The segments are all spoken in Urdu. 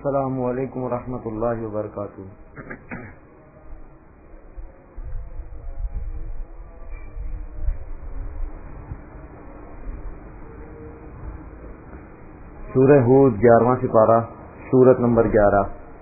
السلام علیکم ورحمۃ اللہ وبرکاتہ۔ سورہ ہود 11واں سپارہ، سورت نمبر 11۔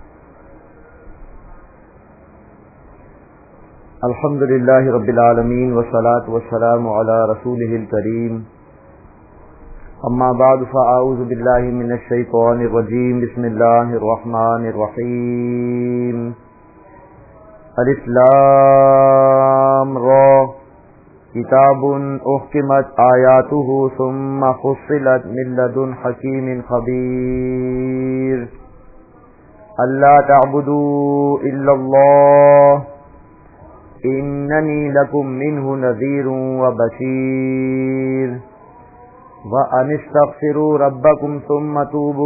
الحمد للہ رب العالمین والصلاة والسلام علی رسولہ الکریم، اما بعد فاعوذ باللہ من الشیطان الرجیم، بسم اللہ الرحمن الرحیم۔ الف لام را، کتاب احکمت آیاتہ ثم فصلت من لدن حکیم خبیر۔ اللہ تعبدوا الا اللہ اننی لکم منہ نذیر وبشیر۔ وَأَنِ اسْتَغْفِرُوا رَبَّكُمْ ثُمَّ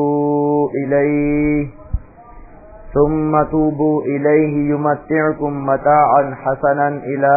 تُوبُوا إِلَيْهِ يُمَتِّعْكُمْ مَتَاعًا حَسَنًا إِلَى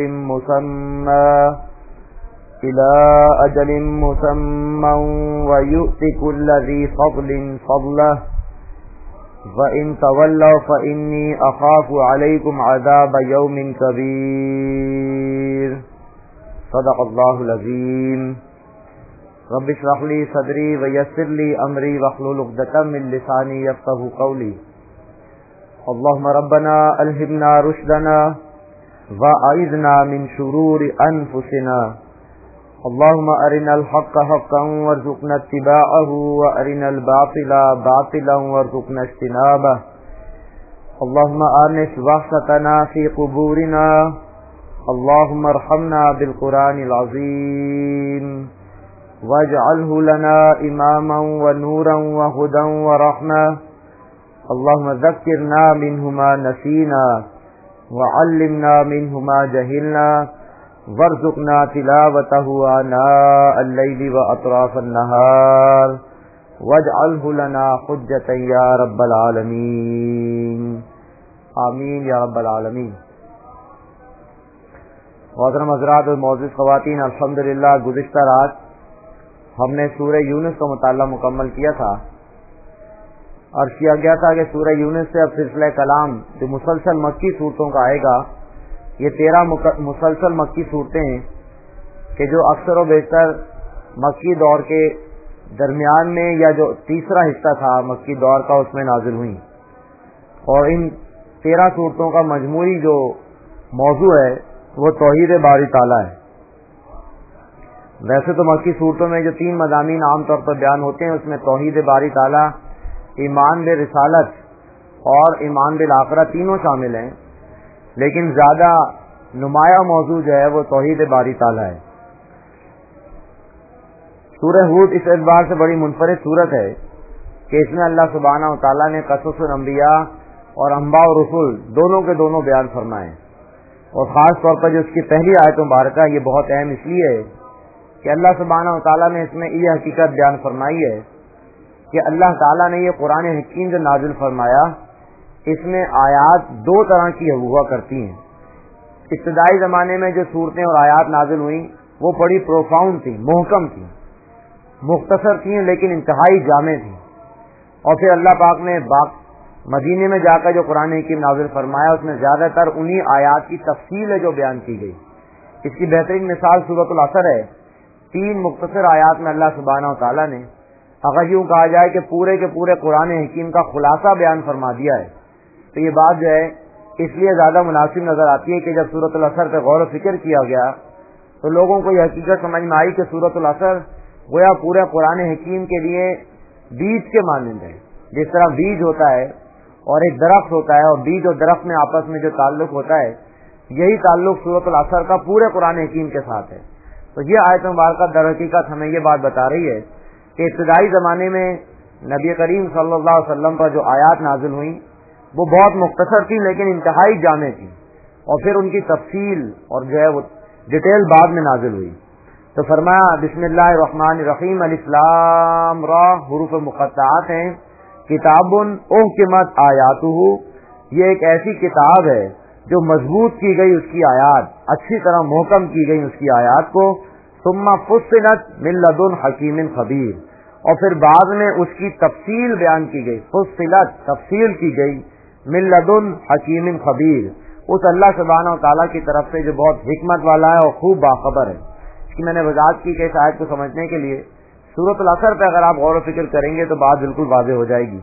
أَجَلٍ مُّسَمًّى وَيُؤْتِ كُلَّ ذِي فَضْلٍ فَضْلَهُ وَإِن تَوَلَّوْا فَإِنِّي أَخَافُ عَلَيْكُمْ عَذَابَ يَوْمٍ كَبِيرٍ۔ صدق اللہ العظیم۔ رب اشرح لي صدری ویسر لي امری واحلل عقدۃ من لسانی یفقهوا قولی۔ اللهم ربنا الہمنا رشدنا واعذنا من شرور انفسنا، اللهم ارنا الحق حقا وارزقنا اتباعه وارنا الباطل باطلا وارزقنا اجتنابه، اللهم آنس وحشتنا في قبورنا، اللهم ارحمنا بالقرآن العظیم واجعله لنا اماما ونورا وهدى ورحمة، اللهم ذكرنا منه ما نسينا وعلمنا منه ما جهلنا وارزقنا تلاوته آناء الليل وأطراف النهار واجعله لنا حجة يا رب العالمين، آمین یا رب العالمین۔ محترم حضرات اور معزز خواتین، الحمدللہ گزشتہ رات ہم نے سورہ یونس کا مطالعہ مکمل کیا تھا، اور کیا گیا تھا کہ سورہ یونس سے اب سلسلہ کلام جو مسلسل مکی صورتوں کا آئے گا، یہ 13 مسلسل مکی صورتیں ہیں کہ جو اکثر و بیشتر مکی دور کے درمیان میں یا جو تیسرا حصہ تھا مکی دور کا اس میں نازل ہوئیں، اور ان 13 صورتوں کا مجموعی جو موضوع ہے وہ توحید باری تعالیٰ ہے۔ ویسے تو مکی صورتوں میں جو 3 مضامین عام طور پر بیان ہوتے ہیں، اس میں توحید باری تعالیٰ، ایمان برسالت اور ایمان بالآخرہ تینوں شامل ہیں، لیکن زیادہ نمایاں موضوع جو ہے وہ توحید باری تعالیٰ ہے۔ سورہ ہود اس اعتبار سے بڑی منفرد صورت ہے کہ اس میں اللہ سبحانہ و تعالیٰ نے قصص الانبیاء اور انباء و رسول دونوں کے دونوں بیان فرمائے، اور خاص طور پر جو اس کی پہلی آیت مبارکہ یہ بہت اہم اس لیے ہے کہ اللہ سبحانہ و تعالیٰ نے اس میں یہ حقیقت بیان فرمائی ہے کہ اللہ تعالیٰ نے یہ قرآن حکیم جو نازل فرمایا، اس میں آیات 2 طرح کی ہوا کرتی ہیں۔ ابتدائی زمانے میں جو صورتیں اور آیات نازل ہوئیں وہ بڑی پروفاؤنڈ تھیں، محکم تھیں، مختصر تھیں لیکن انتہائی جامع تھیں، اور پھر اللہ پاک نے مدینے میں جا کر جو قرآن حکیم نازل فرمایا اس میں زیادہ تر انہی آیات کی تفصیل ہے جو بیان کی گئی۔ اس کی بہترین مثال سورۃ العصر ہے۔ 3 مختصر آیات میں اللہ سبحانہ و تعالیٰ نے، اگر یوں کہا جائے کہ پورے کے پورے قرآن حکیم کا خلاصہ بیان فرما دیا ہے، تو یہ بات جو ہے اس لیے زیادہ مناسب نظر آتی ہے کہ جب سورۃ العصر پہ غور و فکر کیا گیا تو لوگوں کو یہ حقیقت سمجھ میں آئی کہ سورۃ العصر گویا پورے قرآن حکیم کے لیے بیج کے مانند ہے۔ جس طرح بیج ہوتا ہے اور ایک درخت ہوتا ہے، اور بیج اور درخت میں آپس میں جو تعلق ہوتا ہے، یہی تعلق سورۃ العصر کا پورے قرآن حکیم کے ساتھ ہے۔ تو یہ آیت مبارکہ در حقیقت ہمیں یہ بات بتا رہی ہے کہ ابتدائی زمانے میں نبی کریم صلی اللہ علیہ وسلم پر جو آیات نازل ہوئیں وہ بہت مختصر تھیں لیکن انتہائی جامع تھیں، اور پھر ان کی تفصیل اور جو ہے وہ ڈیٹیل بعد میں نازل ہوئی۔ تو فرمایا بسم اللہ الرحمن الرحیم، الف لام را، حروف مقطعات ہیں، کتاب احکمت آیاتہ، یہ ایک ایسی کتاب ہے جو مضبوط کی گئی اس کی آیات، اچھی طرح محکم کی گئی اس کی آیات کو، ثم فصلت من لدن حکیم خبیر، اور پھر بعد میں اس کی تفصیل بیان کی گئی، فصلت تفصیل کی گئی، من لدن حکیم خبیر، اس اللہ سبحانہ و تعالیٰ کی طرف سے جو بہت حکمت والا ہے اور خوب باخبر ہے۔ اس کی میں نے وضاحت کی کہ اس آیت کو سمجھنے کے لیے سورۃ العصر پہ اگر آپ غور و فکر کریں گے تو بات بالکل واضح ہو جائے گی۔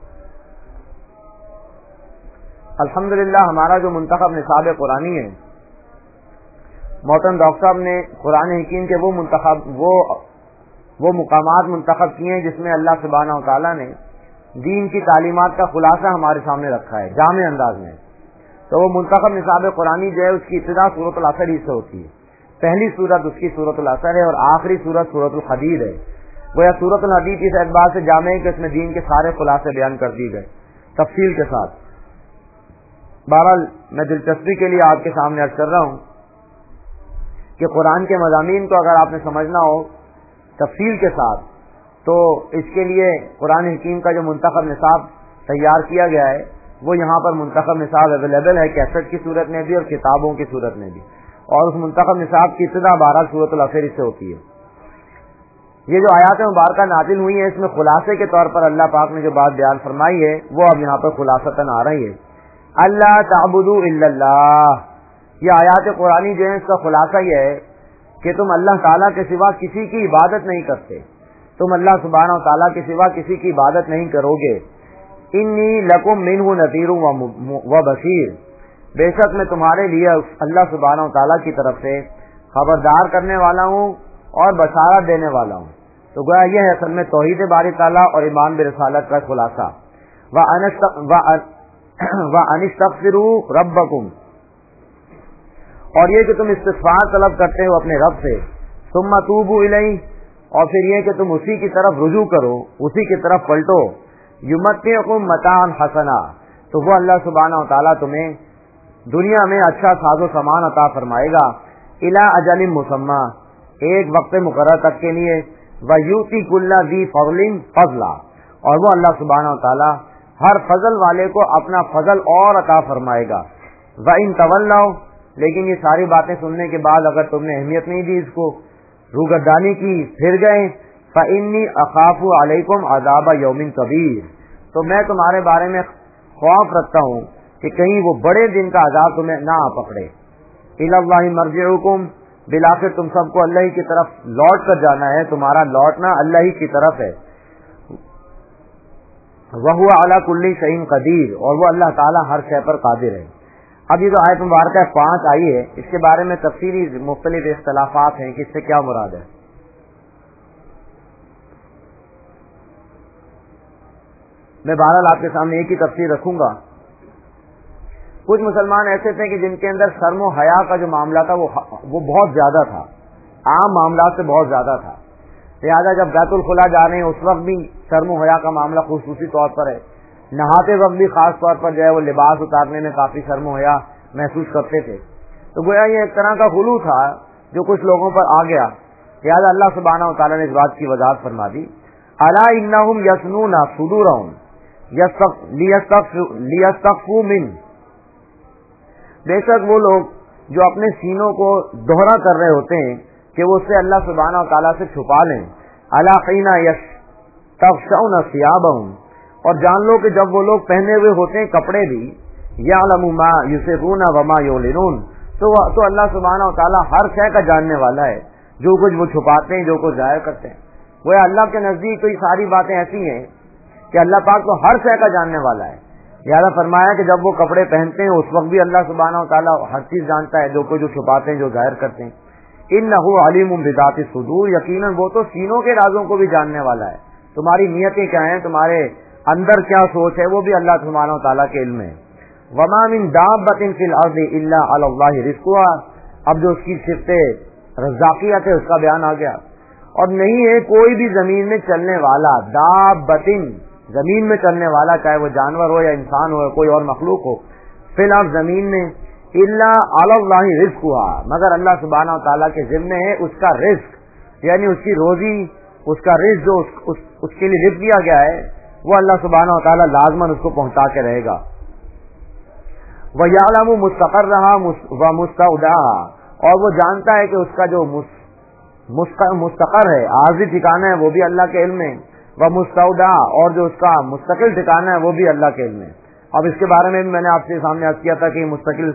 الحمدللہ ہمارا جو منتخب نصاب قرآنی ہے، محترم ڈاکٹر صاحب نے قرآن حکیم کے وہ مقامات منتخب کیے ہیں جس میں اللہ سبحانہ و تعالیٰ نے دین کی تعلیمات کا خلاصہ ہمارے سامنے رکھا ہے جامع انداز میں۔ تو وہ منتخب نصاب قرآنی جو ہے اس کی ابتدا سورۃ العصر ہی سے ہوتی ہے۔ پہلی سورت اس کی سورۃ العصر ہے اور آخری سورت سورۃ الحدید ہے۔ وہ سورۃ الحدید اس اعتبار سے جامع ہے کہ اس میں دین کے سارے خلاصے بیان کر دی گئے تفصیل کے ساتھ۔ بہرحال میں دلچسپی کے لیے آپ کے سامنے عرض کر رہا ہوں کہ قرآن کے مضامین کو اگر آپ نے سمجھنا ہو تفصیل کے ساتھ تو اس کے لیے قرآن حکیم کا جو منتخب نصاب تیار کیا گیا ہے وہ یہاں پر منتخب نصاب اویلیبل ہے، کیسٹ کی صورت میں بھی اور کتابوں کی صورت میں بھی، اور اس منتخب نصاب کی ابتدا بہرحال سورۃ العصر سے ہوتی ہے۔ یہ جو آیات مبارکہ نازل ہوئی ہیں اس میں خلاصے کے طور پر اللہ پاک نے جو بات بیان فرمائی ہے وہ اب یہاں پر خلاصتاً آ رہی ہے، اللہ تعبدوا الا اللہ۔ یہ آیات قرآنی جو ہے اس کا خلاصہ یہ ہے کہ تم اللہ تعالیٰ کے سوا کسی کی عبادت نہیں کرتے، تم اللہ سبحانہ و تعالیٰ کے سوا کسی کی عبادت نہیں کرو گے۔ انی لکم منہ نذیر و بشیر، بے شک میں تمہارے لیے اللہ سبحانہ و تعالیٰ کی طرف سے خبردار کرنے والا ہوں اور بشارت دینے والا ہوں۔ تو گویا یہ ہے اصل میں توحید باری تعالیٰ اور ایمان برسالت کا خلاصہ۔ وَأَنِ اسْتَغْفِرُوا رَبَّكُمْ، اور یہ کہ تم استغفار طلب کرتے ہو اپنے رب سے، ثُمَّ تُوبُوا إِلَيْهِ، اور پھر یہ کہ تم اسی کی طرف رجوع کرو، اسی کی طرف پلٹو، يُمَتِّعْكُمْ مَتَاعًا حَسَنًا، تو وہ اللہ سبحانہ و تعالیٰ تمہیں دنیا میں اچھا ساز و سامان عطا فرمائے گا، إِلَىٰ أَجَلٍ مُّسَمًّى، ایک وقت مقرر تک کے لیے، وَيُؤْتِي كُلَّ ذِي فَضْلٍ فَضْلًا، اور وہ اللہ سبحانہ و تعالیٰ ہر فضل والے کو اپنا فضل اور عطا فرمائے گا۔ وَإِن تَوَلَّوْا، لیکن یہ ساری باتیں سننے کے بعد اگر تم نے اہمیت نہیں دی، اس کو روگردانی کی، پھر گئے، فَإِنِّي أَخَافُ عَلَيْكُمْ عَذَابَ يَوْمٍ كَبِيرٍ، تو میں تمہارے بارے میں خوف رکھتا ہوں کہ کہیں وہ بڑے دن کا عذاب تمہیں نہ آ پکڑے۔ إِلَى اللَّهِ مَرْجِعُكُمْ، بالآخر تم سب کو اللہ ہی کی طرف لوٹ کر جانا ہے، تمہارا لوٹنا اللہ ہی کی طرف ہے۔ وَهُوَ عَلَى كُلِّ شَيْءٍ قَدِيرٌ، اور وہ اللہ تعالیٰ ہر شے پر قادر ہے۔ اب یہ جو آیت مبارکہ 5 آئی ہے اس کے بارے میں تفصیلی مختلف اختلافات ہیں کہ اس سے کیا مراد ہے۔ میں بہرحال آپ کے سامنے ایک ہی تفسیر رکھوں گا۔ کچھ مسلمان ایسے تھے کہ جن کے اندر شرم و حیا کا جو معاملہ تھا وہ بہت زیادہ تھا، عام معاملات سے بہت زیادہ تھا، لہٰذا جب بیت الخلا جا رہے ہیں اس وقت بھی شرم و حیا کا معاملہ خصوصی طور پر ہے، نہاتے وقت بھی خاص طور پر جو ہے وہ لباس اتارنے میں کافی شرم و حیا محسوس کرتے تھے۔ تو گویا یہ ایک طرح کا غلو تھا جو کچھ لوگوں پر آ گیا، لہٰذا اللہ سبحانہ و تعالیٰ نے اس بات کی وضاحت فرما دی، الا انہم یثنون صدورہم لیستخفوا منہ، بے شک وہ لوگ جو اپنے سینوں کو دوہرا کر رہے ہوتے ہیں کہ وہ اسے اللہ سبحانہ و تعالیٰ سے چھپا لیں، الا حین یستغشون ثیابہم، اور جان لو کہ جب وہ لوگ پہنے ہوئے ہوتے ہیں کپڑے بھی، یعلم ما یسرون وما یعلنون، تو اللہ سبحانہ و تعالیٰ ہر شے کا جاننے والا ہے، جو کچھ وہ چھپاتے ہیں جو کچھ ظاہر کرتے ہیں۔ وہ اللہ کے نزدیک تو یہ ساری باتیں ایسی ہیں کہ اللہ پاک تو ہر شے کا جاننے والا ہے، لہٰذا فرمایا کہ جب وہ کپڑے پہنتے ہیں اس وقت بھی اللہ سبحانہ و تعالیٰ ہر چیز جانتا ہے، جو کچھ جو چھپاتے ہیں جو ظاہر کرتے ہیں۔ انہ علیم بذات الصدور، یقیناً وہ تو سینوں کے رازوں کو بھی جاننے والا ہے، تمہاری نیتیں کیا ہیں، تمہارے اندر کیا سوچ ہے، وہ بھی اللہ سبحانہ و تعالیٰ کے علم ہے۔ وما من دابۃ فی الارض الا علی اللہ رزقها، اب جو اس کی صفت رزاقیت ہے اس کا بیان آ گیا، اور نہیں ہے کوئی بھی زمین میں چلنے والا، دابۃ زمین میں چلنے والا، چاہے وہ جانور ہو یا انسان ہو یا کوئی اور مخلوق ہو، فی الارض زمین میں، الا علی اللہ رزقها، مگر اللہ سبحانہ و تعالیٰ کے ذمہ ہے اس کا رزق، یعنی اس کی روزی، اس کا رزق جو اس کے لیے لکھ دیا گیا ہے وہ اللہ سبحانہ و تعالیٰ لازماً اس کو پہنچا کے رہے گا۔ وَيَعْلَمُ مُسْتَقَرَّهَا وَمُسْتَوْدَعَهَا، اور وہ جانتا ہے کہ اس کا جو مستقر ہے، عارضی ٹھکانہ ہے، وہ بھی اللہ کے علم میں، وہ مستودع اور جو اس کا مستقل ٹھکانہ ہے وہ بھی اللہ کے علم ہے. اب اس کے بارے میں بھی میں نے آپ سے سامنے عرض کیا تھا کہ مستقل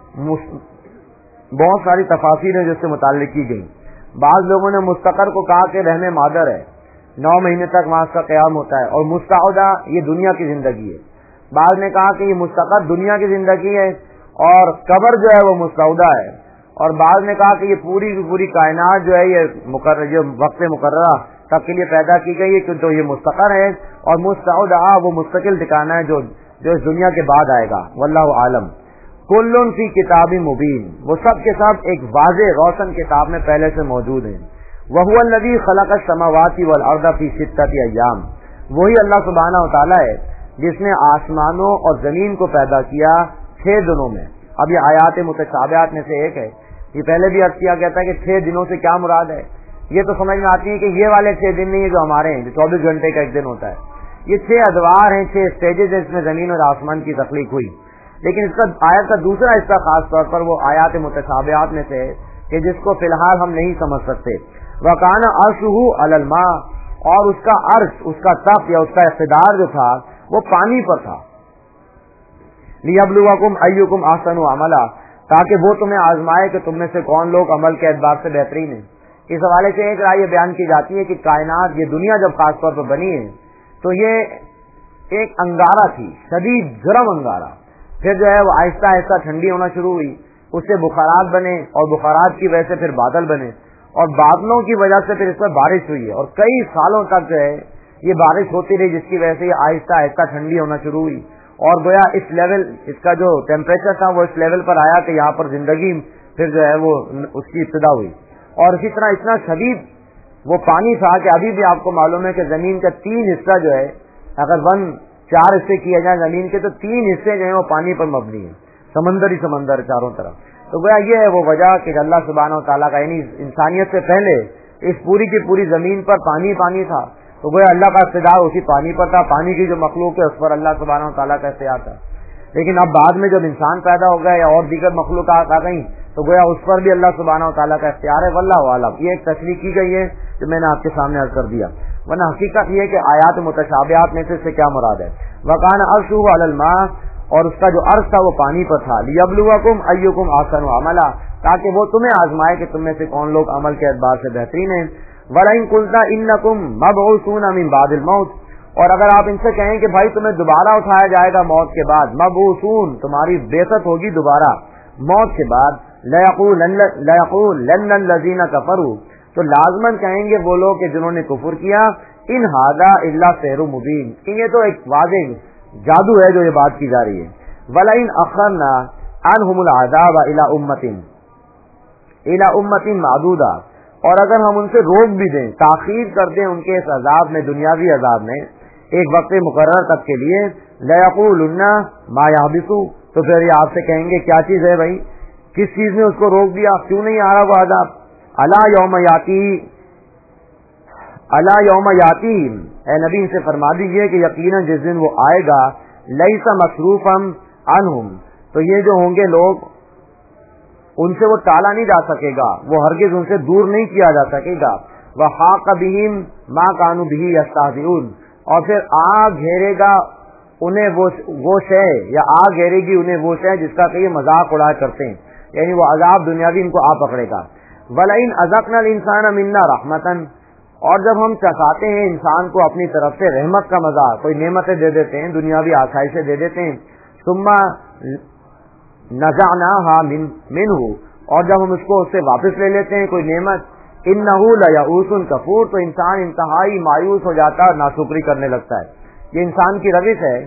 بہت ساری تفاصیر ہیں جس سے متعلق کی گئی. بعض لوگوں نے مستقر کو کہا کہ رحم مادر ہے، 9 مہینے تک وہاں کا قیام ہوتا ہے، اور مستودع یہ دنیا کی زندگی ہے. بعض نے کہا کہ یہ مستقر دنیا کی زندگی ہے اور قبر جو ہے وہ مستودع ہے، اور بعض نے کہا کہ یہ پوری کی پوری کائنات جو ہے یہ مقرر جو وقت مقررہ تک کے لیے پیدا کی گئی ہے، تو یہ مستقر ہے، اور مستودع وہ مستقل ٹھکانہ ہے جو اس دنیا کے بعد آئے گا. واللہ عالم. کل فی کتاب مبین، وہ سب کے سب ایک واضح روشن کتاب میں پہلے سے موجود ہیں. وہو الذی خلق السماوات والارض فی 6 ایام، وہی اللہ سبحانہ و تعالی ہے جس نے آسمانوں اور زمین کو پیدا کیا 6 دنوں میں. اب یہ آیات متشابہات میں سے ایک ہے. یہ پہلے بھی عرض کیا گیا تھا کہ 6 دنوں سے کیا مراد ہے. یہ تو سمجھ میں آتی ہے کہ یہ والے 6 دن نہیں ہے جو ہمارے ہیں، جو 24 گھنٹے کا ایک دن ہوتا ہے. یہ 6 ادوار ہیں، 6 اسٹیجز ہیں، اس میں زمین اور آسمان کی تخلیق ہوئی. لیکن اس کا آیت کا دوسرا حصہ خاص طور پر وہ آیات متشابہات میں سے کہ جس کو فی الحال ہم نہیں سمجھ سکتے. وَكَانَ عَرْشُهُ عَلَى الْمَاءِ، اور اس کا عرش، اس کا تخت یا اس کا اقتدار جو تھا وہ پانی پر تھا. لِيَبْلُوَكُمْ أَيُّكُمْ أَحْسَنُ عَمَلًا، تاکہ وہ تمہیں آزمائے کہ تم میں سے کون لوگ عمل کے اعتبار سے بہترین ہیں. اس حوالے سے ایک رائے بیان کی جاتی ہے کہ کائنات، یہ دنیا جب خاص طور پر بنی ہے تو یہ ایک انگارہ تھی، شدید گرم انگارہ. پھر جو ہے وہ آہستہ آہستہ ٹھنڈی ہونا شروع ہوئی، اس سے بخارات بنے، اور بخارات کی وجہ سے پھر بادل بنے، اور بادلوں کی وجہ سے پھر اس پر بارش ہوئی ہے، اور کئی سالوں تک جو ہے یہ بارش ہوتی رہی، جس کی وجہ سے یہ آہستہ آہستہ ٹھنڈی ہونا شروع ہوئی. اور گویا اس لیول، اس کا جو ٹیمپریچر تھا وہ اس لیول پر آیا کہ یہاں پر زندگی پھر جو ہے وہ اس کی ابتدا ہوئی. اور اسی طرح اتنا شدید وہ پانی تھا کہ ابھی بھی آپ کو معلوم ہے کہ زمین کا 3 حصہ جو ہے، اگر 4 حصے کیے جائیں زمین کے، تو 3 حصے جو ہیں وہ پانی پر مبنی ہیں، سمندر ہی سمندر چاروں طرف. تو گویا یہ ہے وہ وجہ کہ اللہ سبحانہ و تعالیٰ کا، یعنی انسانیت سے پہلے اس پوری کی پوری زمین پر پانی تھا، تو گویا اللہ کا اقتدار اسی پانی پر تھا. پانی کی جو مخلوق ہے اس پر اللہ سبحانہ و تعالیٰ کا اختیار تھا. لیکن اب بعد میں جب انسان پیدا ہو گئے یا اور دیگر مخلوقات آ گئیں تو گویا اس پر بھی اللہ سبحانہ و تعالیٰ کا اختیار ہے. واللہ عالم. یہ ایک تشریح کی گئی ہے جو میں نے آپ کے سامنے عرض کر دیا، ورنہ حقیقت یہ ہے کہ آیات متشابہات میں سے کیا مراد ہے. وَكَانَ عَرْشُهُ عَلَى الْمَاءِ، اور اس کا جو عرش تھا وہ پانی پر تھا. لِيَبْلُوَكُمْ أَيُّكُمْ أَحْسَنُ عَمَلًا، تاکہ وہ تمہیں آزمائے کہ تم میں سے کون لوگ عمل کے اعتبار سے بہترین ہیں. وَلَئِن قُلْتَ إِنَّكُمْ مَبْعُوثُونَ مِن بَعْدِ الْمَوْتِ، اور اگر آپ ان سے کہیں کہ بھائی تمہیں دوبارہ اٹھایا جائے گا موت کے بعد، مبعوثون تمہاری بعثت ہوگی دوبارہ موت کے بعد، لَيَقُولَنَّ الَّذِينَ كَفَرُوا، تو لازماً کہیں گے وہ لوگ کہ جنہوں نے کفر کیا، ان ھذا الا سحر مبین، یہ تو ایک واضح جادو ہے جو یہ بات کی جا رہی ہے. وَلَئِنْ أَخَّرْنَا عَنْهُمُ الْعَذَابَ إِلَى أُمَّةٍ مَعْدُودَةٍ، اور اگر ہم ان سے روک بھی دیں، تاخیر کر دیں ان کے اس عذاب میں، دنیاوی عذاب میں، ایک وقت مقرر تک کے لیے، لَيَقُولُنَّ مَا يَحْبِسُ، تو پھر یہ آپ سے کہیں گے کیا چیز ہے بھائی، کس چیز نے اس کو روک دیا، کیوں نہیں آ رہا وہ عذاب. الا یوم یاتی، اے نبی ان سے فرما دیجیے کہ یقیناً جس دن وہ آئے گا، لیس مصروفا عنہم، تو یہ جو ہوں گے لوگ ان سے وہ ٹالا نہیں جا سکے گا، وہ ہرگز ان سے دور نہیں کیا جا سکے گا. وحاق بہم ما کانوا بہ یستہزئون، اور پھر آگ گھیرے گا انہیں وہ شے، یا آگ گھیرے گی انہیں وہ شے جس کا کہ یہ مذاق اڑایا کرتے ہیں، یعنی وہ عذاب دنیاوی ان کو آ پکڑے گا. وَلَئِنْ أَذَقْنَا الْإِنسَانَ مِنَّا رَحْمَةً، اور جب ہم چکھاتے ہیں انسان کو اپنی طرف سے رحمت کا مزہ، کوئی نعمتیں دے دیتے ہیں، دنیاوی آسائشیں دے دیتے ہیں، ثم نزعناها منه، اور جب ہم اس کو اس سے واپس لے لیتے ہیں کوئی نعمت، انه لیئوس کفور، تو انسان انتہائی مایوس ہو جاتا ہے اور ناشکری کرنے لگتا ہے. یہ انسان کی روش ہے،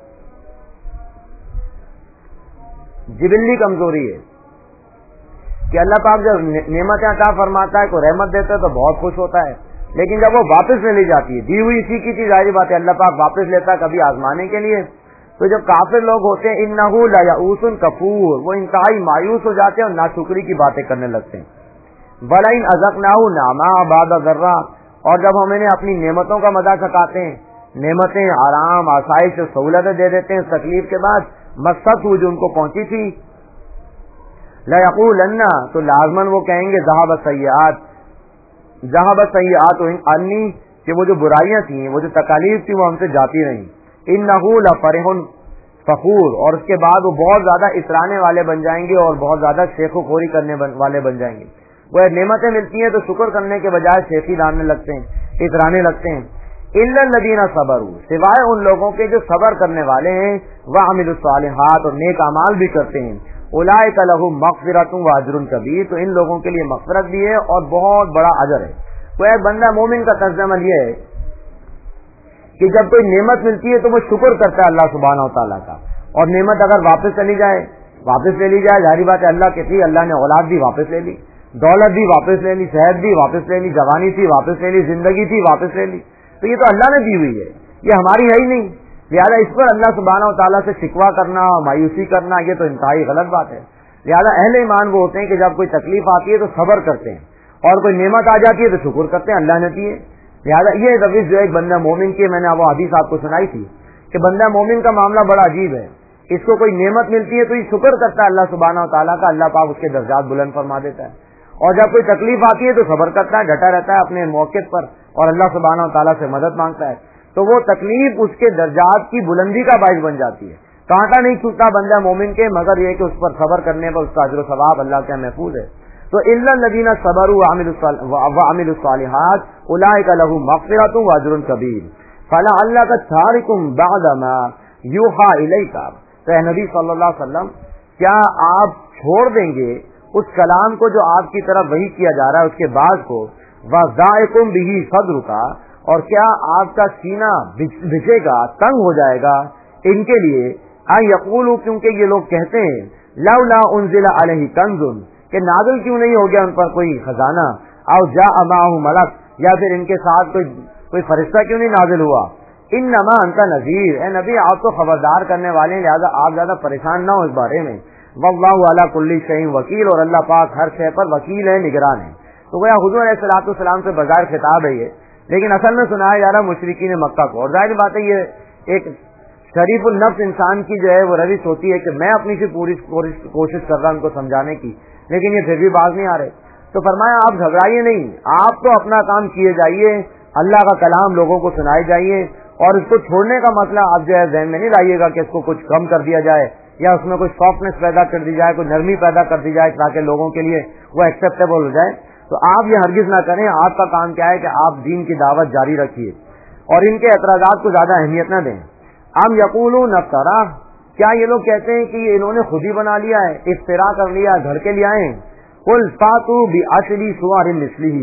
جبلی کمزوری ہے کہ اللہ پاک جب نعمتیں عطا فرماتا ہے، کوئی رحمت دیتا ہے تو بہت خوش ہوتا ہے، لیکن جب وہ واپس لے لی جاتی ہے، دی ہوئی اسی کی چیز، ظاہر بات ہے اللہ پاک واپس لیتا ہے کبھی آزمانے کے لیے. تو جب کافر لوگ ہوتے ہیں انہ لیئوس کفور، وہ انتہائی مایوس ہو جاتے ہیں اور ناشکری کی باتیں کرنے لگتے ہیں. وَلَئِنْ أَذَقْنَاهُ نَعْمَاءَ بَعْدَ ضَرَّاءٍ، اور جب ہم انہیں اپنی نعمتوں کا مزہ چکھاتے ہیں، نعمتیں، آرام، آسائش، سہولتیں دے دیتے ہیں اس تکلیف کے بعد، مست جو ان کو پہنچی تھی، لَيَقُولَنَّ، تو لازماً وہ کہیں گے ذَهَبَ السَّيِّئَاتُ انی کہ وہ جو برائیاں تھیں، وہ جو تکالیف تھی، وہ ہم سے جاتی رہیں. انہ لفرح فخور، اور اس کے بعد وہ بہت زیادہ اترانے والے بن جائیں گے اور بہت زیادہ شیخ و خوری کرنے والے بن جائیں گے. وہ نعمتیں ملتی ہیں تو شکر کرنے کے بجائے شیخی ڈالنے لگتے ہیں، اترانے لگتے ہیں. الا الذین صبروا، سوائے ان لوگوں کے جو صبر کرنے والے ہیں، وعملوا الصالحات، اور نیک اعمال بھی کرتے ہیں. اولئک لہم مغفرۃ واجر کبیر، تو ان لوگوں کے لیے مغفرت بھی ہے اور بہت بڑا اجر ہے. تو ایک بندہ مومن کا طرز عمل یہ ہے کہ جب کوئی نعمت ملتی ہے تو وہ شکر کرتا ہے اللہ سبحانہ و تعالیٰ کا، اور نعمت اگر واپس چلی جائے، واپس لے لی جائے، ظاہری بات ہے اللہ کی تھی، اللہ نے اولاد بھی واپس لے لی، دولت بھی واپس لے لی، صحت بھی واپس لے لی، جوانی تھی واپس لے لی، زندگی تھی واپس لے لی. تو یہ تو اللہ نے دی ہوئی ہے، یہ ہماری ہے ہی نہیں. لہٰذا اس پر اللہ سبحانہ و تعالیٰ سے شکوہ کرنا، مایوسی کرنا، یہ تو انتہائی غلط بات ہے. لہٰذا اہل ایمان وہ ہوتے ہیں کہ جب کوئی تکلیف آتی ہے تو صبر کرتے ہیں، اور کوئی نعمت آ جاتی ہے تو شکر کرتے ہیں اللہ نے دی ہے. لہٰذا یہ روش جو ایک بندہ مومن کی، میں نے وہ حدیث آپ کو سنائی تھی کہ بندہ مومن کا معاملہ بڑا عجیب ہے. اس کو کوئی نعمت ملتی ہے تو یہ شکر کرتا ہے اللہ سبحانہ و تعالیٰ کا، اللہ پاک اس کے درجات بلند فرما دیتا ہے. اور جب کوئی تکلیف آتی ہے تو صبر کرتا ہے، ڈٹا رہتا ہے اپنے موقف پر اور اللہ سبحانہ و تعالیٰ سے مدد مانگتا ہے. تو وہ تکلیف اس کے درجات کی بلندی کا باعث بن جاتی ہے. کانٹا نہیں چھوٹتا بندہ مومن کے، مگر یہ کہ اس پر صبر کرنے پر اس کا اجر و ثواب اللہ کے محفوظ ہے. تو الا الذین صبروا وعملوا الصالحات اولئک لهم مغفرۃ واجر کبیر فلعلک تارک بعد ما یوحی الیک. تو اے نبی صلی اللہ علیہ وسلم، کیا آپ چھوڑ دیں گے اس کلام کو جو آپ کی طرف وحی کیا جا رہا ہے اس کے بعد کو، وضائق به صدرک، اور کیا آپ کا سینہ بھجے گا، تنگ ہو جائے گا ان کے لیے، ان یقولوا، کیونکہ یہ لوگ کہتے ہیں، لولا انزل علیہ کنز، کہ نازل کیوں نہیں ہو گیا ان پر کوئی خزانہ، او جاء معہ ملک، یا پھر ان کے ساتھ کوئی فرشتہ کیوں نہیں نازل ہوا. انما انت نذیر، اے نبی آپ تو خبردار کرنے والے ہیں، لہذا آپ زیادہ پریشان نہ ہو اس بارے میں. واللہ علی کل شیء وکیل، اور اللہ پاک ہر شے پر وکیل ہے، نگران ہے. تو گویا حضور علیہ الصلوۃ والسلام سے بظاہر خطاب ہے یہ، لیکن اصل میں سنایا جا رہا مشرکین مکہ کو. اور ظاہر بات ہے یہ ایک شریف النفس انسان کی جو ہے وہ روش ہوتی ہے کہ میں اپنی سے پوری کوشش کر رہا ہوں ان کو سمجھانے کی، لیکن یہ پھر بھی باز نہیں آ رہے. تو فرمایا آپ گھبرائیے نہیں، آپ تو اپنا کام کیے جائیے، اللہ کا کلام لوگوں کو سنائے جائیے، اور اس کو چھوڑنے کا مسئلہ آپ جو ہے ذہن میں نہیں لائیے گا کہ اس کو کچھ کم کر دیا جائے یا اس میں کوئی سافٹنس پیدا کر دی جائے، کوئی نرمی پیدا کر دی جائے تاکہ لوگوں کے لیے وہ ایکسیپٹیبل ہو جائے. تو آپ یہ ہرگز نہ کریں. آپ کا کام کیا ہے کہ آپ دین کی دعوت جاری رکھیے اور ان کے اعتراضات کو زیادہ اہمیت نہ دیں. ام یقولون افترا، کیا یہ لوگ کہتے ہیں کہ یہ انہوں نے خود ہی بنا لیا ہے، افترا کر لیا، گھڑ کے لے آئے. قل فاتوا بعشر سور مثلہ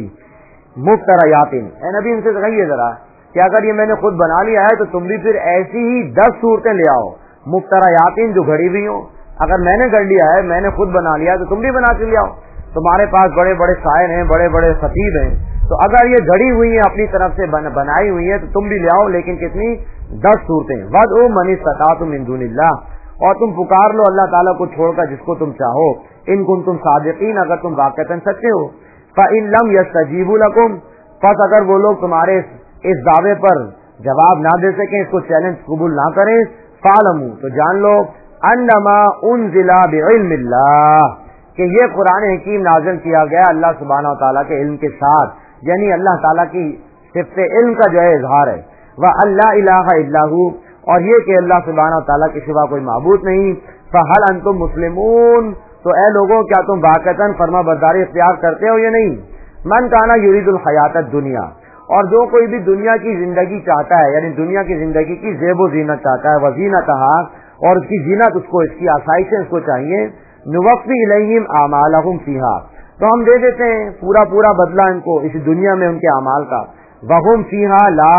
مفتریات، اے نبی ان سے کہیے ذرا کہ اگر یہ میں نے خود بنا لیا ہے تو تم بھی پھر ایسی ہی 10 صورتیں لے آؤ، مفتریات جو گھڑی ہوئی ہوں. اگر میں نے گھڑ لیا ہے، میں نے خود بنا لیا تو تم بھی بنا کے لے آؤ. تمہارے پاس بڑے بڑے شاعر ہیں، بڑے بڑے خطیب ہیں، تو اگر یہ گھڑی ہوئی ہیں اپنی طرف سے بنائی ہوئی ہے تو تم بھی لے آؤ، لیکن کتنی؟ 10 صورتیں. وَدْعُوا مَنِ اسْتَطَعْتُم مِّن دُونِ اللَّهِ، اور تم پکار لو اللہ تعالیٰ کو چھوڑ کر جس کو تم چاہو. ان کنتم صادقین، اگر تم واقعتاً سچے ہو. فَإِن لَّمْ يَسْتَجِيبُوا لَكُمْ، پس اگر وہ لوگ تمہارے اس دعوے پر جواب نہ دے سکیں، اس کو چیلنج قبول نہ کریں، فَاعْلَمُوا، تو جان لو، أَنَّمَا أُنزِلَ بِعِلْمِ اللَّهِ، کہ یہ قرآن حکیم نازل کیا گیا اللہ سبحانہ و تعالیٰ کے علم کے ساتھ، یعنی اللہ تعالیٰ کی صفت علم کا جو ہے اظہار ہے. وَأَلَّا إِلَٰهَ إِلَّا هُوَ، اور یہ کہ اللہ سبحانہ و تعالیٰ کے سوا کوئی معبود نہیں. فَهَلْ أَنْتُمْ مُسْلِمُونَ، تو اے لوگوں کیا تم واقعتاً فرما برداری اختیار کرتے ہو یا نہیں؟ مَنْ كَانَ يُرِيدُ الْحَيَاةَ الدُّنْيَا، اور جو کوئی بھی دنیا کی زندگی چاہتا ہے، یعنی دنیا کی زندگی کی زیب و زینت چاہتا ہے، وَزِينَتَهَا، اور اس کی زینت، اس کو اس کی آسائشیں اس کو چاہیے. نوفی الیہم اعمالہم فیہا، تو ہم دے دیتے ہیں پورا بدلہ ان کو اس دنیا میں ان کے اعمال کا. وہم فیہا لا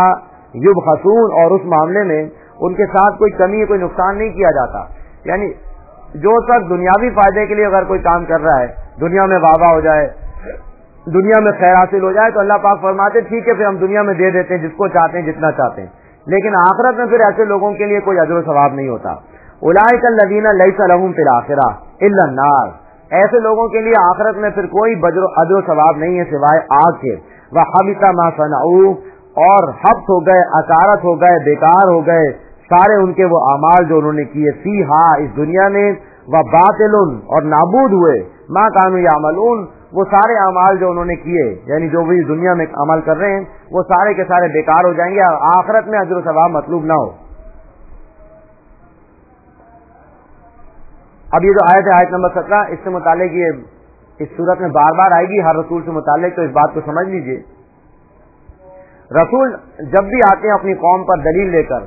یبخسون، اور اس معاملے میں ان کے ساتھ کوئی کمی کوئی نقصان نہیں کیا جاتا. یعنی جو سب دنیاوی فائدے کے لیے اگر کوئی کام کر رہا ہے، دنیا میں واہ ہو جائے، دنیا میں خیر حاصل ہو جائے، تو اللہ پاک فرماتے ٹھیک ہے پھر ہم دنیا میں دے دیتے ہیں جس کو چاہتے ہیں جتنا چاہتے ہیں، لیکن آخرت میں پھر ایسے لوگوں کے لیے کوئی اجر و ثواب نہیں ہوتا. اولئک الذین لیس لہم فی الآخرہ الا النار، ایسے لوگوں کے لیے آخرت میں پھر کوئی اجر و ثواب نہیں ہے سوائے آگ کے. وحبط ما صنعوا، اور حبط ہو گئے، اثارت ہو گئے، بیکار ہو گئے سارے ان کے وہ اعمال جو انہوں نے کیے، فیہا اس دنیا میں، وباطل، اور نابود ہوئے، ما کانوا یعملون وہ سارے اعمال جو انہوں نے کیے، یعنی جو بھی دنیا میں عمل کر رہے ہیں، وہ سارے کے سارے بیکار ہو جائیں گے، اور آخرت میں اجر و ثواب مطلوب نہ ہو۔ اب یہ جو آیت ہے، آیت نمبر 17، اس سے متعلق یہ اس صورت میں بار بار آئے گی ہر رسول سے متعلق، تو اس بات کو سمجھ لیجئے۔ رسول جب بھی آتے ہیں اپنی قوم پر دلیل لے کر،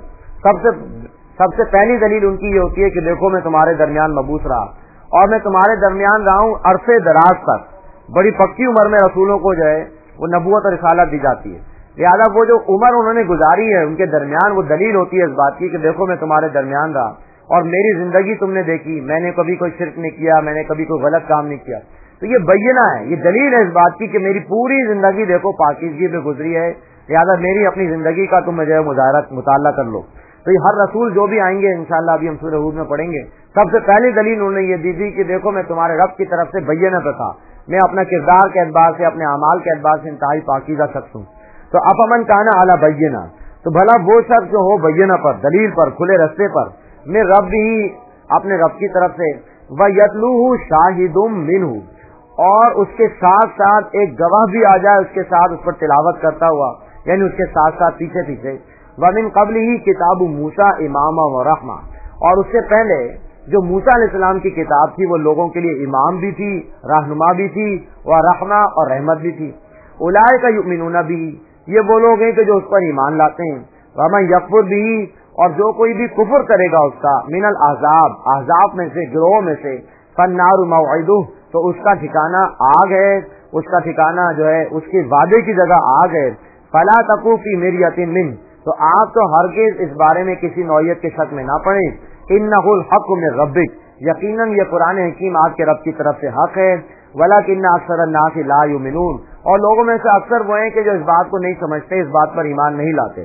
سب سے پہلی دلیل ان کی یہ ہوتی ہے کہ دیکھو میں تمہارے درمیان مبعوث رہا، اور میں تمہارے درمیان رہا ہوں عرصے دراز تک۔ بڑی پکی عمر میں رسولوں کو جو ہے وہ نبوت اور رسالت دی جاتی ہے، لہٰذا وہ جو عمر انہوں نے گزاری ہے ان کے درمیان، وہ دلیل ہوتی ہے اس بات کی کہ دیکھو میں تمہارے درمیان رہا اور میری زندگی تم نے دیکھی، میں نے کبھی کوئی شرک نہیں کیا، میں نے کبھی کوئی غلط کام نہیں کیا۔ تو یہ بینہ ہے، یہ دلیل ہے اس بات کی کہ میری پوری زندگی دیکھو پاکیزگی میں گزری ہے، لہٰذا میری اپنی زندگی کا تم جو ہے مطالعہ کر لو۔ تو یہ ہر رسول جو بھی آئیں گے انشاءاللہ ابھی ہم سورہ ہود میں پڑھیں گے، سب سے پہلی دلیل انہوں نے یہ دی تھی کہ دیکھو میں تمہارے رب کی طرف سے بینہ پہ تھا، میں اپنا کردار کے اعتبار سے، اپنے اعمال کے اعتبار سے انتہائی پاکیزہ شخص ہوں۔ تو افمن کان علی بینہ، تو بھلا وہ شخص جو ہو بینہ پر، دلیل پر، کھلے رستے پر، میں رب ہی اپنے رب کی طرف سے، وَيَتْلُوهُ شَاهِدٌ مِّنْهُ، اور اس کے ساتھ ساتھ ایک گواہ بھی آ جائے اس کے ساتھ اس پر تلاوت کرتا ہوا، یعنی اس کے ساتھ ساتھ پیچھے پیچھے، وَمِن قَبْلِهِ كِتَابُ مُوسَىٰ إِمَامًا وَرَحْمَةً، اور اس سے پہلے جو موسیٰ علیہ السلام کی کتاب تھی وہ لوگوں کے لیے امام بھی تھی، رہنما بھی تھی، ورحمہ اور رحمت بھی تھی۔ اولئک یؤمنون بہ، یہ وہ لوگ ہیں کہ جو اس پر ایمان لاتے ہیں، ومن یکفر بہ، اور جو کوئی بھی کفر کرے گا اس کا، من الاحزاب، احزاب میں سے، گروہ میں سے، فالنار موعدہ، تو اس کا ٹھکانہ آگ ہے، اس کا ٹھکانہ جو ہے اس کے وعدے کی جگہ آگ ہے۔ فلا تکو فی مریۃ منہ، تو آپ تو ہرگز اس بارے میں کسی نوعیت کے شک میں نہ پڑیں، انہ الحق من ربک، یقیناً یہ قرآن حکیم آپ کے رب کی طرف سے حق ہے، ولکن اکثر الناس لا یؤمنون، اور لوگوں میں سے اکثر وہ ہیں کہ جو اس بات کو نہیں سمجھتے، اس بات پر ایمان نہیں لاتے۔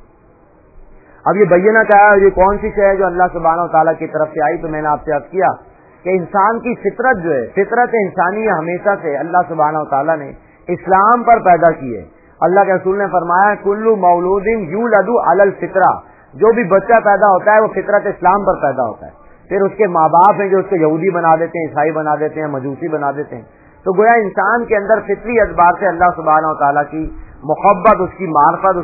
اب یہ بینہ کیا ہے، یہ کون سی شے ہے جو اللہ سبحانہ و تعالیٰ کی طرف سے آئی؟ تو میں نے آپ سے عرض کیا کہ انسان کی فطرت جو ہے، فطرت انسانی ہمیشہ سے اللہ سبحانہ و تعالیٰ نے اسلام پر پیدا کی ہے۔ اللہ کے رسول نے فرمایا کل مولود یولد علی الفطرہ، جو بھی بچہ پیدا ہوتا ہے وہ فطرت اسلام پر پیدا ہوتا ہے۔ پھر اس کے ماں باپ ہیں جو اس کو یہودی بنا دیتے ہیں، عیسائی بنا دیتے ہیں، مجوسی بنا دیتے ہیں۔ تو گویا انسان کے اندر فطری اعتبار سے اللہ سبحانہ و تعالیٰ کی محبت، اس کی معرفت،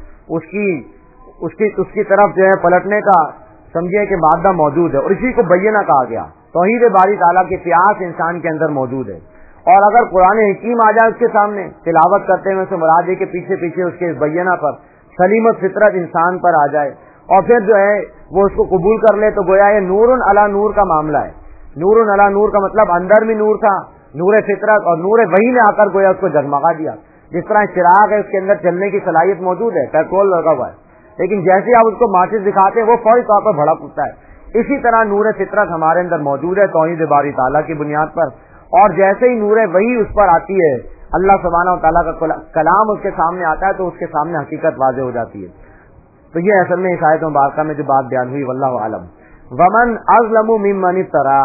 اس کی طرف جو ہے پلٹنے کا سمجھے کہ مادہ موجود ہے، اور اسی کو بینہ کہا گیا۔ توحید باری تعالیٰ کی پیاس انسان کے اندر موجود ہے، اور اگر قرآن حکیم آ جائے اس کے سامنے تلاوت کرتے ہوئے سے مراد ہے کہ پیچھے پیچھے اس کے بینہ پر سلیمت فطرت انسان پر آ جائے، اور پھر جو ہے وہ اس کو قبول کر لے، تو گویا یہ نور علی نور کا معاملہ ہے۔ نور علی نور کا مطلب اندر بھی نور تھا، نور فطرت، اور نور وحی نے آ کر گویا اس کو جگمگا دیا۔ جس طرح چراغ ہے اس کے اندر چلنے کی صلاحیت موجود ہے، پیٹرول لگا ہوا ہے، لیکن جیسے آپ اس کو ماچس دکھاتے ہیں وہ فوری طور پر بھڑک اٹھتا ہے۔ اسی طرح نور فطرت ہمارے اندر موجود ہے توحید باری تعالیٰ کی بنیاد پر، اور جیسے ہی نور وحی اس پر آتی ہے، اللہ سبحانہ و تعالیٰ کا کلام اس کے سامنے آتا ہے، تو اس کے سامنے حقیقت واضح ہو جاتی ہے۔ تو یہ اصل میں اس آیت مبارکہ میں جو بات بیان ہوئی، واللہ اعلم۔ ومن اظلم ممن افترى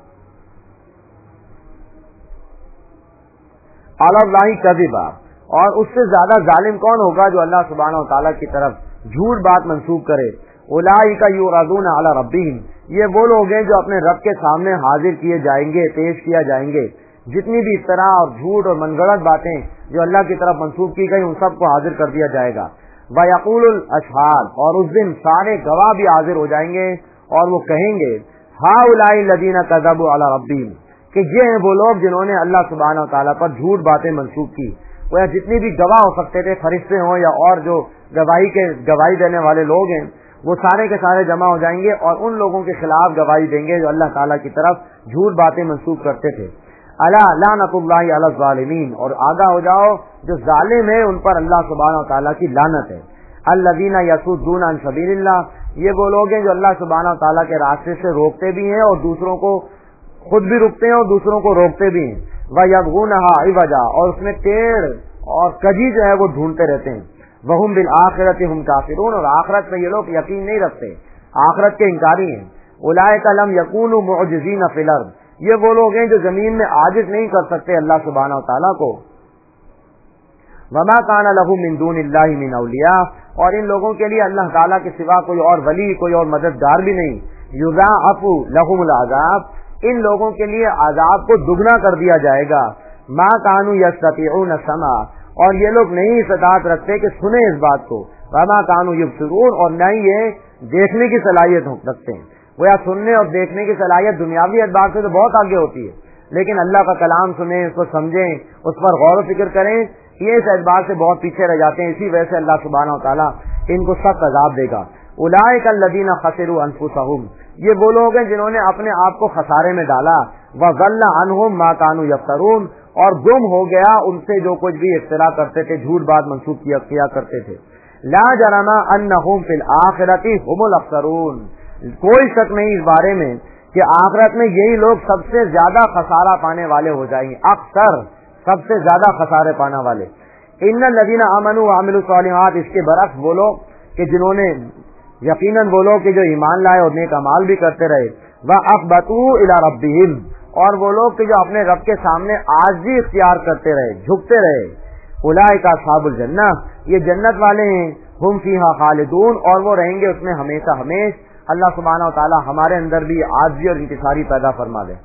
علی اللہ کذبا، اور اس سے زیادہ ظالم کون ہوگا جو اللہ سبحانہ و تعالیٰ کی طرف جھوٹ بات منسوب کرے۔ اولئک یعرضون علی ربہم، یہ وہ لوگ ہیں جو اپنے رب کے سامنے حاضر کیے جائیں گے، پیش کیا جائیں گے۔ جتنی بھی افتراء اور جھوٹ اور من گھڑت باتیں جو اللہ کی طرف منسوب کی گئی ان سب کو حاضر کر دیا جائے گا۔ وَيَقُولُ الْأَشْهَادُ، اور اس دن سارے گواہ بھی حاضر ہو جائیں گے اور وہ کہیں گے هَؤُلَاءِ الَّذِينَ كَذَبُوا عَلَى رَبِّهِمْ، کہ یہ ہیں وہ لوگ جنہوں نے اللہ سبحانہ و تعالیٰ پر جھوٹ باتیں منسوب کی۔ وہ جتنی بھی گواہ ہو سکتے تھے، فرشتے ہوں یا اور جو گواہی دینے والے لوگ ہیں، وہ سارے کے سارے جمع ہو جائیں گے اور ان لوگوں کے خلاف گواہی دیں گے جو اللہ تعالیٰ کی طرف جھوٹ باتیں منسوب کرتے تھے۔ الا لعنۃ اللہ علی الظالمین، اور آگاہ ہو جاؤ جو ظالم ہے ان پر اللہ سبحانہ و تعالیٰ کی لعنت ہے۔ الذین یصدون عن سبیل اللہ، یہ وہ لوگ ہیں جو اللہ سبحانہ و تعالیٰ کے راستے سے روکتے بھی ہیں اور دوسروں کو خود بھی رکتے ہیں اور دوسروں کو روکتے بھی ہیں۔ وَيَبْغُونَهَا عِوَجًا، اور اس میں ٹیڑھ اور کجی جو ہے وہ ڈھونڈتے رہتے ہیں۔ وَهُمْ بِالْآخِرَةِ هُمْ كَافِرُونَ، اور آخرت میں یہ لوگ یقین نہیں رکھتے، آخرت کے انکاری ہیں۔ أُولَئِكَ لَمْ يَكُونُوا مُعْجِزِينَ فِي الْأَرْضِ، یہ وہ لوگ ہیں جو زمین میں عاجز نہیں کر سکتے اللہ سبحانہ و تعالیٰ کو۔ وَمَا كَانَ لَهُ مِن دُونِ اللَّهِ مِنْ أَوْلِيَاءَ، اور ان لوگوں کے لیے اللہ تعالیٰ کے سوا کوئی اور ولی، کوئی اور مددگار بھی نہیں۔ يُضَاعَفُ لَهُمُ الْعَذَابُ، ان لوگوں کے لیے عذاب کو دگنا کر دیا جائے گا۔ ما کانوا یستطیعون السمع، اور یہ لوگ نہیں استطاعت رکھتے کہ سنیں اس بات کو، وما کانوا یبصرون، اور نہ ہی یہ دیکھنے کی صلاحیت رکھتے ہیں۔ وہ یا سننے اور دیکھنے کی صلاحیت دنیاوی اعتبار سے تو بہت آگے ہوتی ہے، لیکن اللہ کا کلام سنیں، اس کو سمجھیں، اس پر غور و فکر کریں، یہ اس اعتبار سے بہت پیچھے رہ جاتے ہیں۔ اسی وجہ سے اللہ سبحانہ و تعالیٰ ان کو سخت عذاب دے گا۔ اولئک الذین خسروا انفسهم، یہ وہ لوگ ہیں جنہوں نے اپنے آپ کو خسارے میں ڈالا، وضل عنہم ما کانوا یفترون، اور گم ہو گیا ان سے جو کچھ بھی افترا کرتے تھے، جھوٹ بات منسوب کیا کرتے تھے۔ لا جرم انہم فی الآخرۃ هم الاخسرون، کوئی شک نہیں اس بارے میں کہ آخرت میں یہی لوگ سب سے زیادہ خسارہ پانے والے ہو جائیں گے، اکثر سب سے زیادہ خسارے پانے والے۔ ان الذین آمنوا وعملوا الصالحات، اس کے برعکس وہ لوگ کہ جنہوں نے یقیناً وہ لوگ کہ جو ایمان لائے اور نیک اعمال بھی کرتے رہے، وَأَخْبَتُوا إِلَىٰ رَبِّهِمْ، اور وہ لوگ کہ جو اپنے رب کے سامنے عاجزی اختیار کرتے رہے، جھکتے رہے، اولئک اصحاب الجنہ، یہ جنت والے ہیں، ہم فیہا خالدون، اور وہ رہیں گے اس میں ہمیشہ ہمیش۔ اللہ سبحانہ و تعالی ہمارے اندر بھی عاجزی اور انکساری پیدا فرما دے۔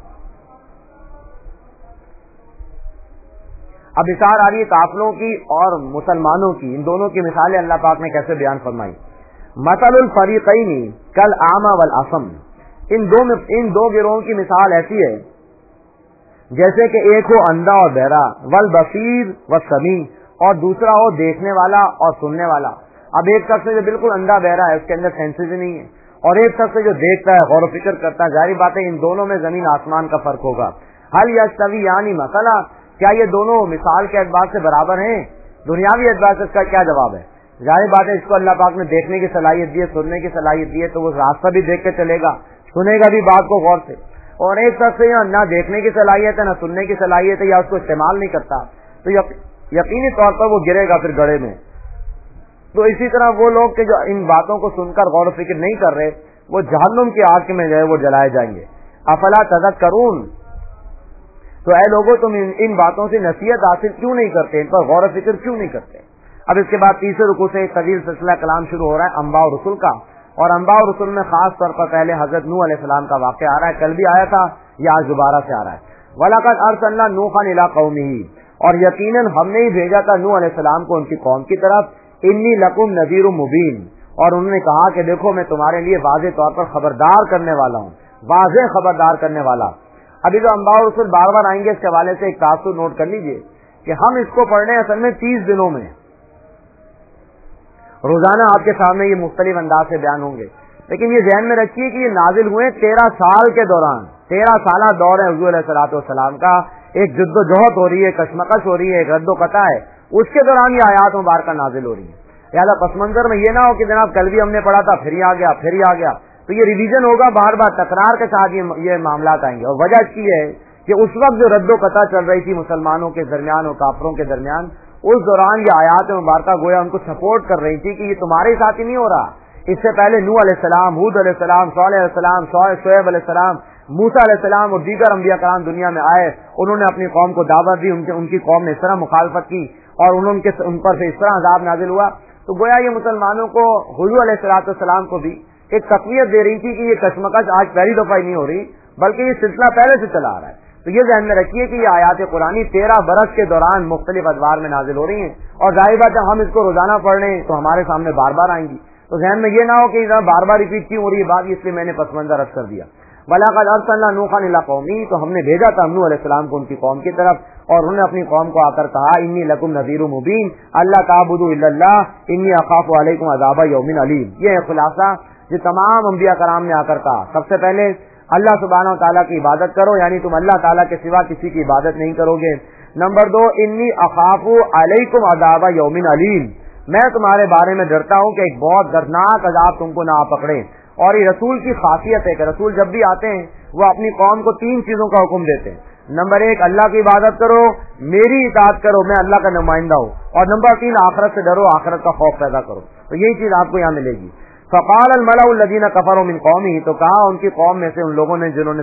اب مثال آ رہی ہے کافروں کی اور مسلمانوں کی، ان دونوں کی مثالیں اللہ پاک نے کیسے بیان فرمائی۔ مثل الفریقین کالاعمی والاصم، ان دو گروہوں کی مثال ایسی ہے جیسے کہ ایک ہو اندھا اور بہرا، والبصیر والسمیع، اور دوسرا ہو دیکھنے والا اور سننے والا۔ اب ایک شخص جو بالکل اندھا بہرا ہے، اس کے اندر سینسز ہی نہیں ہے، اور ایک شخص جو دیکھتا ہے، غور و فکر کرتا ہے، ظاہر بات ہے ان دونوں میں زمین آسمان کا فرق ہوگا۔ حل یستویان مثلا، کیا یہ دونوں مثال کے اعتبار سے برابر ہیں؟ دنیاوی اعتبار سے اس کا کیا جواب ہے؟ ظاہر بات ہے اس کو اللہ پاک نے دیکھنے کی صلاحیت دی ہے، سننے کی صلاحیت دی ہے، تو وہ راستہ بھی دیکھ کے چلے گا، سنے گا بھی بات کو غور سے۔ اور ایک شخص نہ دیکھنے کی صلاحیت ہے، نہ سننے کی صلاحیت ہے، یا اس کو استعمال نہیں کرتا، تو یقینی طور پر وہ گرے گا پھر گڑھے میں۔ تو اسی طرح وہ لوگ کہ جو ان باتوں کو سن کر غور و فکر نہیں کر رہے، وہ جہنم کی آگ میں جو ہے وہ جلائے جائیں گے۔ افلا تذکرون، تو اے لوگوں تم ان باتوں سے نصیحت حاصل کیوں نہیں کرتے، ان پر غور و فکر کیوں نہیں کرتے؟ اب اس کے بعد تیسرے رکوع سے ایک طویل سلسلہ کلام شروع ہو رہا ہے انبیاء اور رسل کا، اور انبیاء اور رسل میں خاص طور پر پہلے حضرت نوح علیہ السلام کا واقعہ آ رہا ہے، کل بھی آیا تھا، یہ آج دوبارہ سے آ رہا ہے۔ وَلَقَدْ أَرْسَلْنَا نُوحًا إِلَىٰ قَوْمِهِ، اور یقیناً ہم نے ہی بھیجا تھا نوح علیہ السلام کو ان کی قوم کی طرف، إِنِّي لَكُمْ نَذِيرٌ مُبِينٌ، اور انہوں نے کہا کہ دیکھو میں تمہارے لیے واضح طور پر خبردار کرنے والا ہوں، واضح خبردار کرنے والا۔ ابھی جو انبیاء اور رسل بار بار آئیں گے، اس کے حوالے سے ایک تاثر نوٹ کر لیجئے کہ ہم اس کو پڑھ رہے ہیں اصل میں 30 دنوں میں، روزانہ آپ کے سامنے یہ مختلف انداز سے بیان ہوں گے، لیکن یہ ذہن میں رکھیے کہ یہ نازل ہوئے 13 سال کے دوران، 13 سالہ دور ہے حضور علیہ السلام کا، ایک جد و جہد ہو رہی ہے، کشمکش ہو رہی ہے، ایک رد و قطع ہے، اس کے دوران یہ آیات مبارکہ نازل ہو رہی ہے۔ لہٰذا پس منظر میں یہ نہ ہو کہ جناب کل بھی ہم نے پڑھا تھا، پھر ہی آ گیا، پھر ہی آ گیا، تو یہ ریویژن ہوگا، بار بار تکرار کے ساتھ یہ معاملات آئیں گے۔ اور وجہ اس کی ہے کہ اس وقت جو رد و قطع چل رہی تھی مسلمانوں کے درمیان اور کافروں کے درمیان، اس دوران یہ آیات مبارکہ گویا ان کو سپورٹ کر رہی تھی کہ یہ تمہارے ساتھ ہی نہیں ہو رہا، اس سے پہلے نوح علیہ السلام، ہود علیہ السلام، صالح علیہ السلام، شعیب علیہ السلام، موسیٰ علیہ السلام اور دیگر انبیاء کرام دنیا میں آئے، انہوں نے اپنی قوم کو دعوت دی، ان کی قوم نے اس طرح مخالفت کی اور ان پر سے اس طرح عذاب نازل ہوا، تو گویا یہ مسلمانوں کو، حضور علیہ السلام کو بھی ایک تقویت دے رہی تھی کہ یہ کشمکش آج پہلی دفعہ ہی نہیں ہو رہی بلکہ یہ سلسلہ پہلے سے چلا آ رہا ہے۔ تو یہ ذہن میں رکھیے کہ یہ آیات قرآنی 13 برس کے دوران مختلف ادوار میں نازل ہو رہی ہیں، اور ظاہر بات ہے ہم اس کو روزانہ پڑھ رہے ہیں تو ہمارے سامنے بار بار آئیں گی، تو ذہن میں یہ نہ ہو کہ بار بار ریپیٹ کیوں ہو رہی ہے بات، اس لیے میں نے پس منظر عرض کر دیا۔ وَلَقَدْ أَرْسَلْنَا نُوحًا إِلَىٰ قَوْمِهِ، تو ہم نے بھیجا تھا نوح علیہ السلام کو ان کی قوم کی طرف، اور انہوں نے اپنی قوم کو آ کر کہا إِنِّي لَكُمْ نَذِيرٌ مُبِينٌ أَلَّا تَعْبُدُوا إِلَّا اللَّهَ إِنِّي أَخَافُ عَلَيْكُمْ عَذَابَ يَوْمٍ عَلِيمٍ۔ یہ ہے خلاصہ جو تمام انبیاء کرام نے آ کر کہا۔ سب سے پہلے اللہ سبحانہ و تعالیٰ کی عبادت کرو، یعنی تم اللہ تعالیٰ کے سوا کسی کی عبادت نہیں کرو گے۔ نمبر 2، انی اخاف علیکم عذاب یوم علیم، میں تمہارے بارے میں ڈرتا ہوں کہ ایک بہت دردناک عذاب تم کو نہ آ پکڑے۔ اور یہ رسول کی خاصیت ہے کہ رسول جب بھی آتے ہیں وہ اپنی قوم کو 3 چیزوں کا حکم دیتے ہیں۔ نمبر 1، اللہ کی عبادت کرو، میری اطاعت کرو، میں اللہ کا نمائندہ ہوں، اور نمبر 3، آخرت سے ڈرو، آخرت کا خوف پیدا کرو۔ تو یہی چیز آپ کو یہاں ملے گی۔ فقال الملأ الذين كفروا من قومه، تو کہا ان کی قوم میں سے ان لوگوں نے جنہوں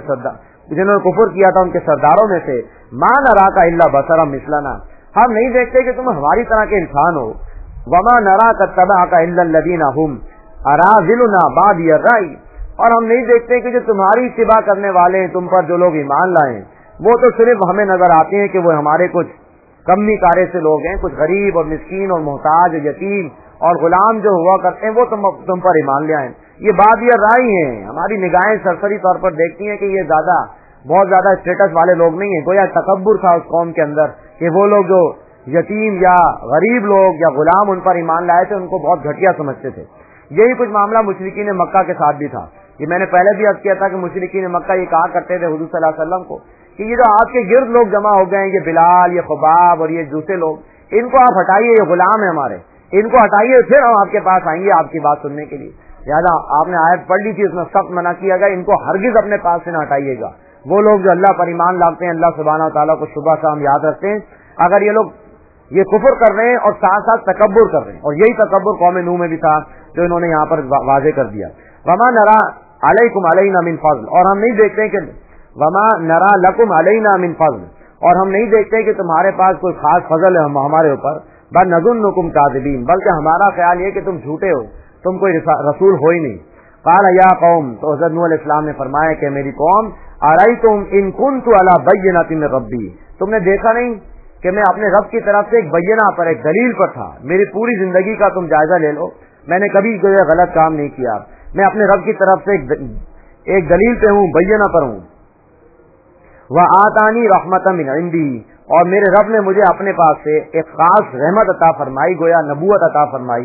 نے کفر کیا تھا ان کے سرداروں میں سے، ما نراک الا بشرا مثلنا، ہم نہیں دیکھتے کہ تم ہماری طرح کے انسان ہو، وما نراک اتبعك الا الذين هم اراذلنا بادي الرأي، اور ہم نہیں دیکھتے کہ جو تمہاری اتباع کرنے والے ہیں تم پر جو لوگ ایمان لائے وہ تو صرف ہمیں نظر آتے ہیں کہ وہ ہمارے کچھ کمی کارے سے لوگ ہیں، کچھ غریب اور مسکین اور محتاج اور یتیم اور غلام جو ہوا کرتے ہیں وہ تم پر ایمان لے آئیں. یہ بات یہ رائی ہیں. ہماری نگاہیں سرسری طور پر دیکھتی ہیں کہ یہ بہت زیادہ اسٹیٹس والے لوگ نہیں ہیں. گویا تکبر تھا اس قوم کے اندر کہ وہ لوگ جو یتیم یا غریب لوگ یا غلام ان پر ایمان لائے تھے ان کو بہت گھٹیا سمجھتے تھے. یہی کچھ معاملہ مشرکین مکہ کے ساتھ بھی تھا. یہ میں نے پہلے بھی عرض کیا تھا کہ مشرکین مکہ یہ کہا کرتے تھے حضور صلی اللہ علیہ وسلم کو کہ یہ جو آپ کے گرد لوگ جمع ہو گئے ہیں، یہ بلال، یہ خباب اور یہ دوسرے لوگ، ان کو آپ ہٹائیے، یہ غلام ہیں ہمارے، ان کو ہٹائیے، پھر ہم آپ کے پاس آئیں گے آپ کی بات سننے کے لیے. لہٰذا آپ نے آیت پڑھ لی تھی، اس میں سخت منع کیا گیا ان کو ہرگز اپنے پاس سے نہ ہٹائیے گا. وہ لوگ جو اللہ پر ایمان لاتے ہیں، اللہ سبحانہ و تعالیٰ کو صبح شام یاد رکھتے ہیں، اگر یہ لوگ یہ کفر کر رہے ہیں اور ساتھ ساتھ تکبر کر رہے ہیں، اور یہی تکبر قوم نوح میں بھی تھا جو انہوں نے یہاں پر واضح کر دیا. وما نرا علیکم علینا من فضل، اور ہم نہیں دیکھتے کہ وما نرا لکم علینا من فضل، اور ہم نہیں دیکھتے کہ تمہارے پاس کوئی خاص فضل ہے ہمارے اوپر، بل نظنکم کاذبین، بلکہ ہمارا خیال یہ کہ تم جھوٹے ہو، تم کوئی رسول ہو ہی نہیں. قال یا قوم، تو حضرت نوح علیہ السلام نے فرمایا کہ میری قوم، ارایتم ان کنت علی بینۃ من ربی، تم نے دیکھا نہیں کہ میں اپنے رب کی طرف سے ایک بینہ پر، ایک دلیل پر تھا. میری پوری زندگی کا تم جائزہ لے لو، میں نے کبھی کوئی غلط کام نہیں کیا، میں اپنے رب کی طرف سے ایک دلیل پہ ہوں، بینہ پر ہوں. وآتانی رحمۃ من عندی، اور میرے رب نے مجھے اپنے پاس سے ایک خاص رحمت عطا فرمائی، گویا نبوت عطا فرمائی.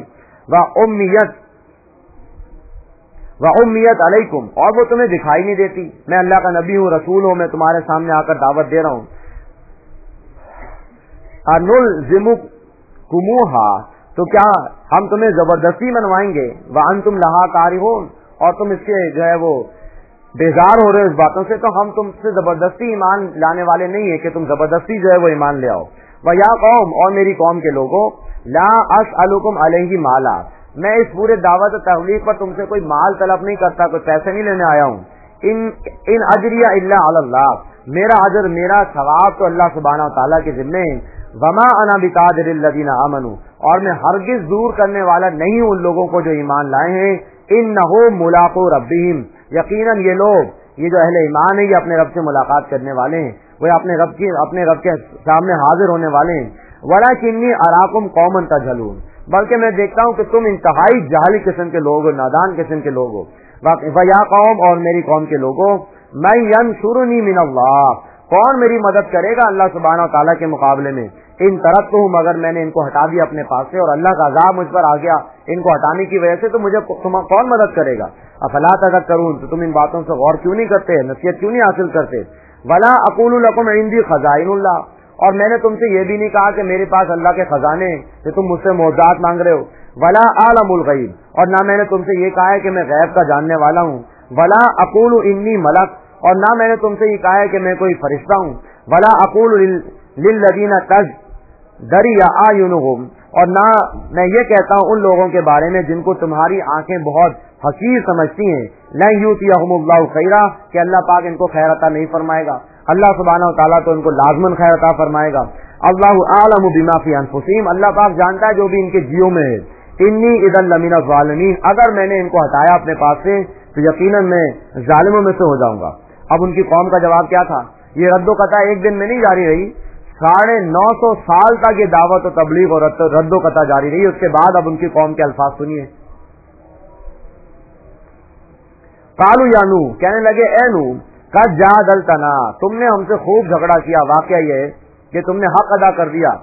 وأمیت علیکم، اور وہ تمہیں دکھائی نہیں دیتی. میں اللہ کا نبی ہوں، رسول ہوں، میں تمہارے سامنے آ کر دعوت دے رہا ہوں. انلزمکموہا، تو کیا ہم تمہیں زبردستی منوائیں گے، وانتم لہا کارہون، اور تم اس کے جو ہے وہ بیزار ہو رہے ہو اس باتوں سے، تو ہم تم سے زبردستی ایمان لانے والے نہیں ہیں کہ تم زبردستی جو ہے وہ ایمان لے آؤ. وَيَا قَوْمْ، اور میری قوم کے لوگوں، لا اسألکم علیہ مالا، میں اس پورے دعوت و تبلیغ پر تم سے کوئی مال طلب نہیں کرتا، کوئی پیسے نہیں لینے آیا ہوں. ان اجری الا علی اللہ، میرا اجر، میرا ثواب تو اللہ سبحانہ و تعالیٰ کے ذمے ہے. وما انا بقادر الذین آمنوا، اور میں ہرگز دور کرنے والا نہیں ہوں ان لوگوں کو جو ایمان لائے ہیں. انہم ملاقو ربہم، یقیناً یہ لوگ، یہ جو اہل ایمان ہیں، یہ اپنے رب سے ملاقات کرنے والے ہیں، وہ اپنے رب کے سامنے حاضر ہونے والے ہیں. ولکنی اراکم قوما تجہلون، بلکہ میں دیکھتا ہوں کہ تم انتہائی جاہلی قسم کے لوگ ہو، نادان قسم کے لوگ ہو. وَيَا قَوْمْ، اور میری قوم کے لوگوں، مَن يَنْصُرُنِي مِنَ اللَّهِ، کون میری مدد کرے گا اللہ سبحانہ و تعالیٰ کے مقابلے میں. ان ترکتہم، اگر میں نے ان کو ہٹا دیا اپنے پاس سے اور اللہ کا عذاب مجھ پر آ گیا ان کو ہٹانے کی وجہ سے، تو مجھے کون مدد کرے گا. افلا تذکرون، تو تم ان باتوں سے غور کیوں نہیں کرتے، نصیحت کیوں نہیں حاصل کرتے. ولا اقول لکم عندی خزائن اللہ، اور میں نے تم سے یہ بھی نہیں کہا کہ میرے پاس اللہ کے خزانے ہیں کہ تم مجھ سے معجزات مانگ رہے ہو. ولا اعلم الغیب، اور نہ میں نے تم سے یہ کہا ہے کہ میں غیب کا جاننے والا ہوں. ولا اقول انی ملک، اور نہ میں نے تم سے یہ کہا ہے کہ میں کوئی فرشتہ ہوں. ولا اقول للذین تزدری اعینہم، اور نہ میں یہ کہتا ہوں ان لوگوں کے بارے میں جن کو تمہاری آنکھیں بہت حقیر سمجھتی ہیں، لن یؤتیہم اللہ خیرا، کہ اللہ پاک ان کو خیر عطا نہیں فرمائے گا. اللہ سبحانہ و تعالیٰ تو ان کو لازماً خیر عطا فرمائے گا. اللہ اعلم بما فی انفسہم، اللہ پاک جانتا ہے جو بھی ان کے جیوں میں ہے. انی اذا لمن الظالمین، اگر میں نے ان کو ہٹایا اپنے پاس سے تو یقیناً میں ظالموں میں سے ہو جاؤں گا. اب ان کی قوم کا جواب کیا تھا؟ یہ رد و قطع ایک دن میں نہیں جاری رہی، 950 سال تک یہ دعوت و تبلیغ اور رد و قطع جاری رہی. اس کے بعد اب ان کی قوم کے الفاظ سنیے. قالوا یا نوح، کہنے لگے اے نوح، قد جادلتنا، تم نے ہم سے خوب جھگڑا کیا، واقعہ یہ ہے کہ تم نے حق ادا کر دیا.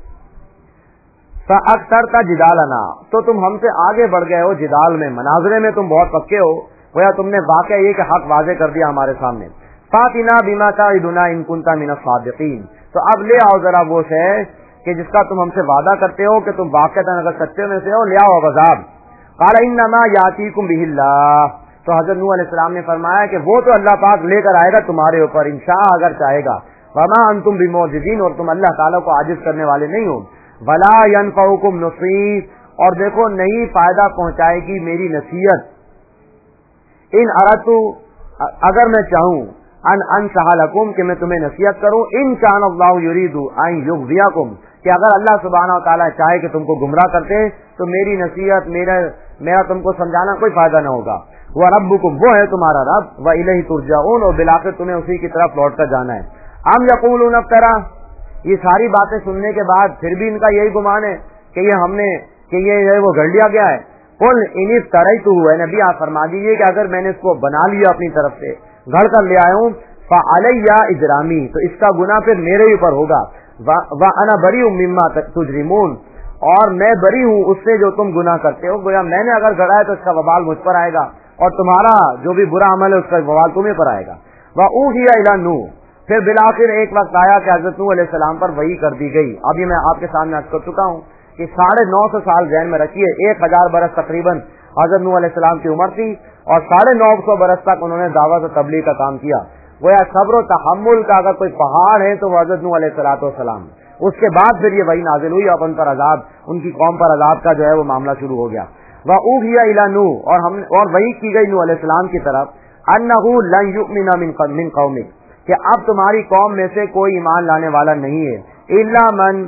فاکثرت جدالنا، تو تم ہم سے آگے بڑھ گئے ہو جدال میں، مناظرے میں تم بہت پکے ہو، گویا تم نے واقعہ یہ کہ حق واضح کر دیا ہمارے سامنے. فاتنا بما تعدنا ان کنت من الصادقین، تو اب لے آؤ ذرا وہ شے کہ جس کا تم ہم سے وعدہ کرتے ہو کہ تم واقعتاً اگر سچے میں سے ہو، لے آؤ عذاب. قال انما یاتیکم بہ اللہ، تو حضرت نوح علیہ السلام نے فرمایا کہ وہ تو اللہ پاک لے کر آئے گا تمہارے اوپر انشاء اگر چاہے گا. وما انتم بمعجزین، اور تم اللہ تعالیٰ کو عاجز کرنے والے نہیں ہو. ولا ينفعکم نصیحتی، اور دیکھو نہیں فائدہ پہنچائے گی میری نصیحت. ان اردت، اگر میں چاہوں، ان انصح لکم، کہ میں تمہیں نصیحت کروں. ان کان اللہ یرید ان یغویکم، کہ اگر اللہ سبحانہ و تعالیٰ چاہے کہ تم کو گمراہ کرتے تو میری نصیحت، میرا تم کو سمجھانا کوئی فائدہ نہ ہوگا. وَرَبُّكُمْ، وہ ہے تمہارا رب. وَإِلَيْهِ تُرْجَعُونَ، اور بالآخر تمہیں اسی کی طرف لوٹ کر جانا ہے. हम यक़ूलून अफ्तरा, ये सारी बातें सुनने के बाद फिर भी इनका यही गुमान है कि ये वो गढ़ लिया गया है। कुल इन इफ्तरैतु है, नबी आप फरमा दीजिए कि अगर मैंने इसको बना लिया अपनी तरफ से, गढ़ कर ले आया हूँ, फ़अलैया इजरामी, तो इसका गुनाह फिर मेरे ऊपर होगा। व अना बरीउम मिम्मा तुजरिमून, और मैं बरी हूँ उससे जो तुम गुनाह करते हो। गोया मैंने अगर गढ़ा है तो इसका वबाल मुझ पर आएगा, और तुम्हारा जो भी बुरा अमल है उसका वबाल तुम्हें पर आएगा। व ऊहिया इला नूह, फिर बिलाखिर एक वक्त आया कि हजरत नूह अलैहि सलाम पर वही कर दी गई। अब ये मैं आपके सामने अर्ज कर चुका हूँ कि 950 साल ज़हन में रखिए, 1000 बरस तकरीबन हजरत नूह अलैहि सलाम की उम्र थी, और 950 बरस तक उन्होंने दावत और तबलीग का काम किया। गोया सब्र और तहम्मुल का अगर कोई पहाड़ है तो वो हजरत नूह अलैहि सलाम। उसके बाद फिर ये वही नाजिल हुई, अब उन पर अजाब, उनकी कौम पर अजाब का जो है वो मामला शुरू हो गया। वह ऊहिया इला नूह, और वही की गई नूह अलैहि सलाम की तरफ, अन्नहु लन युमिना मिन कौमिक, कि अब तुम्हारी कौम में से कोई ईमान लाने वाला नहीं है, इल्ला मन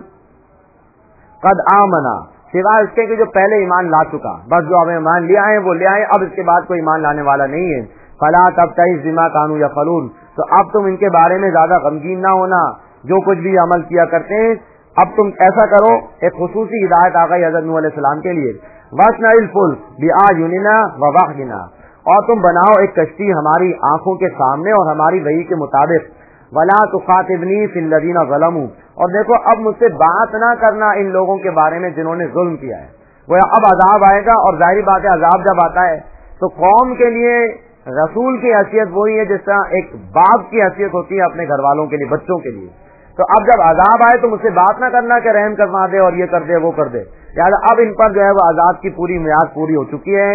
कद आमना, सिवाय उसके कि जो पहले ईमान ला चुका। बस जो हमें ईमान लिया है वो लिया है, अब इसके बाद कोई ईमान लाने वाला नहीं है। फला तब्तइस बिमा कानू यफलून, तो अब तुम इनके बारे में ज्यादा गमगीन ना होना, जो कुछ भी अमल किया करते हैं अब तुम ऐसा करो। एक खुसूसी हिदायत आ गई हज़रत नूह अलैहि सलाम के लिए, वस्नइल फुल्क बिअयुनिना व वहयिना, और तुम बनाओ एक कश्ती हमारी आंखों के सामने और हमारी वही के मुताबिक। वला तुखातिबनी फिल लदीना ज़लमू, और देखो अब मुझसे बात ना करना इन लोगों के बारे में जिन्होंने जुल्म किया है। वो अब अजाब आएगा, और जाहिर बात है अजाब जब आता है तो कौम के लिए रसूल की हैसियत वही है जिस तरह एक बाप की हैसियत होती है अपने घर वालों के लिए, बच्चों के लिए। तो अब जब अजाब आए तो मुझसे बात ना करना कि रहम करवा दे और ये कर दे वो कर दे। यार अब इन पर जो है वो अजाब की पूरी मियाद पूरी हो चुकी है।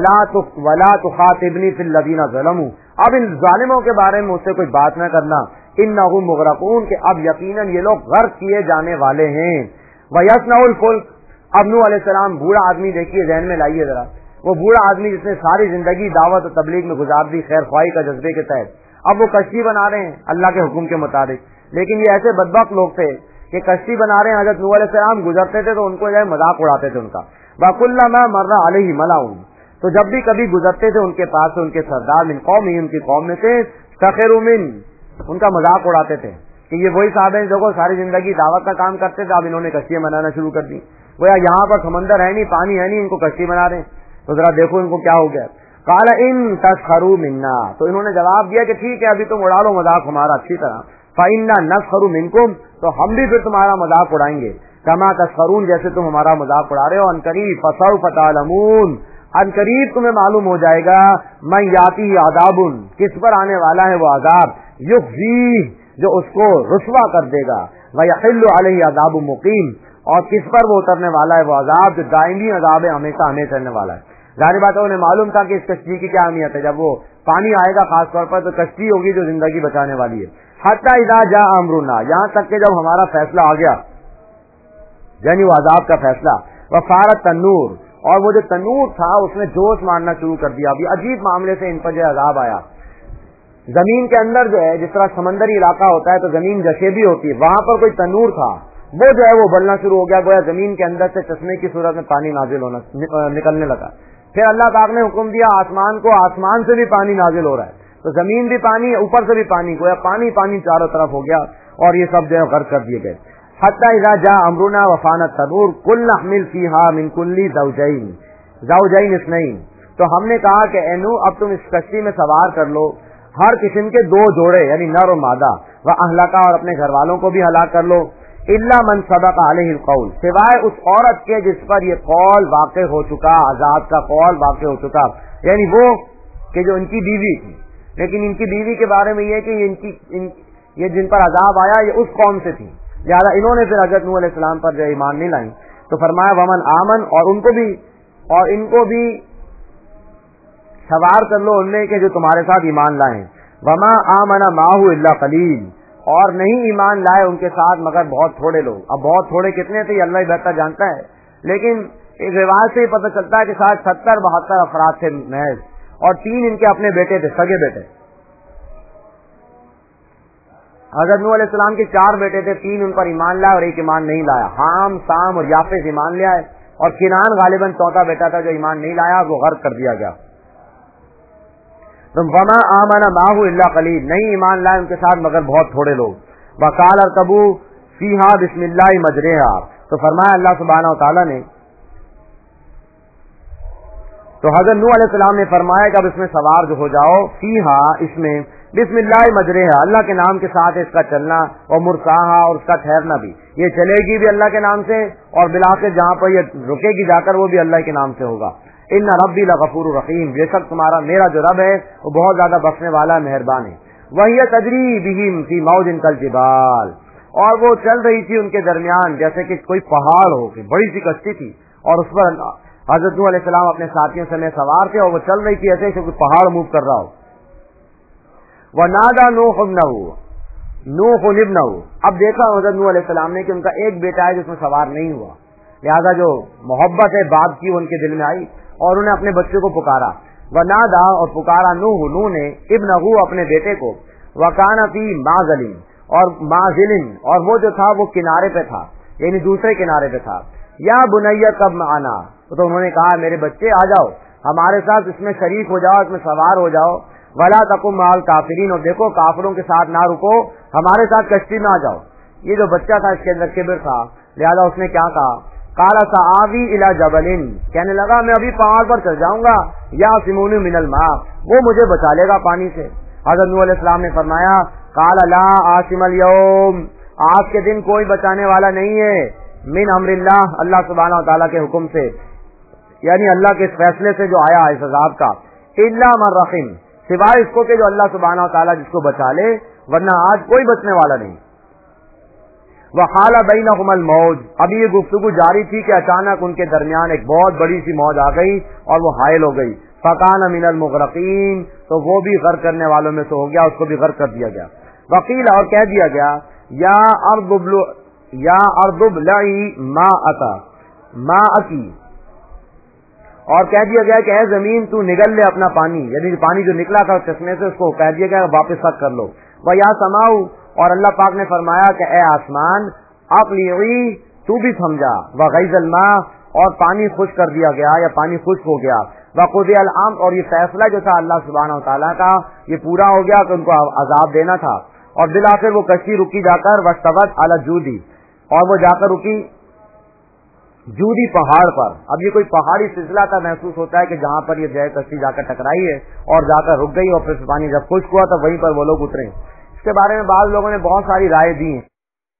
वला तुखातिबनी फिल लदीना ज़लमू, अब इन जालिमों के बारे में मुझसे कोई बात ना करना। इन्नहुम मुग़रक़ून, के अब यकीनन ये लोग गर्क किए जाने वाले हैं। वयस्नउल फुल्क, अब नूह अलैहिस्सलाम बूढ़ा आदमी, देखिए ज़हन में लाइए जरा, वो बूढ़ा आदमी जिसने सारी जिंदगी दावत और तबलीग में गुजार दी खैर ख्वाही का जज्बे के तहत, अब वो कश्ती बना रहे हैं अल्लाह के हुक्म के मुताबिक। लेकिन ये ऐसे बदबख्त लोग थे कि कश्ती बना रहे हैं, हज़रत नूह अलैहिस्सलाम गुजरते थे तो उनको जो है मजाक उड़ाते थे उनका। वकुल्लमा मर्रा अलैहि मलाउन, तो जब भी कभी गुजरते थे उनके पास से उनके सरदार मिन कौमी, उनकी कौम में से, सखिरू मिन, उनका मजाक उड़ाते थे कि ये वही साहब हैं जो सारी जिंदगी दावत का काम करते थे, अब इन्होंने कश्तियां बनाना शुरू कर दी। वो यहाँ पर समंदर है नहीं, पानी है नहीं, इनको कश्ती बना रहे, तो जरा देखो इनको क्या हो गया। काला इन तस्खरू मिन्ना, तो इन्होंने जवाब दिया कि ठीक है अभी तुम उड़ा लो मजाक हमारा अच्छी तरह, फ़इन्ना नस्खरू मिनकुम, तो हम भी फिर तुम्हारा मजाक उड़ाएंगे, कमा तस्खरून, जैसे तुम हमारा मजाक उड़ा रहे हो। अनकरीब फसौफ तअलमून, अनकरीब तुम्हें मालूम हो जाएगा, मैं याती अज़ाबुन, किस पर आने वाला है वो अजाब, युख़ज़ी, जो उसको रुस्वा कर देगा, व यहिल्लु अलैहि अज़ाबुन मुक़ीम, और किस पर वो उतरने वाला है वो अजाब जो दायमी अजाब है, हमेशा हमेशा रहने वाला है। जाहिर बात है उन्हें मालूम था कि इस कश्ती की क्या अहमियत है, जब वो पानी आएगा खास तौर पर तो कश्ती होगी जो जिंदगी बचाने वाली है। हत्ता इज़ा जा अमरुना, यहाँ तक कि जब हमारा फैसला आ गया, यानी वो अजाब का फैसला, वफ़ारत तन्नूर, और वो जो तन्नूर था उसने जोश मारना शुरू कर दिया। अभी अजीब मामले से इन पर जो अजाब आया। जमीन के अंदर जो है, जिस तरह समंदरी इलाका होता है तो जमीन जशेबी होती है, वहां पर कोई तन्नूर था, वो जो है वो बलना शुरू हो गया, गोया जमीन के अंदर से चश्मे की सूरत में पानी नाजिल होना निकलने लगा। फिर अल्लाह पाक ने हुक्म दिया आसमान को, आसमान से भी पानी नाजिल हो रहा है, तो जमीन भी पानी, ऊपर से भी पानी, गोया पानी पानी चारों तरफ हो गया, और ये सब जो है गर्क कर दिए गए। हत्ता इज़ा जा अमरुना वफ़ानत तनूर कुल नहमिल फीहा मिन कुल्ली ज़ौजैन इस्नैन, तो हमने कहा कि ए नूह अब तुम इस कश्ती में सवार कर लो हर किस्म के 2 जोड़े, यानी नर और मादा, व अहलका, और अपने घर वालों को भी हलाक कर लो, इल्ला मन सबक़ अलैहिल क़ौल, सिवाय उस औरत के जिस पर ये कौल वाक़े हो चुका, आजाद का कौल वाक़े हो चुका, यानी वो कि जो इनकी बीवी थी। लेकिन इनकी बीवी के बारे में ये कि ये जिन पर अजाब आया ये उस कौम से थी, लिहाजा इन्होंने फिर हज़रत नूह अलैहिस्सलाम पर जो ईमान नहीं लाई, तो फरमाया वमन आमन, और इनको भी सवार कर लो उनमें के जो तुम्हारे साथ ईमान लाए। वमा आमना माहू इल्ला कलील, और नहीं ईमान लाए उनके साथ मगर बहुत थोड़े लोग। अब बहुत थोड़े कितने थे अल्लाह ही बेहतर जानता है, लेकिन एक रिवायत से ही पता चलता है कि शायद 70-72 अफराद थे महज, और 3 इनके अपने बेटे थे, सगे बेटे। हज़रत नूह अलैहिस्सलाम के 4 बेटे थे, 3 उन पर ईमान लाए और 1 ईमान नहीं लाया। हाम, साम और याफेस ईमान ले आए, और किनान गालिबन 4था बेटा था जो ईमान नहीं लाया, वो गर्क कर दिया गया। تم وما آمن معه الا قلیل، نہیں ایمان لائے ان کے ساتھ مگر بہت تھوڑے لوگ۔ وقال ارکبوا فیہا بسم اللہ مجریہا، تو فرمایا اللہ سبحانہ وتعالیٰ نے، تو حضرت نوح علیہ السلام نے فرمایا کہ اب اس میں سوار جو ہو جاؤ، فیہا اس میں بسم اللہ مجریہا، اللہ کے نام کے ساتھ اس کا چلنا، اور مرساہا اور اس کا ٹھہرنا بھی، یہ چلے گی بھی اللہ کے نام سے، اور بالآخر جہاں پر یہ رکے گی جا کر وہ بھی اللہ کے نام سے ہوگا۔ ان ربی لغفور رحیم، بے شک تمہارا میرا جو رب ہے وہ بہت زیادہ بخشنے والا مہربان ہے۔ وہی تجری بہم فی موج کالجبال، اور وہ چل رہی تھی ان کے درمیان جیسے کہ کوئی پہاڑ ہو، کہ بڑی سی کشتی تھی اور اس پر حضرت نوح علیہ السلام اپنے ساتھیوں سے سوار تھے، اور وہ چل رہی تھی ایسے کہ کوئی پہاڑ موو کر رہا ہو۔ وَنَادَى نُوحٌ ابْنَهُ، نوح ابنہ، اب دیکھا حضرت نوح علیہ السلام نے کہ ان کا ایک بیٹا ہے جو اس میں سوار نہیں ہوا، لہذا جو محبت ہے باپ کی ان کے دل میں آئی اور انہیں اپنے بچے کو پکارا۔ وَنَادَى، اور پکارا نوح نے ابنہ، اپنے بیٹے کو، وَكَانَ فِي مَعْزَلٍ، اور معزلن، اور وہ جو تھا وہ کنارے پہ تھا، یعنی دوسرے کنارے پہ تھا۔ یا بنیہ کب معنا، تو انہوں نے کہا میرے بچے آ جاؤ ہمارے ساتھ، اس میں شریک ہو جاؤ، اس میں سوار ہو جاؤ۔ ولا تکم مع الکافرین، اور دیکھو کافروں کے ساتھ نہ رکو، ہمارے ساتھ کشتی میں آ جاؤ۔ یہ جو بچہ تھا اس کے اندر کبر تھا، لہذا اس نے کیا کہا، قال سآوی الی جبل، کہنے لگا میں ابھی پہاڑ پر چل جاؤں گا، یعصمونی من الماء، وہ مجھے بچا لے گا پانی سے۔ حضرت نوح علیہ السلام نے فرمایا، قال لا عاصم اليوم، آج کے دن کوئی بچانے والا نہیں ہے، من امر اللہ، اللہ سبحانہ و تعالیٰ کے حکم سے، یعنی اللہ کے اس فیصلے سے جو آیا اس عذاب کا، الا من رحم، سوائے اس کو کہ جو اللہ سبحانہ و تعالیٰ جس کو بچا لے، ورنہ آج کوئی بچنے والا نہیں۔ وَحَالَ بَيْنَهُمَا الْمَوْجُ، ابھی یہ گفتگو جاری تھی کہ اچانک ان کے درمیان ایک بہت بڑی سی موج آ گئی اور وہ حائل ہو گئی۔ فَكَانَ مِنَ الْمُغْرَقِينَ، تو وہ بھی غرق کرنے والوں میں سے ہو گیا، اس کو بھی غرق کر دیا گیا۔ وقیل، اور کہہ دیا گیا، یا ارض ابلعی ماءکی، اور کہہ دیا گیا کہ اے زمین تو نگل لے اپنا پانی، یعنی پانی جو نکلا تھا چشمے سے اس کو کہہ دیا گیا واپس خط کر لو۔ وَيَا سَمَاءُ، اور اللہ پاک نے فرمایا کہ اے آسمان، اقلعی، تو بھی تھم جا، وغیظ الماء، اور پانی خشک کر دیا گیا یا پانی خشک ہو گیا، وقضی الامر، اور یہ فیصلہ جو تھا اللہ سبحانہ و تعالیٰ کا یہ پورا ہو گیا کہ ان کو عذاب دینا تھا، اور بالآخر وہ کشتی رکی جا کر واستوت علی الجودی، اور وہ جا کر رکی جودی پہاڑ پر۔ اب یہ کوئی پہاڑی سلسلہ تھا، محسوس ہوتا ہے کہ جہاں پر یہ جائے کشتی جا کر ٹکرائی ہے اور جا کر رک گئی، اور پھر پانی جب خشک ہوا تو وہیں پر وہ لوگ اترے۔ اس کے بارے میں بعض لوگوں نے بہت ساری رائے دی ہیں۔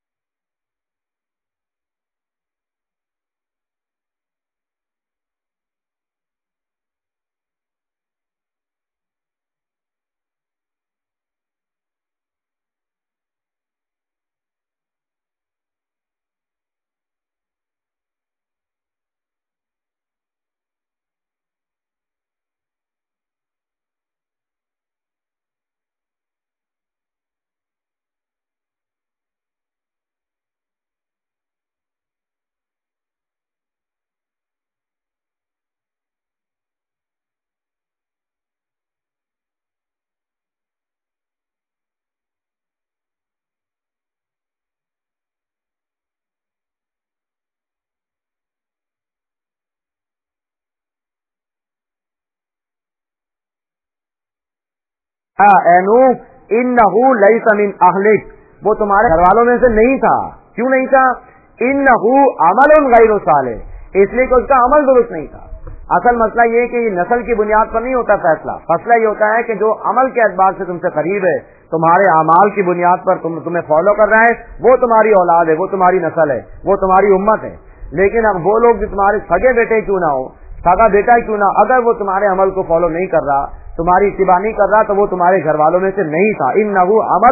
اے نوح انہ لیس من اہلک، وہ تمہارے گھر والوں میں سے نہیں تھا۔ کیوں نہیں تھا؟ انہ عمل غیر صالح، اس لیے کہ اس کا عمل درست نہیں تھا۔ اصل مسئلہ یہ کہ یہ نسل کی بنیاد پر نہیں ہوتا فیصلہ، مسئلہ یہ ہوتا ہے کہ جو عمل کے اعتبار سے تم سے قریب ہے، تمہارے اعمال کی بنیاد پر تمہیں فالو کر رہا ہے، وہ تمہاری اولاد ہے، وہ تمہاری نسل ہے، وہ تمہاری امت ہے۔ لیکن اب وہ لوگ جو تمہارے سگے بیٹے کیوں نہ ہو، سگا بیٹا کیوں نہ، اگر وہ تمہارے عمل کو فالو نہیں کر رہا، تمہاری اتباع نہیں کر رہا، تو وہ تمہارے گھر والوں میں سے نہیں تھا۔ انہ عمل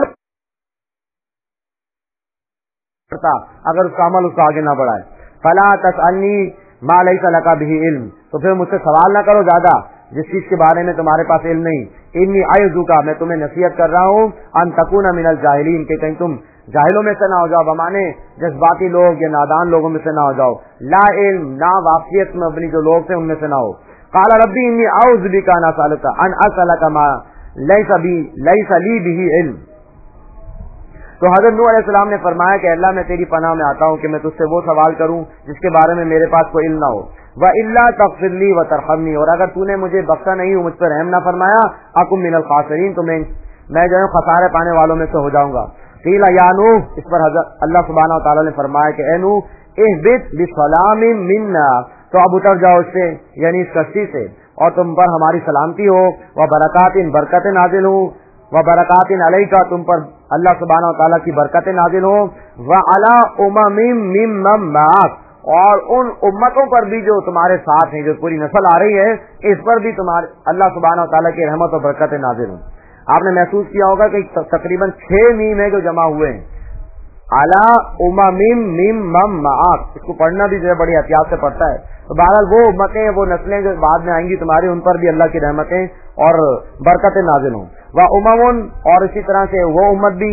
کرتا، اگر اس کا عمل اس کو آگے نہ بڑھائے۔ فلا تسألنی ما لیس لک بہ علم، تو پھر مجھ سے سوال نہ کرو زیادہ جس چیز کے بارے میں تمہارے پاس علم نہیں۔ انی اعظک، میں تمہیں نصیحت کر رہا ہوں، ان تکون من الجاہلین، کہ کہیں تم جاہلوں میں سے نہ ہو جاؤ، بمانے جذباتی لوگ یا نادان لوگوں میں سے نہ ہو جاؤ، لا علم، نہ واقفیت میں اپنی جو لوگ تھے ان میں سے نہ ہو۔ قال ربی انی اعوذ بک ان اسألک ما لیس لی بہ علم، تو حضرت نوح علیہ السلام نے فرمایا کہ اللہ میں تیری پناہ میں آتا ہوں کہ میں تجھ سے وہ سوال کروں جس کے بارے میں میرے پاس کوئی علم نہ ہو۔ وَإِلَّا تَغْفِرْ لِي وَتَرْحَمْنِي، اور اگر تو نے مجھے بخشا نہیں، مجھ پر رحم نہ فرمایا، أَكُن مِّنَ الْخَاسِرِينَ، تو میں جو ہے خسارے پانے والوں میں سے ہو جاؤں گا۔ قیل یا نوح، اس پر اللہ سبحانہ وتعالیٰ نے فرمایا کہ اے نوح اہبط بسلام منا، تو اب اتر جاؤ اس سے، یعنی اس کشتی سے، اور تم پر ہماری سلامتی ہو، وبرکات، برکت نازل ہو، وبرکات علیک، تم پر اللہ سبحانہ وتعالیٰ کی برکت نازل ہو، وعلی امم ممن معک، اور ان امتوں پر بھی جو تمہارے ساتھ ہیں، جو پوری نسل آ رہی ہے، اس پر بھی تمہارے اللہ سبحانہ وتعالیٰ کی رحمت و برکت نازل ہوں۔ آپ نے محسوس کیا ہوگا کہ تقریباً 6 میم ہے جو جمع ہوئے ہیں، علی امم ممن معک، اس کو پڑھنا بھی جو ہے بڑی احتیاط سے پڑھتا ہے۔ تو بہرحال وہ امتیں، وہ نسلیں جو بعد میں آئیں گی تمہاری، ان پر بھی اللہ کی رحمتیں اور برکتیں نازل ہوں۔ وَأُمَمٌ، اور اسی طرح سے وہ امت بھی،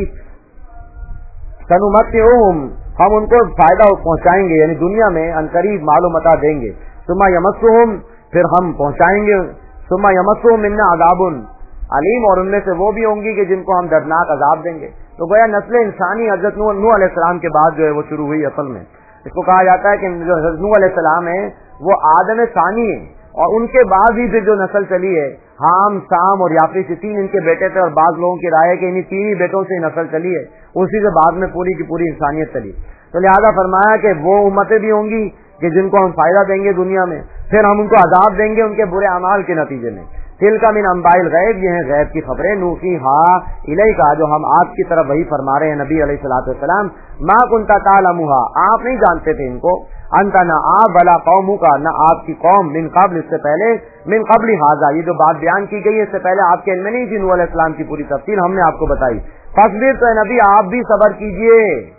سَنُمَتِّعُهُمْ، ہم ان کو فائدہ پہنچائیں گے، یعنی دنیا میں عنقریب مال و متاع دیں گے، ثُمَّ يَمَسُّهُمْ، پھر ہم پہنچائیں گے، ثُمَّ يَمَسُّهُمْ مِنَّا عَذَابٌ علیم، اور ان میں سے وہ بھی ہوں گی کہ جن کو ہم دردناک عذاب دیں گے۔ تو گویا نسل انسانی حضرت نوح علیہ السلام کے بعد جو ہے وہ شروع ہوئی اصل میں۔ اس کو کہا جاتا ہے کہ جو حضرت نوح علیہ السلام ہے وہ آدم ثانی ہے، اور ان کے بعد ہی پھر جو نسل چلی ہے، حام، سام اور یافیس، 3 ان کے بیٹے تھے، اور بعض لوگوں کی رائے ہے کہ انہیں 3 ہی بیٹوں سے نسل چلی ہے، اسی سے بعد میں پوری کی پوری انسانیت چلی۔ تو لہذا فرمایا کہ وہ امتیں بھی ہوں گی کہ جن کو ہم فائدہ دیں گے دنیا میں، پھر ہم ان کو عذاب دیں گے ان کے برے اعمال کے نتیجے میں۔ تلک من انباء الغیب، یہ ہیں غیب کی خبریں، نوحیھا الیک، جو ہم آپ کی طرف وحی فرما رہے ہیں نبی علیہ الصلوۃ والسلام، ما کنت تعلمھا، آپ نہیں جانتے تھے ان کو، انت، نہ آپ، ولا قومک، نہ آپ کی قوم، من قبل، اس سے پہلے، من قبل ھذا، یہ جو بات بیان کی گئی ہے اس سے پہلے آپ کے علم میں نہیں تھی نوح علیہ السلام کی پوری تفصیل ہم نے آپ کو بتائی۔ فاصبر، تو اے نبی آپ بھی صبر کیجئے،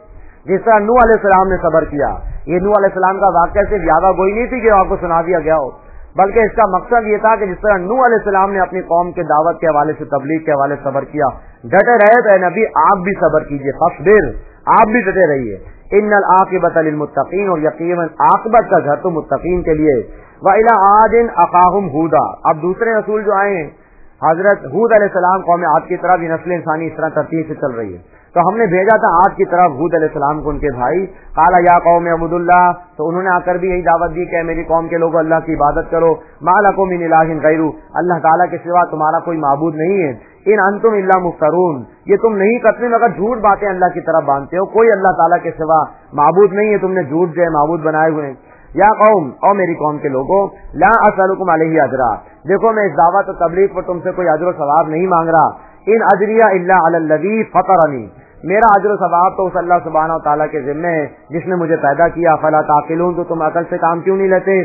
جس طرح نوح علیہ السلام نے صبر کیا۔ یہ نوح علیہ السلام کا واقعہ صرف یادہ گوئی نہیں تھی کہ آپ کو سنا دیا گیا ہو، بلکہ اس کا مقصد یہ تھا کہ جس طرح نوح علیہ السلام نے اپنی قوم کے دعوت کے حوالے سے، تبلیغ کے حوالے سے صبر کیا، ڈٹے رہے، تو اے نبی آپ بھی صبر کیجئے، فاصبر، آپ بھی ڈٹے رہیے۔ ان العاقبۃ للمتقین، اور یقیناً عاقبت کا گھر تو متقین کے لیے۔ وإلی عاد اخاہم ھودا، اب دوسرے رسول جو آئے ہیں، حضرت ہود علیہ السلام قوم عاد کی طرف، یہ نسل انسانی اس طرح ترتیب سے چل رہی ہے، تو ہم نے بھیجا تھا عاد کی طرف ہود علیہ السلام کو ان کے بھائی، قال یا قوم اعبدوا اللہ، تو انہوں نے آ کر بھی یہی دعوت دی کہ میری قوم کے لوگوں اللہ کی عبادت کرو، ما لکم من الہ غیر، اللہ تعالیٰ کے سوا تمہارا کوئی معبود نہیں ہے، ان انتم الا مفترون، یہ تم نہیں کرتے مگر جھوٹ باتیں اللہ کی طرف باندھتے ہو، کوئی اللہ تعالیٰ کے سوا معبود نہیں ہے، تم نے جھوٹ جو ہے معبود بنائے ہوئے ہیں۔ یا قوم، اور میری قوم کے لوگوں، لا اسألکم علیہ اجرا، دیکھو میں اس دعوت و تبلیغ پر تم سے کوئی اجر و ثواب نہیں مانگ رہا، ان اجریہ الا علی الذی فطرنی، میرا اجر و ثواب تو اس اللہ سبحانہ و تعالیٰ کے ذمہ ہے جس نے مجھے پیدا کیا، فلا تعقلون، تو تم عقل سے کام کیوں نہیں لیتے؟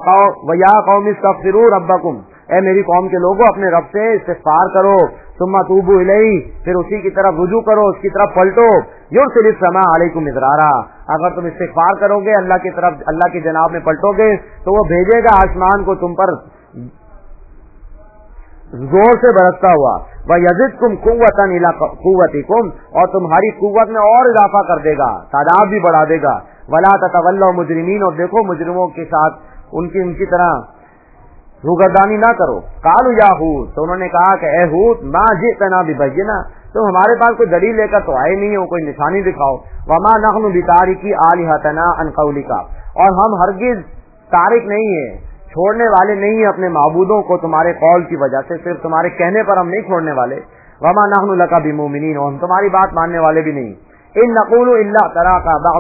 ویا قوم استغفروا ربکم، اے میری قوم کے لوگوں اپنے رب سے استغفار کرو، ثم توبوا الیہ، پھر اسی کی طرف رجوع کرو، اس کی طرف پلٹو، یرسل السماء علیکم مدرارا، اگر تم استغفار کرو گے، اللہ کی طرف، اللہ کی جناب میں پلٹو گے، تو وہ بھیجے گا آسمان کو تم پر زور سے برستا ہوا، وَيَزِدْكُمْ قُوَّةً إِلَىٰ قُوَّتِكُمْ، اور تمہاری قوت میں اور اضافہ کر دے گا، تعداد بھی بڑھا دے گا، وَلَا تَتَوَلَّوْا مُجْرِمِينَ، اور دیکھو مجرموں کے ساتھ ان کی طرح روگردانی نہ کرو۔ قالوا یا ہود، تو انہوں نے کہا کہ اے ہود، ما جئتنا ببینہ، تم ہمارے پاس کوئی دلیل لے کر تو آئے نہیں ہو، کوئی نشانی دکھاؤ، وما نحن بتارکی آلہتنا عن قولک، اور ہم ہرگز تارک نہیں ہیں، چھوڑنے والے نہیں ہیں اپنے معبودوں کو تمہارے قول کی وجہ سے، صرف تمہارے کہنے پر ہم نہیں چھوڑنے والے، وما نحن لک بمؤمنین، اور ہم تمہاری بات ماننے والے بھی نہیں، ان نقول الا تراک بعض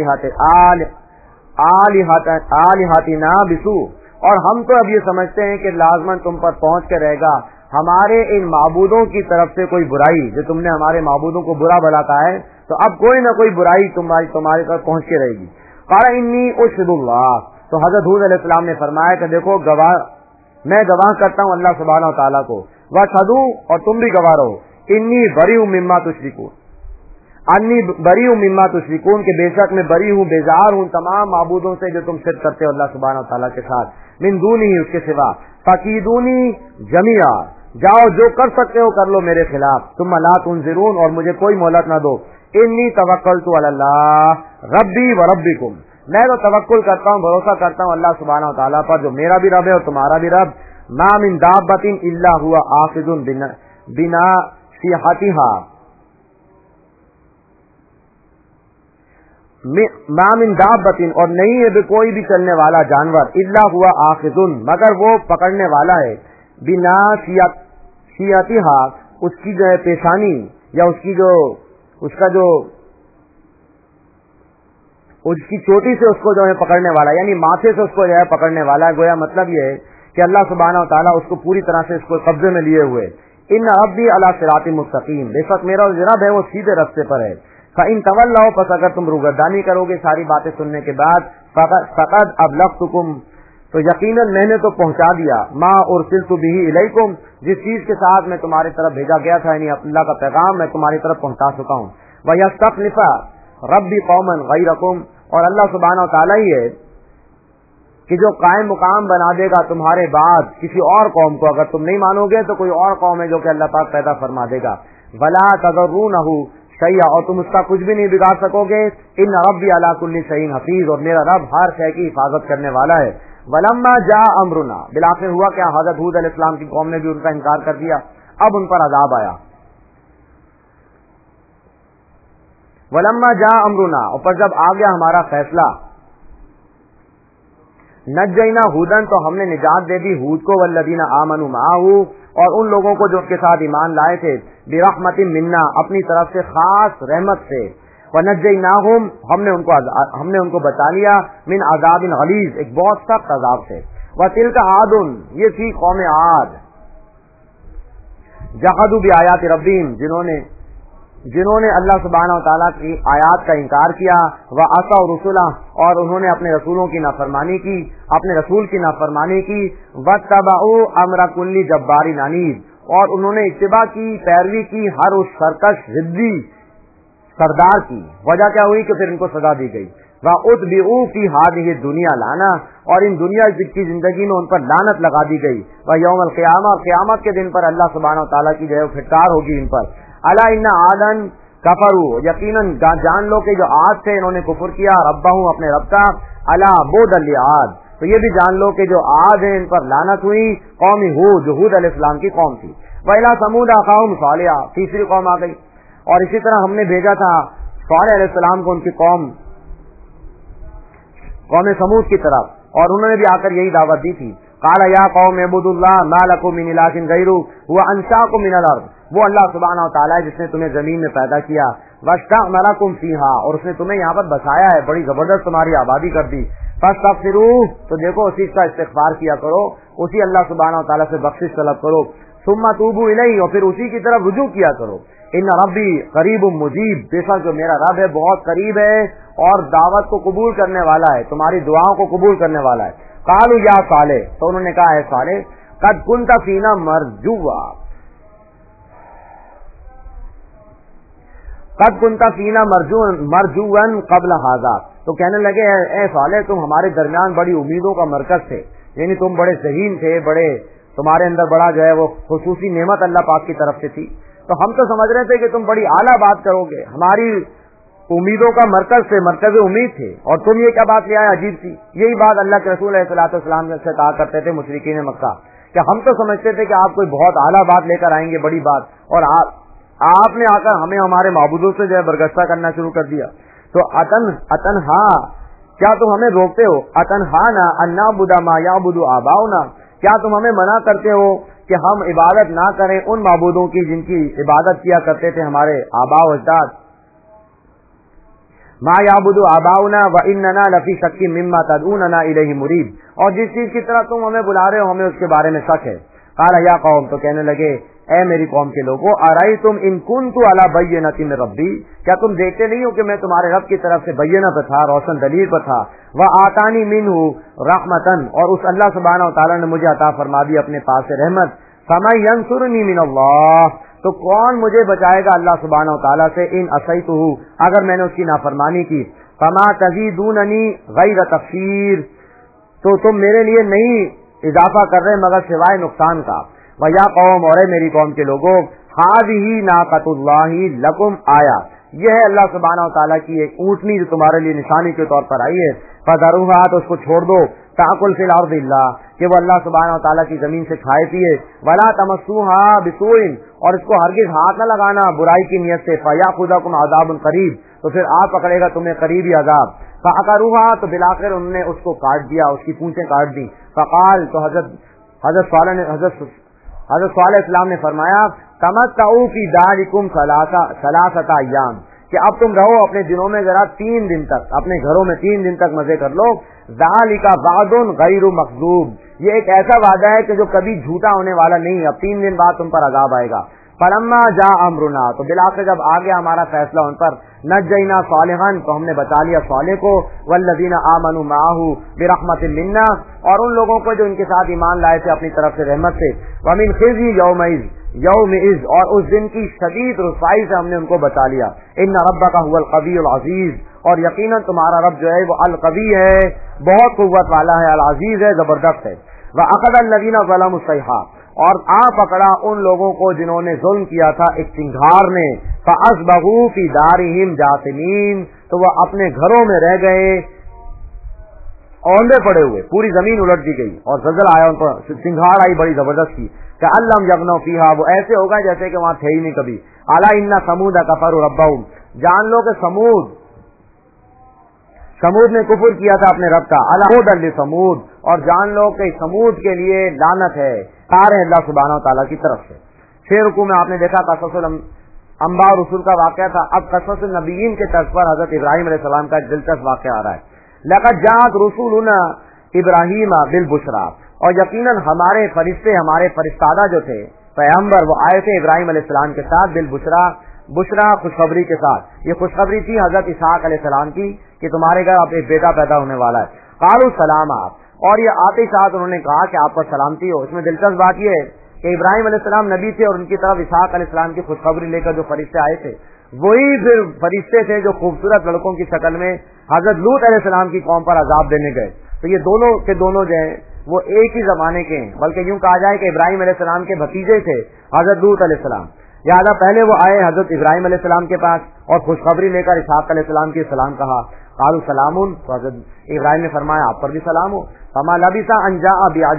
آلہتنا بسوء، اور ہم تو اب یہ سمجھتے ہیں کہ لازماً تم پر پہنچ کے رہے گا ہمارے ان معبودوں کی طرف سے کوئی برائی، جو تم نے ہمارے معبودوں کو برا بھلا کہا ہے، تو اب کوئی نہ کوئی برائی تمہارے پر پہنچ کے رہے گی۔ قال انی اشہد اللہ، تو حضرت ہود علیہ السلام نے فرمایا کہ دیکھو میں گواہ کرتا ہوں اللہ سبحانہ و تعالیٰ کو، واشہدوا، اور تم بھی گواہ رہو، انی بریء مما تشرکون، انی بریء مما تشرکون، کہ بے شک میں بری ہوں، بیزار ہوں تمام معبودوں سے جو تم شرک کرتے ہو اللہ سبحانہ و تعالیٰ کے ساتھ، من دونہ، اس کے سوا، فکیدونی جمیعا، جاؤ جو کر سکتے ہو کر لو میرے خلاف، ثم لا تنظرون، اور مجھے کوئی مہلت نہ دو، انی توکلت علی اللہ ربی و ربکم، میں تو توکل کرتا ہوں، بھروسہ کرتا ہوں اللہ سبحانہ و تعالیٰ پر جو میرا بھی رب ہے اور تمہارا بھی رب، ما من دابۃ الا هو آخذ بناصیحتها، ما من دابۃ اور نہیں ہے کوئی بھی چلنے والا جانور الا ہوا آخذ مگر وہ پکڑنے والا ہے بناصیتھا اس کی جو ہے پیشانی یا اس کی چوٹی سے اس کو جو ہے پکڑنے والا یعنی ماتھے سے اس کو جو ہے پکڑنے والا ہے. گویا مطلب یہ ہے کہ اللہ سبحانہ و تعالیٰ اس کو پوری طرح سے اس کو قبضے میں لیے ہوئے. ان ربی علی صراط مستقیم بے شک میرا رب ہے وہ سیدھے راستے پر ہے. فإن تولوا پس اگر تم روگردانی کرو گے ساری باتیں سننے کے بعد فقد ابلغتکم تو یقیناً میں نے تو پہنچا دیا ما ارسلت به الیکم جس چیز کے ساتھ میں تمہاری طرف بھیجا گیا تھا یعنی اللہ کا پیغام میں تمہاری طرف پہنچا چکا ہوں. ویستخلف ربی قوما غیرکم اور اللہ سبحانہ و تعالیٰ ہی ہے کہ جو قائم مقام بنا دے گا تمہارے بعد کسی اور قوم کو. اگر تم نہیں مانو گے تو کوئی اور قوم ہے جو کہ اللہ پاک پیدا فرما دے گا. ولا تضرونہ شیئا اور تم اس کا کچھ بھی نہیں بگاڑ سکو گے. ان ربی علی کل شیء حفیظ اور میرا رب ہر شے کی حفاظت کرنے والا ہے. ولما جاء امرنا بالآخر ہوا کیا حضرت ہود علیہ السلام کی قوم نے بھی ان کا انکار کر دیا. اب ان پر عذاب آیا. ولما جاء امرنا اور پر جب آ گیا ہمارا فیصلہ نجینا ہودن تو ہم نے نجات دے دی ہود کو والذین آمنوا معه اور ان لوگوں کو جو ان کے ساتھ ایمان لائے تھے برحمت منا اپنی طرف سے خاص رحمت سے. ونجیناہم ہم نے ان کو بچا لیا من عذاب غلیظ ایک بہت سخت عذاب سے. وتلک عاد یہ تھی قوم عاد جحدوا بآیات ربہم جنہوں نے اللہ سبحانہ و تعالیٰ کی آیات کا انکار کیا. وعصوا رسلہ اور انہوں نے اپنے رسولوں کی نافرمانی کی اپنے رسول کی نافرمانی کی. واتبعوا امر کل جبار عنید اور انہوں نے اتباع کی پیروی کی ہر اس سرکش ضدی سردار کی. وجہ کیا ہوئی کہ پھر ان کو سزا دی گئی. واتبعوا فی ہذہ الدنیا لعنہ اور ان دنیا کی زندگی میں ان پر لعنت لگا دی گئی. ویوم القیامہ اور قیامت کے دن پر اللہ سبحانہ و تعالیٰ کی جو ہے پھٹکار ہوگی ان پر. الا ان عادن کفروا یقیناً جان لو کہ جو عاد تھے انہوں نے کفر کیا ربہم اپنے رب کا. الا بعدا لعاد تو یہ بھی جان لو کہ جو عاد ہیں ان پر لعنت ہوئی قوم ہود جو ہود علیہ السلام کی قوم تھی. وإلی ثمود اخاہم صالحا تیسری قوم آ گئی اور اسی طرح ہم نے بھیجا تھا صالح علیہ السلام کو ان کی قوم سمود کی طرف اور انہوں نے بھی آ کر یہی دعوت دی تھی. قال یا قوم اعبدوا اللہ ما لکم من الہ غیرہ هو انشأکم من الارض وہ اللہ سبحانہ و تعالیٰ ہے جس نے تمہیں زمین میں پیدا کیا. واستعمرکم فیہا اور اس نے تمہیں یہاں پر بسایا ہے بڑی زبردست تمہاری آبادی کر دی. فاستغفروہ تو دیکھو اسی کا استغفار کیا کرو اسی اللہ سبحانہ و تعالیٰ سے بخشش طلب کرو. ثم توبوا الیہ اور پھر اسی کی طرف رجوع کیا کرو. ان ربی قریب مجیب بے شک جو میرا رب ہے بہت قریب ہے اور دعوت کو قبول کرنے والا ہے تمہاری دعاؤں کو قبول کرنے والا ہے. قالوا یا صالح تو انہوں نے کہا ہے صالح قد كنت فینا مرجوا قبل هذا تو کہنے لگے اے صالح تم ہمارے درمیان بڑی امیدوں کا مرکز تھے یعنی تم بڑے ذہین تھے بڑے تمہارے اندر بڑا جو ہے وہ خصوصی نعمت اللہ پاک کی طرف سے تھی تو ہم تو سمجھ رہے تھے کہ تم بڑی اعلیٰ بات کرو گے ہماری امیدوں کا مرکز سے مرکز امید تھے اور تم یہ کیا بات لے آئے عجیب سی. یہی بات اللہ کے رسول علیہ الصلوۃ والسلام سے کہا کرتے تھے مشرکین مکہ کہ ہم تو سمجھتے تھے کہ آپ کوئی بہت اعلیٰ بات لے کر آئیں گے بڑی بات اور آپ نے آ کر ہمیں ہمارے معبودوں سے جو ہے برگشتہ کرنا شروع کر دیا. تو اتنہا کیا تم ہمیں روکتے ہو اتنہانا ان نعبد ما یعبد آباؤنا کیا تم ہمیں منع کرتے ہو کہ ہم عبادت نہ کریں ان معبودوں کی جن کی عبادت کیا کرتے تھے ہمارے آباء و اجداد. ما یعبد آباؤنا واننا لفی شک مما تدعوننا الیہ مریب اور جس چیز کی طرف تم ہمیں بلا رہے ہو ہمیں اس کے بارے میں شک ہے. قال یا قوم تو کہنے لگے اے میری قوم کے لوگوں ارائیتم ان کنت علی بینۃ من ربی کیا تم دیکھتے نہیں ہو کہ میں تمہارے رب کی طرف سے بینہ پہ تھا روشن دلیل پر تھا. وآتانی منہ رحمتا اور اس اللہ سبحانہ و تعالیٰ نے مجھے عطا فرما دی اپنے پاس سے رحمت. فمن ینصرنی من اللہ تو کون مجھے بچائے گا اللہ سبحانہ و تعالیٰ سے ان عصیتہ اگر میں نے اس کی نافرمانی کی. فما تزیدوننی غیر تخسیر تو تم میرے لیے نہیں اضافہ کر رہے مگر سوائے نقصان کا. وَيَا قَوْمَ اور اے میری قوم کے لوگوں هَذِهِ نَاقَةُ اللَّهِ لَكُمْ آیَةٌ یہ ہے اللہ سبحانہ و تعالیٰ کی ایک اونٹنی جو تمہارے لیے نشانی کے طور پر آئی ہے. فَذَرُوهَا تو اس کو چھوڑ دو تَأْكُلْ فِي الْأَرْضِ اللَّهِ کہ وہ اللہ سبحانہ و تعالیٰ کی زمین سے کھائے پیے. وَلَا تَمَسُّوهَا بِسُوءٍ اور اس کو ہرگز ہاتھ نہ لگانا برائی کی نیت سے. فَيَأْخُذَكُمْ عَذَابٌ قَرِيبٌ تو پھر آپ پکڑے گا تمہیں قریبی عذاب. فعقروها تو بالآخر انہوں نے اس کو کاٹ دیا, اس کی پونچھیں کاٹ دی. فقال تو حضرت صالح اسلام نے فرمایا تمتعوا فی دارکم ثلاثۃ ایام, کہ اب تم رہو اپنے دنوں میں ذرا 3 دن تک, اپنے گھروں میں 3 دن تک مزے کر لو. ذالک وعد غیر مکذوب, یہ ایک ایسا وعدہ ہے کہ جو کبھی جھوٹا ہونے والا نہیں. اب 3 دن بعد تم پر عذاب آئے گا. فلما جاء امرنا تو بالآخر جب آ گیا ہمارا فیصلہ ان پر, نجینا صالحا تو ہم نے بچا لیا صالح کو, والذین آمنوا معه برحمت منا اور ان لوگوں کو جو ان کے ساتھ ایمان لائے تھے اپنی طرف سے رحمت سے. ومن خزي یومئذ اور اس دن کی شدید رسوائی سے ہم نے ان کو بچا لیا. ان ربک هو القوی العزیز, اور یقیناً تمہارا رب جو ہے وہ القوی ہے, بہت قوت والا ہے, العزیز ہے, زبردست ہے. واخذ الذین ظلموا الصیحہ اور پکڑا ان لوگوں کو جنہوں نے ظلم کیا تھا ایک چنگھار نے. فاصبحوا فی دارہم جاثمین تو وہ اپنے گھروں میں رہ گئے اوندے پڑے ہوئے, پوری زمین الٹ دی گئی اور زلزلہ آیا ان پر, چنگھار آئی بڑی زبردست کی. کہ لم یغنوا فیہا, وہ ایسے ہوگا جیسے کہ وہاں تھے ہی نہیں کبھی. الا ان ثمود کفروا ربہم, جان لو کہ سمود نے کفر کیا تھا اپنے رب کا. الا ہدی لثمود, اور جان لو کہ سمود کے لیے لعنت ہے, تار ہے اللہ سبحانہ وتعالی کی طرف سے. 6 رکوع میں آپ نے دیکھا قصص الانبیاء رسول کا واقعہ تھا. اب قصص النبیین کے طرز پر حضرت ابراہیم علیہ السلام کا دلچسپ واقعہ آ رہا ہے. لقد جاءت رسولنا ابراہیم بالبشرا, اور یقیناً ہمارے فرشتے, ہمارے فرستادہ جو تھے پیغمبر, وہ آئے تھے ابراہیم علیہ السلام کے ساتھ بالبشرا, بشرا خوشخبری کے ساتھ. یہ خوشخبری تھی حضرت اسحاق علیہ السلام کی کہ تمہارے گھر اب ایک بیٹا پیدا ہونے والا ہے. قالوا سلاما, اور یہ آتے ساتھ انہوں نے کہا کہ آپ پر سلامتی ہو. اس میں دلچسپ بات یہ ہے کہ ابراہیم علیہ السلام نبی تھے اور ان کی طرف اسحاق علیہ السلام کی خوشخبری لے کر جو فرشتے آئے تھے وہی پھر فرشتے تھے جو خوبصورت لڑکوں کی شکل میں حضرت لوط علیہ السلام کی قوم پر عذاب دینے گئے. تو یہ دونوں کے دونوں جو ہیں وہ ایک ہی زمانے کے ہیں, بلکہ یوں کہا جائے کہ ابراہیم علیہ السلام کے بھتیجے تھے حضرت لوط علیہ السلام. لہٰذا پہلے وہ آئے حضرت ابراہیم علیہ السلام کے پاس اور خوشخبری لے کر اسحاق علیہ السلام کی سلام کہا. قالوا سلام, تو حضرت ابراہیم نے فرمایا آپ پر بھی سلام ہو. فما لبث ان جاء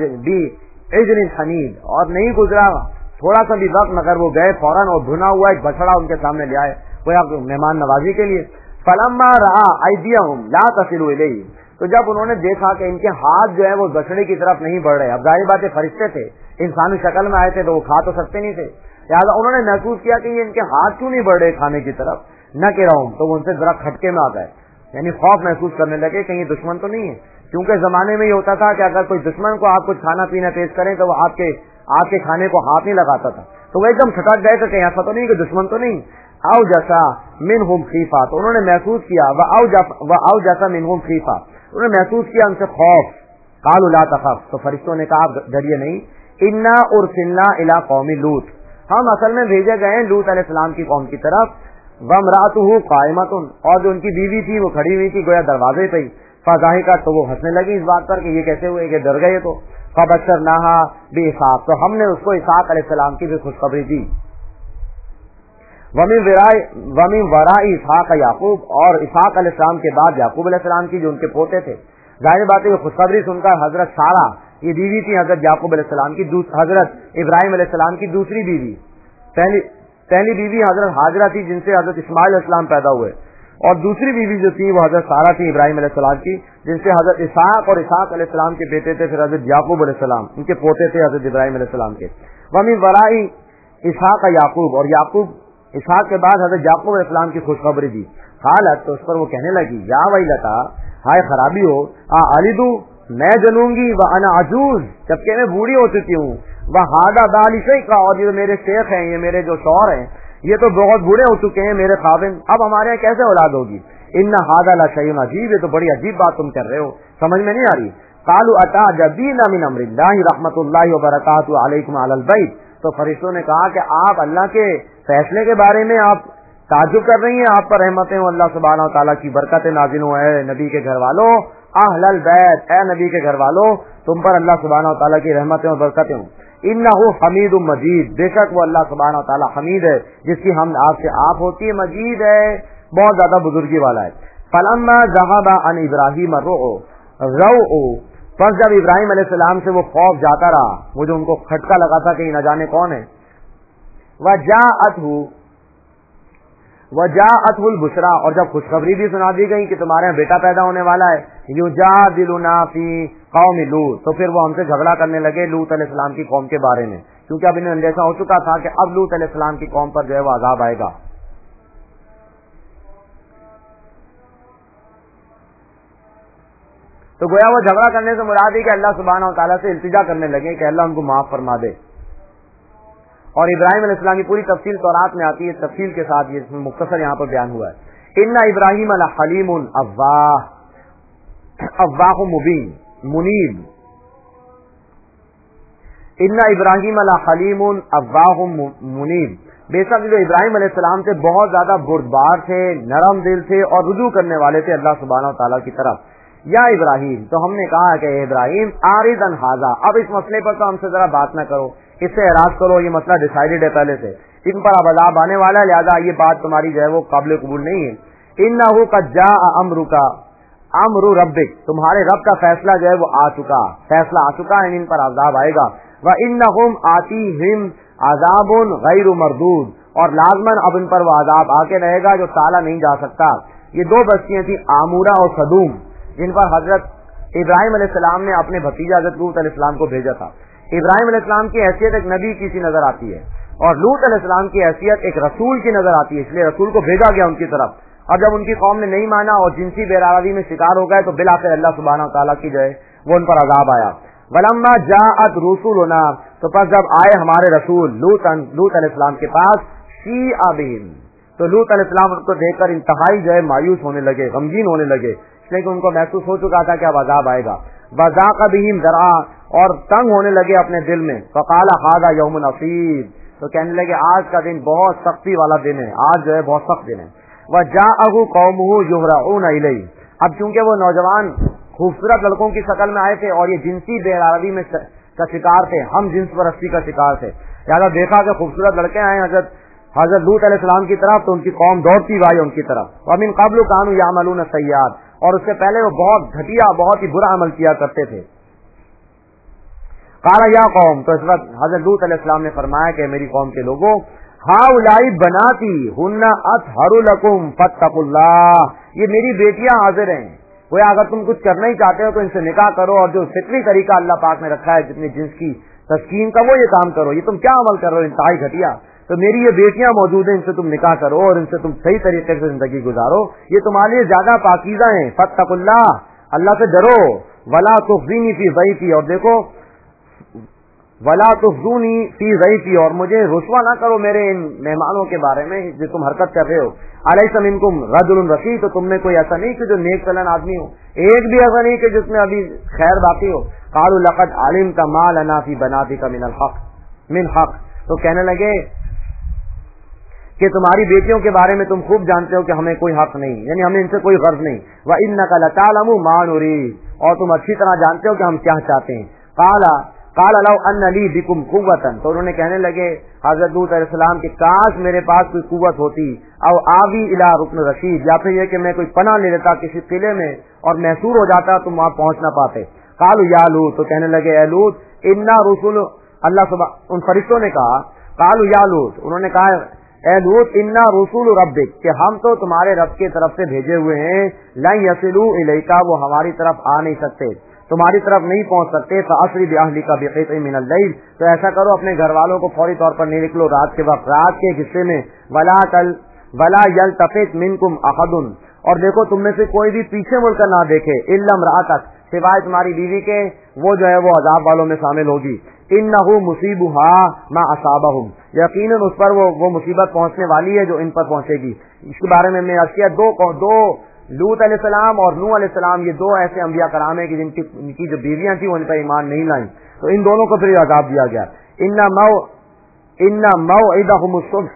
بعجل حنید, اور نہیں گزرا تھوڑا سا بھی وقت مگر وہ گئے فوراً اور بھنا ہوا ایک بچڑا ان کے سامنے لے آئے, کوئی آپ مہمان نوازی کے لیے. فلما رأى ایدیہم لا تصل الیہ, تو جب انہوں نے دیکھا کہ ان کے ہاتھ جو ہے وہ بچڑے کی طرف نہیں بڑھ رہے, اب ظاہر بات ہے فرشتے تھے, انسانی شکل میں آئے تھے تو وہ کھا تو سکتے نہیں تھے, لہٰذا انہوں نے محسوس کیا کہ یہ ان کے ہاتھ کیوں نہیں بڑھ رہے کھانے کی طرف. نہ کہ رہوں, تو وہ ان سے ذرا کھٹکے میں آ گئے, یعنی خوف محسوس کرنے لگے کہیں یہ دشمن تو نہیں ہے, کیونکہ زمانے میں یہ ہوتا تھا کہ اگر کوئی دشمن کو آپ کچھ کھانا پینا پیش کریں تو وہ آپ کے کھانے کو ہاتھ نہیں لگاتا تھا, تو وہ ایک دم کھٹک گئے کہ کہیں ایسا تو نہیں کہ دشمن تو نہیں. او جیسا منہم خیفہ, تو انہوں نے محسوس کیا, او جیسا منہم خیفہ, انہوں نے محسوس کیا ان سے خوف. قالوا لا تخف, تو فرشتوں نے کہا ڈریے نہیں. انا ارسلنا الی قوم لوط, ہم اصل میں بھیجے گئے لوط علیہ السلام کی قوم کی طرف. وامرأتہ قائمۃ, اور جو ان کی بیوی تھی وہ کھڑی ہوئی تھی گویا دروازے پہ ہی. فضاحکت, تو وہ ہنسنے لگی اس بات پر کہ یہ کیسے ہوئے کہ ڈر گئے. تو فبشرناها باسحاق, تو ہم نے اس کو اسحاق علیہ السلام کی بھی خوشخبری دی. ومن وراء اسحاق یعقوب, اور اسحاق علیہ السلام کے بعد یعقوب علیہ السلام کی جو ان کے پوتے تھے. ظاہر بات ہے کہ خوشخبری سن کر حضرت سارہ, یہ بیوی تھی حضرت یعقوب علیہ السلام کی, حضرت ابراہیم علیہ السلام کی دوسری بیوی. پہلی بیوی حضرت ہاجرہ تھی جن سے حضرت اسماعیل علیہ السلام پیدا ہوئے, اور دوسری بیوی جو تھی وہ حضرت سارہ تھی ابراہیم علیہ السلام کی, جن سے حضرت اسحاق, اور اسحاق علیہ السلام کے بیٹے تھے پھر حضرت یعقوب علیہ السلام, ان کے پوتے تھے حضرت ابراہیم علیہ السلام کے. ومن وراء اسحاق یعقوب, اور اسحاق کے بعد حضرت یعقوب علیہ السلام کی خوشخبری دی. قالت, تو اس پر وہ کہنے لگی, یا ویلتا, ہائے خرابی ہو, الیدو, میں جنوں گی, وانا عجوز, جبکہ میں بوڑھی ہو چکی ہوں, وہذا بالی شیخا, اور یہ میرے شیخ ہیں, یہ میرے جو شوہر ہیں یہ تو بہت بوڑھے ہو چکے ہیں میرے خاوند, اب ہمارے یہاں کیسے اولاد ہوگی. ان ھذا لشیء عجیب, یہ تو بڑی عجیب بات تم کر رہے ہو, سمجھ میں نہیں آ رہی. قالوا اتعجبین من امر اللہ رحمۃ اللہ وبرکاتہ علیکم علی البیت, تو فرشتوں نے کہا کہ آپ اللہ کے فیصلے کے بارے میں آپ تعجب کر رہی ہیں, آپ پر رحمتیں ہوں اللہ سبحانہ و تعالیٰ کی, برکتیں نازل ہوں اے نبی کے گھر والوں, اہل البیت, اے نبی کے گھر والوں, تم پر اللہ سبحانہ و تعالیٰ کی رحمتیں اور برکتیں ہوں. انہ حمید مجید, بے شک وہ اللہ سبحانہ و تعالیٰ حمید ہے جس کی حمد آپ سے آپ ہوتی ہے, مجید ہے, بہت زیادہ بزرگی والا ہے. فلما ذهب عن ابراہیم الروع, پس جب ابراہیم علیہ السلام سے وہ خوف جاتا رہا, وہ جو ان کو کھٹکا لگا تھا کہ نہ جانے کون ہے. وجاءته البشرا، اور جب خوشخبری بھی سنا دی گئی کہ تمہارے یہاں بیٹا پیدا ہونے والا ہے، یجادلنا فی قوم لوط، تو پھر وہ ہم سے جھگڑا کرنے لگے لوط علیہ السلام کی قوم کے بارے میں، کیونکہ اب انہیں اندیشہ ہو چکا تھا کہ اب لوط علیہ السلام کی قوم پر جو ہے وہ عذاب آئے گا۔ تو گویا وہ جھگڑا کرنے سے مراد ہے کہ اللہ سبحانہ و تعالیٰ سے التجا کرنے لگے کہ اللہ ان کو معاف فرما دے۔ اور ابراہیم علیہ السلام کی پوری تفصیل تورات میں آتی ہے، تفصیل کے ساتھ یہ مختصر یہاں پر بیان ہوا ہے۔ ان ابراہیم لحلیم اواہ مبین منیب، ان ابراہیم لحلیم اواہ منیب، بے شک جو ابراہیم علیہ السلام سے بہت زیادہ بردبار تھے، نرم دل تھے اور رجوع کرنے والے تھے اللہ سبحانہ و تعالیٰ کی طرف۔ یا ابراہیم، تو ہم نے کہا کہ ابراہیم آرد عن ھذا، اب اس مسئلے پر تو ہم سے ذرا بات نہ کرو، اس سے اعراض کرو، یہ مسئلہ ڈیسائیڈڈ ہے پہلے سے، ان پر اب عذاب آنے والا ہے، لہذا یہ بات تمہاری جو ہے وہ قابل قبول نہیں ہے۔ انہ قد جاء امرک، امر ربک، تمہارے رب کا فیصلہ جو ہے وہ آ چکا، فیصلہ آ چکا ہے، ان پر عذاب آئے گا۔ وانہم آتیہم عذاب غیر مردود، اور لازماً اب ان پر وہ عذاب آ کے رہے گا جو ٹالا نہیں جا سکتا۔ یہ دو بستیاں تھیں آمورہ اور سدوم، جن پر حضرت ابراہیم علیہ السلام نے اپنے بھتیجا حضرت لوط علیہ السلام کو بھیجا تھا۔ ابراہیم علیہ السلام کی حیثیت ایک نبی کی سی نظر آتی ہے، اور لوط علیہ السلام کی حیثیت ایک رسول کی نظر آتی ہے، اس لیے رسول کو بھیجا گیا ان کی طرف۔ اور جب ان کی قوم نے نہیں مانا اور جنسی بے-راوی میں شکار ہو گئے تو بالآخر اللہ سبحانہ و تعالیٰ کی جو ہے وہ ان پر عذاب آیا۔ ولما جاءت رسولنا، تو پس جب آئے ہمارے رسول لوط علیہ السلام کے پاس، شیء بہم، تو لوط علیہ السلام ان کو دیکھ کر انتہائی جو ہے مایوس ہونے لگے، غمگین ہونے لگے، اس لیے کہ ان کو محسوس ہو چکا تھا کہ اب عذاب آئے گا۔ وذاق بہم ذرعا، اور تنگ ہونے لگے اپنے دل میں، فقال ھذا یوم عصیب، تو کہنے لگے آج کا دن بہت سختی والا دن ہے، آج جو ہے بہت سخت دن ہے۔ وجاءہ قومہ یہرعون الیہ، اب چونکہ وہ نوجوان خوبصورت لڑکوں کی شکل میں آئے تھے اور یہ جنسی بے-راوی میں کا شکار تھے، ہم جنس پرستی کا شکار تھے، لہٰذا دیکھا کہ خوبصورت لڑکے آئے حضرت لوط علیہ السلام کی طرف، تو ان کی قوم دوڑتی آئی ان کی طرف۔ ومن قبل کانوا یعملون السیئات، اور اس سے پہلے وہ بہت گھٹیا، بہت ہی برا عمل کیا کرتے تھے۔ قال یا قوم، تو اس وقت حضرت لوط علیہ السلام نے فرمایا کہ میری قوم کے لوگوں، ہؤلاء بناتی ہن اطہر لکم فاتقوا اللہ، یہ میری بیٹیاں حاضر ہیں، کوئی اگر تم کچھ کرنا ہی چاہتے ہو تو ان سے نکاح کرو، اور جو فطری طریقہ اللہ پاک نے رکھا ہے جتنی جنس کی تسکین کا، وہ یہ کام کرو، یہ تم کیا عمل کر رہے ہو انتہائی گھٹیا، تو میری یہ بیٹیاں موجود ہیں، ان سے تم نکاح کرو اور ان سے تم صحیح طریقے سے زندگی گزارو، یہ تمہارے لیے زیادہ پاکیزہ ہیں۔ فاتقوا اللہ، اللہ سے ڈرو، ولا تخزونی فی ضیفی، اور دیکھو ولا تخزونی فی ضیفی، اور مجھے رسوا نہ کرو میرے ان مہمانوں کے بارے میں جو تم حرکت کر رہے ہو۔ الیس منکم رجل رشید، تو تم میں کوئی ایسا نہیں کہ جو نیک چلن آدمی ہو، ایک بھی ایسا نہیں کہ جس میں ابھی خیر باقی ہو۔ قالوا لقد علمت ما لنا فی بناتک من حق، تو کہنے لگے کہ تمہاری بیٹیوں کے بارے میں تم خوب جانتے ہو کہ ہمیں کوئی حق نہیں، یعنی ہمیں ان سے کوئی غرض نہیں۔ وَإِنَّكَ لَتَعْلَمُ مَا نُرِيدُ، اور تم اچھی طرح جانتے ہو کہ ہم کیا چاہتے ہیں۔ قَالَ لَوْ أَنَّ لِي بِكُمْ قُوَّةً، تو انہوں نے کہنے لگے حضرت لوط علیہ السلام کہ کاش میرے پاس کوئی قوت ہوتی، او آوی الی رکن رشید، یا پھر یہ کہ میں کوئی پناہ لے لیتا کسی قلعے میں اور محصور ہو جاتا تم وہاں پہنچ نہ پاتے۔ قالوا یا لوط، تو کہنے لگے اے لوط، انا رسول اللہ ان فرشتوں نے کہا، قالوا یا لوط، انہوں نے کہا اے لوط، انا رسول ربک، کہ ہم تو تمہارے رب کی طرف سے بھیجے ہوئے ہیں، لن یصلوا الیک، وہ ہماری طرف آ نہیں سکتے، تمہاری طرف نہیں پہنچ سکتے۔ فاسری باہلک بقطع من اللیل، تو ایسا کرو اپنے گھر والوں کو فوری طور پر نہیں نکلو رات کے وقت، رات کے حصے میں، ولا یلتفت منکم احد، اور دیکھو تم میں سے کوئی بھی پیچھے مڑ کر نہ دیکھے، الا امرأتک، سوائے تمہاری بیوی کے، وہ جو ہے وہ عذاب والوں میں شامل ہوگی۔ انہ مصیبها ما اصابہم، یقیناً اس پر وہ مصیبت پہنچنے والی ہے جو ان پر پہنچے گی۔ اس کے بارے میں نے عرض کیا دو لوط علیہ السلام اور نوح علیہ السلام، یہ دو ایسے انبیاء کرام ہیں کہ جن کی جو بیویاں تھیں وہ ان پر ایمان نہیں لائیں، تو ان دونوں کو پھر عذاب دیا گیا۔ ان موعدہم الصبح،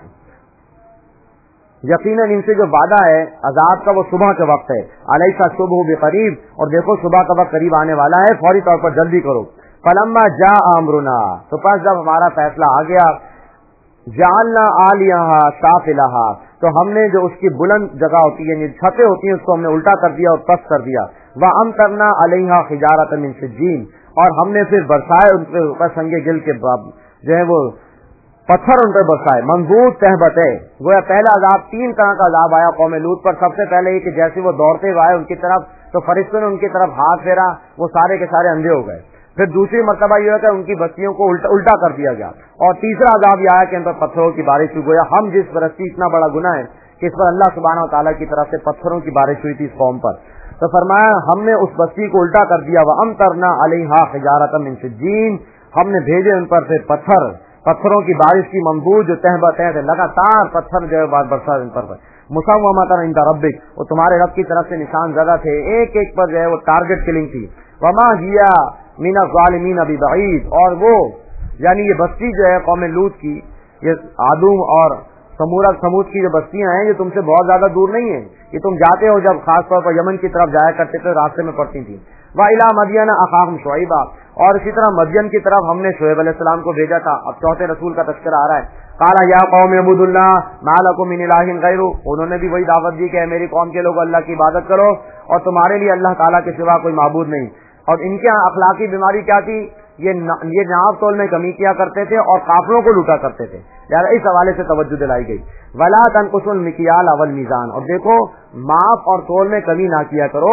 یقیناً ان سے جو وعدہ ہے عذاب کا وہ صبح کے وقت ہے۔ الیس الصبح بقریب، اور دیکھو صبح کا وقت قریب آنے والا ہے، فوری طور پر جلدی کرو۔ فلما جاء امرنا، تو پس جب ہمارا فیصلہ آ گیا، جعلنا عالیہا سافلہا، تو ہم نے جو اس کی بلند جگہ ہوتی ہے یعنی چھتیں ہوتی ہیں اس کو ہم نے الٹا کر دیا اور پست کر دیا۔ وامطرنا علیہا حجارۃ من سجین، اور ہم نے پھر برسائے ان کے اوپر سنگ گل کے جو ہے وہ پتھر ان پر برسائے، منظور تہبتے، گویا پہلا عذاب 3 طرح کا عذاب آیا قوم لوط پر. سب سے پہلے یہ کہ جیسے وہ دوڑتے ہوئے آئے ان کی طرف تو فرشتوں نے ان کی طرف ہاتھ پھیرا، وہ سارے کے سارے اندھے ہو گئے. پھر دوسری مرتبہ یہ ہے کہ ان کی بستیوں کو الٹا کر دیا گیا. اور تیسرا عذاب یہ آیا کہ ان پر پتھروں کی بارش ہوئی. گویا ہم جس برستی اتنا بڑا گناہ ہے کہ اس پر اللہ سبحانہ و تعالیٰ کی طرف سے پتھروں کی بارش ہوئی تھی اس قوم پر. تو فرمایا ہم نے اس بستی کو الٹا کر دیا. وَأَمْطَرْنَا عَلَيْهَا حِجَارَةً مِّن سِجِّيلٍ، ہم نے بھیجے ان پر سے پتھروں کی بارش کی منبوذ جو تہ بتہ تھے، لگاتار پتھر جو ہے برسا ان پر. مصومۃ عند ربک، وہ تمہارے رب کی طرف سے نشان زدہ تھے، ایک ایک پر جو ہے وہ ٹارگٹ کلنگ تھی. وما ہی من الظالمین ببعید، اور وہ یعنی یہ بستی جو ہے قوم لوط کی، یہ عادوم اور سمود کی جو بستیاں ہیں یہ تم سے بہت زیادہ دور نہیں ہیں. یہ تم جاتے ہو جب خاص طور پر یمن کی طرف جایا کرتے تھے راستے میں پڑتی تھی. وَإِلَىٰ مَدْيَنَ أَخَاهُمْ شُعَيْبًا، اور اسی طرح مدین کی طرف ہم نے شعیب علیہ السلام کو بھیجا تھا. اب چوتھے رسول کا تذکرہ آ رہا ہے. قَالَ يَا قَوْمِ اعْبُدُوا اللَّهَ مَا لَكُم مِّنْ إِلَٰهٍ غَيْرُهُ، انہوں نے بھی وہی دعوت دی کہ اے میری قوم کے لوگ اللہ کی عبادت کرو اور تمہارے لیے اللہ تعالیٰ کے سوا کوئی معبود نہیں. اور ان کے اخلاقی بیماری کیا تھی؟ یہ ناپ تول میں کمی کیا کرتے تھے اور قافلوں کو لوٹا کرتے تھے. یار اس حوالے سے توجہ دلائی گئی. وَلَا تَنْقُصُوا الْمِكْيَالَ وَالْمِيزَانَ، اور دیکھو ماپ اور تول میں کمی نہ کیا کرو.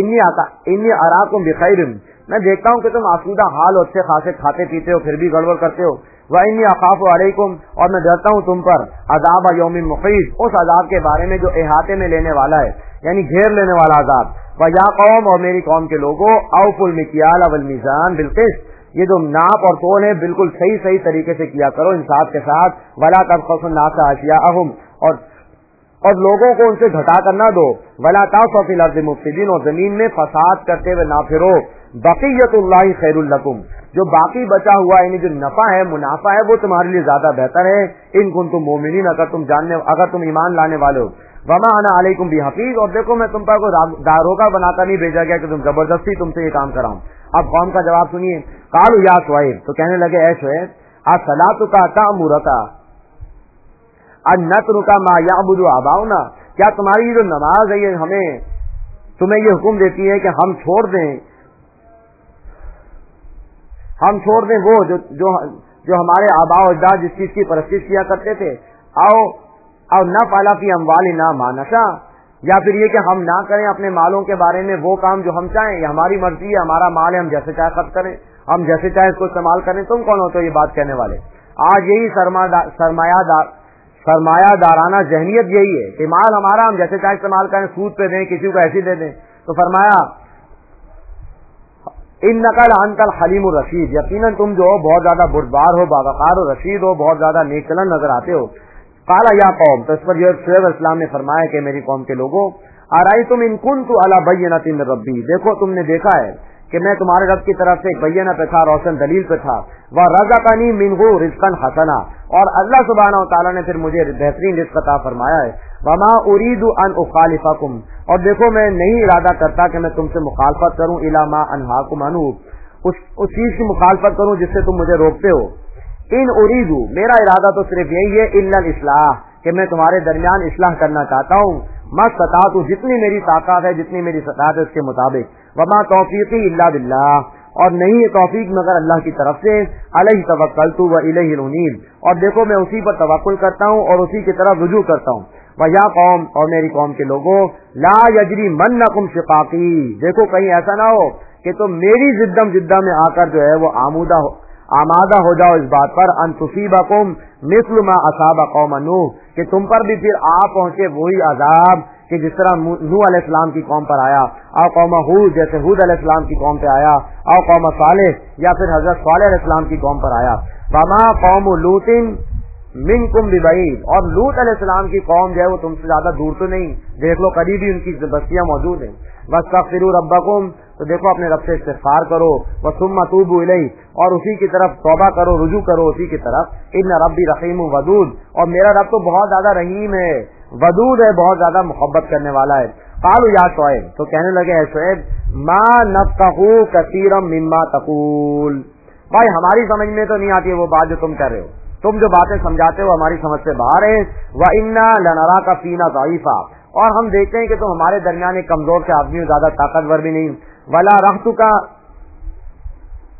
انی اراکم بخیر، میں دیکھتا ہوں کہ تم آسودہ حال اور اچھے خاصے کھاتے پیتے ہو پھر بھی گڑبڑ کرتے ہو. وَإِنِّي أَخَافُ عَلَيْكُمْ، اور میں ڈرتا ہوں تم پر عذاب یوم محیط، اس عذاب کے بارے میں جو احاطے میں لینے والا ہے، یعنی گھیر لینے والا عذاب. وَيَا قَوْمَ، اور میری قوم کے لوگوں، أَوْفُوا الْمِكْيَالَ وَالْمِيزَانَ بِالْقِسْطِ، یہ جو ناپ اور تول ہے بالکل صحیح طریقے سے کیا کرو، انصاف کے ساتھ. وَلَا تَبْخَسُوا النَّاسَ أَشْيَاءَهُمْ، اور لوگوں کو ان سے گھٹا کر نہ دو. وَلَا تَعْثَوْا فِي الْأَرْضِ مُفْسِدِينَ، اور زمین میں فساد کرتے ہوئے نہ پھرو. بقیت اللہ خیر لکم، جو باقی بچا ہوا یعنی جو نفع ہے منافع ہے وہ تمہارے لیے زیادہ بہتر ہے. ان کنتم مومنین، اگر تم ایمان لانے والے ہو. وما انا علیکم بحفیظ، اور دیکھو میں تم پر کوئی داروغہ بناتا نہیں بھیجا گیا کہ تم زبردستی تم سے یہ کام کراؤں. اب قوم کا جواب سنیے. قالوا یا شعیب، تو کہنے لگے اے شعیب، اصلاتک تأمرک ان نترک ما یعبد آباؤنا، کیا تمہاری جو نماز ہے یہ تمہیں یہ حکم دیتی ہے کہ ہم چھوڑ دیں وہ جو ہمارے آباء و اجداد جس چیز کی پرستش کیا کرتے تھے. او نفعل فی اموالنا ما نشاء، یا پھر یہ کہ ہم نہ کریں اپنے مالوں کے بارے میں وہ کام جو ہم چاہیں. یہ ہماری مرضی ہے، ہمارا مال ہے، ہم جیسے چاہے خرچ کریں، ہم جیسے چاہے اس کو استعمال کریں. تم کون ہوتے ہو یہ بات کہنے والے؟ آج یہی سرمایہ دارانہ ذہنیت یہی ہے کہ مال ہمارا، ہم جیسے چاہے استعمال کریں، سود پہ دیں، کسی کو ایسی دے دیں. تو فرمایا انک لانت الحلیم الرشید، یقیناً تم جو بہت زیادہ بردبار ہو، باوقار ہو، رشید ہو، بہت زیادہ نیک چلن نظر آتے ہو. قال یا قوم، تو اس پر جو شعیب اسلام نے فرمایا کہ میری قوم کے لوگوں، ارائیتم ان کنت علی بینۃ من ربی، دیکھو تم نے دیکھا ہے کہ میں تمہارے رب کی طرف سے ایک بینہ پہ تھا، روشن دلیل پہ تھا. ورزقنی منہ رزقا حسنا، اور اللہ سبحانہ و تعالیٰ نے پھر مجھے بہترین رزق عطا فرمایا ہے. وما اريد ان اخالفکم، اور دیکھو میں نہیں ارادہ کرتا کہ میں تم سے مخالفت کروں. الی ما انہاکم عنہ، اس چیز کی مخالفت کروں جس سے تم مجھے روکتے ہو. ان اريد، میرا ارادہ تو صرف یہی ہے، الا الاصلاح، کہ میں تمہارے درمیان اصلاح کرنا چاہتا ہوں. ما استطعت، جتنی میری طاقت ہے، جتنی میری استطاعت ہے اس کے مطابق. وما توفیقی الا باللہ، اور نہیں ہے توفیق مگر اللہ کی طرف سے. علیہ توکلت و الیہ الانیب، اور دیکھو میں اسی پر توکل کرتا ہوں اور اسی کی طرف رجوع کرتا ہوں. ویا قوم، اور میری قوم کے لوگوں، لا یجرمنکم شقاقی، دیکھو کہیں ایسا نہ ہو کہ تم میری جدہ میں آ کر جو ہے وہ آمادہ ہو جاؤ اس بات پر، ان تصیبکم مثل ما اصاب قوم نوح، کہ تم پر بھی پھر آ پہنچے وہی عذاب کہ جس طرح نوح علیہ السلام کی قوم پر آیا. او قوم ہود، جیسے ہود علیہ السلام کی قوم پہ آیا. او قوم صالح، یا پھر حضرت صالح علیہ السلام کی قوم پر آیا. وما قوم لوط منکم ببعید، اور لوط علیہ السلام کی قوم جو ہے وہ تم سے زیادہ دور تو نہیں، دیکھ لو قریب ہی ان کی بستیاں موجود ہیں. واستغفروا ربکم، تو دیکھو اپنے رب سے استغفار کرو. وثم توبوا الیہ، اور اسی کی طرف توبہ کرو، رجوع کرو اسی کی طرف. ان ربی رحیم ودود، اور میرا رب تو بہت زیادہ رحیم ہے، ودود ہے، بہت زیادہ محبت کرنے والا ہے. قالوا یا شعیب، تو کہنے لگے اے شعیب، ما نفقہ کثیرا مما تقول، بھائی ہماری سمجھ میں تو نہیں آتی وہ بات جو تم کر رہے ہو، تم جو باتیں سمجھاتے ہو ہماری سمجھ سے باہر ہے. وَإِنَّا لَنَرَاكَ فِينَا ضَعِيفًا، اور ہم دیکھتے ہیں کہ تم ہمارے درمیان ایک کمزور سے آدمی ہو، زیادہ طاقتور بھی نہیں. وَلَا رَحْتُكَ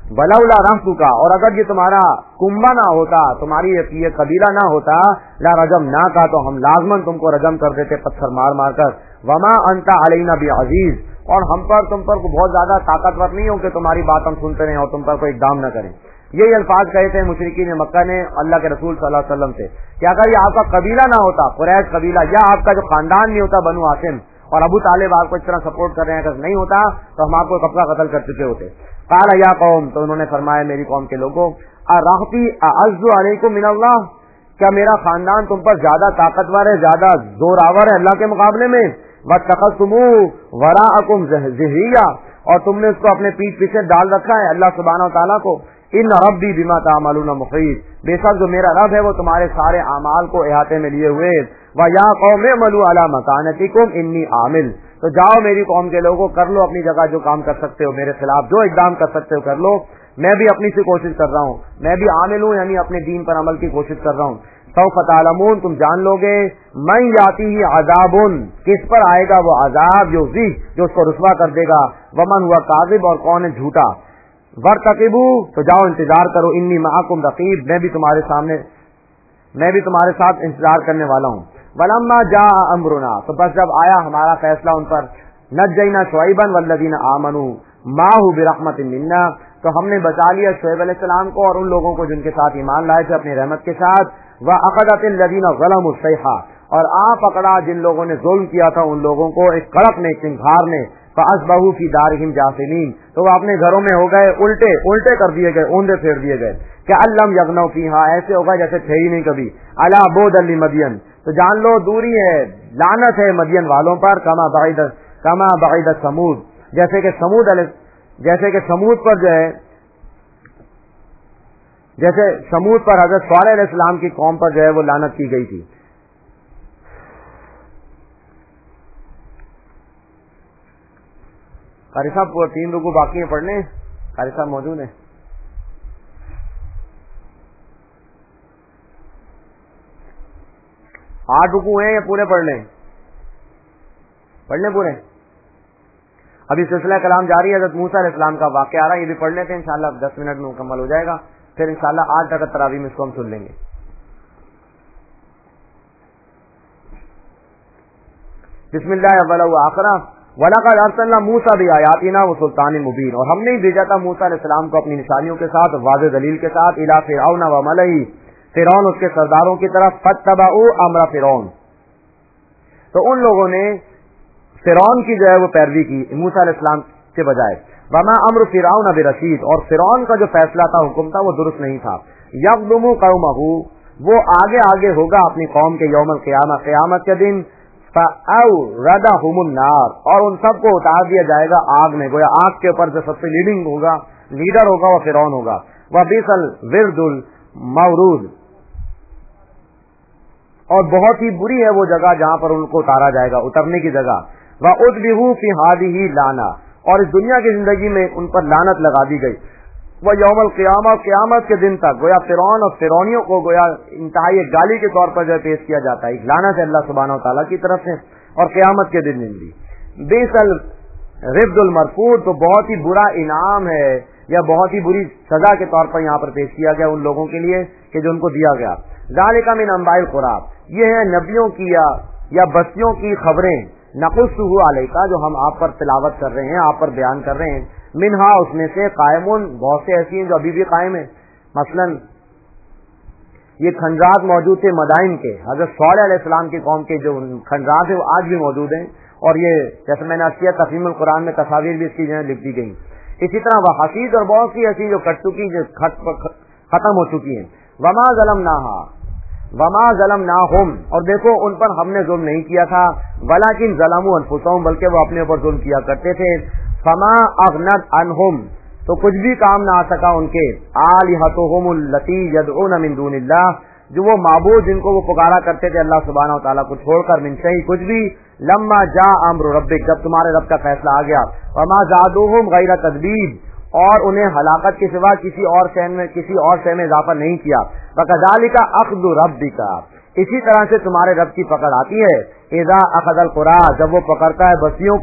ولولا رحمتک، اور اگر یہ تمہارا کنبہ نہ ہوتا، تمہاری یہ قبیلہ نہ ہوتا، لا رجمناک، تو ہم لازماً تم کو رجم کر دیتے پتھر مار مار کر، وما انت علینا بعزیز، اور ہم پر تم پر بہت زیادہ طاقتور نہیں ہو کہ تمہاری بات ہم سنتے رہیں اور تم پر کوئی اقدام نہ کریں. یہی الفاظ کہے تھے مشرکین مکہ نے اللہ کے رسول صلی اللہ علیہ وسلم سے کہ اگر یہ آپ کا قبیلہ نہ ہوتا، قریش قبیلہ، یا آپ کا جو خاندان نہیں ہوتا بنو ہاشم، اور ابو طالب آپ کو اس طرح سپورٹ کر رہے ہیں، اگر نہیں ہوتا تو ہم آپ کو کب کا قتل کر چکے ہوتے. قال یا قوم، تو انہوں نے فرمایا میری قوم کے لوگوں، ارہتی اعز علیکم من اللہ، کیا میرا خاندان تم پر زیادہ طاقتور ہے، زیادہ زوراور ہے اللہ کے مقابلے میں؟ واتخذتموہ وراءکم ظہریا، اور تم نے اس کو اپنے پیٹھ پیچھے ڈال رکھا ہے اللہ سبحانہ و تعالیٰ کو. ان ربی بما تعملون محیط، بے شک جو میرا رب ہے وہ تمہارے سارے اعمال کو احاطے میں لیے ہوئے. وَيَا قَوْمِ اعْمَلُوا عَلَىٰ مَكَانَتِكُمْ إِنِّي عَامِلٌ، تو جاؤ میری قوم کے لوگوں، کر لو اپنی جگہ جو کام کر سکتے ہو، میرے خلاف جو اقدام کر سکتے ہو کر لو، میں بھی اپنی سے کوشش کر رہا ہوں، میں بھی عامل ہوں، یعنی اپنے دین پر عمل کی کوشش کر رہا ہوں. سوف تعلمون، تم جان لو گے، من یاتیہ عذاب، کس پر آئے گا وہ عذاب، جو اس کو رسوا کر دے گا، ومن ہوا کاذب، اور کون ہے جھوٹا. وارتقبوا، تو جاؤ انتظار کرو، انی معکم رقیب، میں بھی تمہارے ساتھ انتظار کرنے والا ہوں. ولما جاء امرنا، تو بس جب آیا ہمارا فیصلہ ان پر، نجینا شعیبا والذین آمنوا معه برحمت منا، تو ہم نے بچا لیا شعیب علیہ السلام کو اور ان لوگوں کو جن کے ساتھ ایمان لائے تھے اپنی رحمت کے ساتھ. وَأَخَذَتِ الَّذِينَ ظَلَمُوا الصَّيْحَةُ، اور پکڑا جن لوگوں نے ظلم کیا تھا ان لوگوں کو ایک کڑک نے، ایک چنگھار نے. فَأَصْبَحُوا فِي دَارِهِمْ جَاثِمِينَ، تو وہ اپنے گھروں میں ہو گئے الٹے کر دیے گئے، اوندے پھیر دیے گئے. كَأَن لَّمْ يَغْنَوْا فِيهَا، ایسے ہوگا جیسے تھے ہی نہیں کبھی. أَلَا بُعْدًا لِّمَدْيَنَ، تو جان لو دوری ہے، لعنت ہے مدین والوں پر. كَمَا بَعِدَ ثَمُودَ، جیسے کہ سمود پر جو ہے، جیسے سمود پر حضرت صالح علیہ السلام کی قوم پر جو ہے وہ لعنت کی گئی تھی. قاری صاحب کو 3 رکوع باقی ہیں پڑھنے، قاری صاحب موجود ہیں؟ آٹھ رکوع ہیں یا پورے پڑھ لیں پورے؟ ابھی سلسلہ کلام جاری ہے، حضرت موسیٰ علیہ السلام کا واقعہ آ رہا ہے، یہ بھی پڑھ لیتے ہیں انشاءاللہ، 10 منٹ میں مکمل ہو جائے گا. پھر انشاءاللہ 8 رکعت تراویح میں اس کو ہم سن لیں گے. بسم اللہ اول و آخرہ. وَلَقَدْ أَرْسَلْنَا مُوسَىٰ بِآيَاتِنَا وَسُلْطَانٍ مُبِينٍ، اور ہم نے بھیجا تھا موسیٰ علیہ السلام کو اپنی نشانیوں کے ساتھ، واضح دلیل کے ساتھ، إِلَىٰ فِرْعَوْنَ وَمَلَئِهِ، فرعون اس کے سرداروں کی طرف. فَاتَّبَعُوا أَمْرَ فِرْعَوْنَ، تو ان لوگوں نے فرعون کی جو ہے وہ پیروی کی موسیٰ علیہ السلام کے بجائے. وما امر فرعون برشید، اور فرعون کا جو فیصلہ تھا، حکم تھا، وہ درست نہیں تھا. یقدم قومہ، وہ آگے ہوگا اپنی قوم کے یوم القیامہ، قیامت کے دن. فاوردہم النار، اور ان سب کو اتار دیا جائے گا آگ میں. گویا آگ کے اوپر جو سب سے لیڈر ہوگا وہ فرعون ہوگا. وبئس الورد المورود، اور بہت ہی بری ہے وہ جگہ جہاں پر ان کو اتارا جائے گا، اترنے کی جگہ. وَأُتْبِعُوا فِي هَٰذِهِ لَعْنَةً، اور اس دنیا کی زندگی میں ان پر لعنت لگا دی گئی. وہ یوم القیامہ، قیامت کے دن تک گویا فرعون اور فرعونیوں کو گویا انتہائی گالی کے طور پر جو پیش کیا جاتا ہے، ایک لعنت ہے اللہ سبحانہ و تعالیٰ کی طرف سے. اور قیامت کے دن بھی بئس الرفد المرفود، تو بہت ہی برا انعام ہے یا بہت ہی بری سزا کے طور پر یہاں پر پیش کیا گیا ان لوگوں کے لیے کہ جو ان کو دیا گیا. ذالک من انباء القری، یہ ہے نبیوں کی یا بستیوں کی خبریں. نقصہ علیک، جو ہم آپ پر تلاوت کر رہے ہیں، آپ پر بیان کر رہے ہیں. منہا، اس میں سے قائمون، بہت سے ایسی ہیں جو ابھی بھی قائم ہیں. مثلا یہ کھنجرات موجود تھے مدائن کے، حضرت صالح علیہ السلام کی قوم کے جو کھنجرات ہیں وہ آج بھی موجود ہیں. اور یہ جیسے میں نے عرض کیا تفہیم القرآن میں تصاویر بھی اس کی جو لکھ دی گئی. اسی طرح وہ حسید اور بہت سی ایسی جو کٹ چکی، جو ختم ہو چکی ہیں. وما ظلمناہم، اور دیکھو ان پر ہم نے ظلم نہیں کیا تھا. ولکن ظلموا انفسہم، بلکہ وہ اپنے اوپر ظلم کیا کرتے تھے. فما اغنت عنہم، تو کچھ بھی کام نہ آ سکا ان کے. آلہتہم التی یدعون من دون اللہ، جو وہ معبود جن کو وہ پکارا کرتے تھے اللہ سبحانہ و تعالیٰ کو چھوڑ کر. من شیء، کچھ بھی. لما جاء امر ربک، جب تمہارے رب کا فیصلہ آ گیا. وما زادوہم غیر تدبیب، اور انہیں ہلاکت کے سوا کسی اور شے میں اضافہ نہیں کیا. وکذالک اخذ ربک، اسی طرح سے تمہارے رب کی پکڑ آتی ہے. اذا اخذ القری، جب وہ پکڑتا ہے بستیوں کو.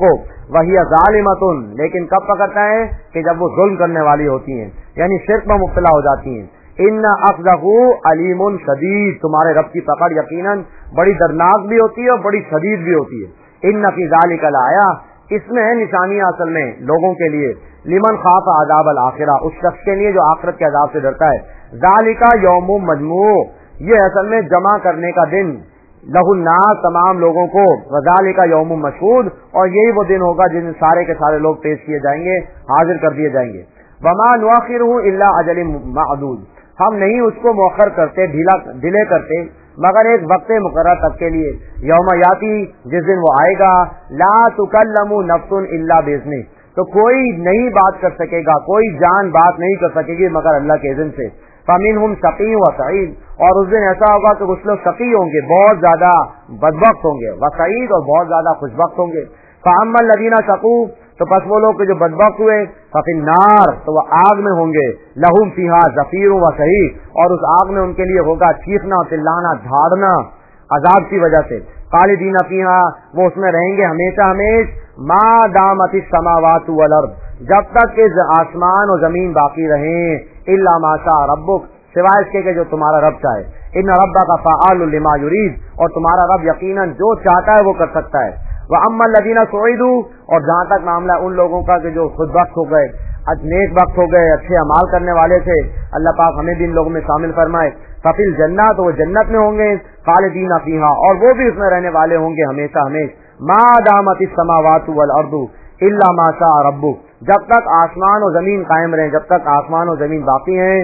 وہی ظالمتن، لیکن کب پکڑتا ہے کہ جب وہ ظلم کرنے والی ہوتی ہیں، یعنی شرک میں مبتلا ہو جاتی ہیں. ان اخذہ علیم شدید، تمہارے رب کی پکڑ یقیناً بڑی دردناک بھی ہوتی ہے اور بڑی شدید بھی ہوتی ہے. ان فی ذالک لآیہ، اس میں ہے نشانیاں اصل میں لوگوں کے لیے. لمن خاف عذاب الآخرہ، اس شخص کے لیے جو آخرت کے عذاب سے ڈرتا ہے. ذالک یوم مجموع، یہ اصل میں جمع کرنے کا دن. لہ الناس، تمام لوگوں کو. وذالک یوم مشہود، اور یہی وہ دن ہوگا جن سارے کے سارے لوگ پیش کیے جائیں گے، حاضر کر دیے جائیں گے. وما نؤخرہ الا اجل معدود، ہم نہیں اس کو مؤخر کرتے، ڈیلے کرتے مگر ایک وقت مقرر تک کے لیے. یوم یاتی، جس دن وہ آئے گا. لا تکلم نفس الا باذنہ، تو کوئی نہیں بات کر سکے گا، کوئی جان بات نہیں کر سکے گی مگر اللہ کے اذن سے. فمنہم شقی و سعید، اور اس دن ایسا ہوگا کہ کچھ لوگ شقی ہوں گے، بہت زیادہ بدبخت ہوں گے، و سعید، اور بہت زیادہ خوشبخت ہوں گے. فاما الذین شقوا، تو پس وہ لوگ جو بدبخت ہوئے، ففی النار، تو وہ آگ میں ہوں گے. لہم فیہا زفیر و شہیق، اور اس آگ میں ان کے لیے ہوگا چیخنا، چلانا، دھاڑنا عذاب کی وجہ سے. خالدین فیہا، وہ اس میں رہیں گے ہمیشہ ہمیش. ما دامت السماوات والارض، جب تک کہ آسمان و زمین باقی رہیں. الا ما شاء ربک، سوائے اس کے کہ جو تمہارا رب چاہے. ان ربک فعال لما یرید، اور تمہارا رب یقیناً جو چاہتا ہے وہ کر سکتا ہے. وَأَمَّا الَّذِينَ سُعِدُوا، اور جہاں تک معاملہ ان لوگوں کا کہ جو خود بخت ہو گئے، نیک وقت ہو گئے، اچھے اعمال کرنے والے تھے، اللہ پاک ہمیں بھی ان لوگوں میں شامل فرمائے. فَفِي الْجَنَّةِ، تو وہ جنت میں ہوں گے. خالدین فیہا، اور وہ بھی اس میں رہنے والے ہوں گے ہمیشہ ہمیش. ما دامت السماوات والارض الا ما شاء ربک، جب تک آسمان و زمین قائم رہیں، جب تک آسمان و زمین باقی ہیں،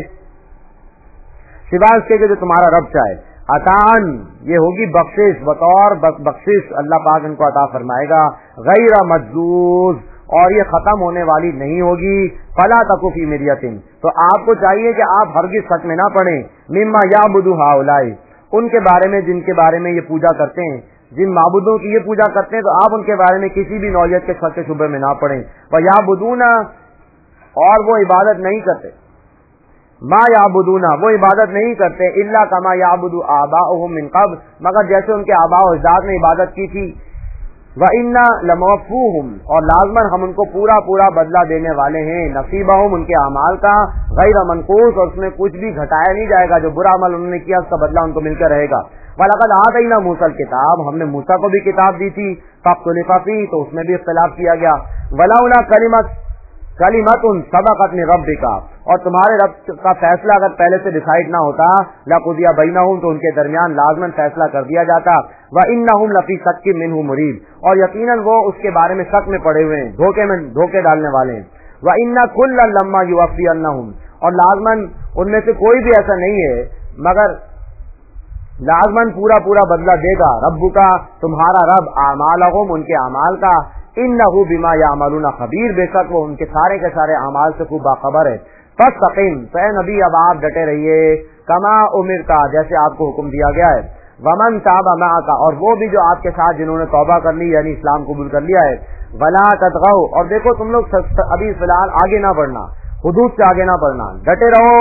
سوائے اس کے کہ جو تمہارا رب چاہے. عطان، یہ ہوگی بخشش، بطور بخشش اللہ پاک ان کو عطا فرمائے گا. غیر مجذوذ، اور یہ ختم ہونے والی نہیں ہوگی. فلا تکو فی مریۃ، تو آپ کو چاہیے کہ آپ ہرگز شک میں نہ پڑیں. مما یعبد ہؤلاء، ان کے بارے میں جن کے بارے میں یہ پوجا کرتے ہیں، جن معبودوں کی یہ پوجا کرتے ہیں، تو آپ ان کے بارے میں کسی بھی نوعیت کے شک شبہ میں نہ پڑیں. ویعبدون، اور وہ عبادت نہیں کرتے. ما یعبدون، وہ عبادت نہیں کرتے. الا کما یعبد آباؤہم من قبل، مگر جیسے ان کے آباء و اجداد نے عبادت کی تھی. وَإِنَّا لَمُوَفُّوهُمْ، اور لازماً ہم ان کو پورا پورا بدلہ دینے والے ہیں. نصیبہم، ان کے اعمال کا. غیر منقوص، اور اس میں کچھ بھی گھٹایا نہیں جائے گا. جو برا عمل انہوں نے کیا اس کا بدلہ ان کو مل کر رہے گا. وَلَقَدْ آتَيْنَا مُوسَى الْكِتَابَ، ہم نے موسیٰ کو بھی کتاب دی تھی. فَاخْتَلَفَ فِيهِ، تو اس میں بھی اختلاف کیا گیا. وَلَوْلَا کلمۃ سبقت من ربک، اور تمہارے رب کا فیصلہ اگر پہلے سے ڈیسائیڈ نہ ہوتا، لقضی بینہم، تو ان کے درمیان لازماً فیصلہ کر دیا جاتا. وانہم لفی شک منہ مریب، اور یقیناً وہ اس کے بارے میں شک میں پڑے ہوئے ہیں، دھوکے ڈالنے والے ہیں. وان کلا لما یوفینہم، اور لازماً ان میں سے کوئی بھی ایسا نہیں ہے مگر لازماً پورا پورا بدلہ دے گا. رب کا، تمہارا رب، اعمالہم، ان کے اعمال کا. انہ بما یعملون خبیر، بے شک وہ ان کے سارے اعمال سے خوب باخبر ہے. فاستقم، تو اے نبی اب آپ ڈٹے رہیے. کما امرتا، جیسے آپ کو حکم دیا گیا ہے. ومن تاب معک، اور وہ بھی جو آپ کے ساتھ جنہوں نے توبہ کر لی، یعنی اسلام قبول کر لیا ہے. ولا تطغوا، اور دیکھو تم لوگ ابھی فی الحال آگے نہ بڑھنا، حدود سے آگے نہ بڑھنا، ڈٹے رہو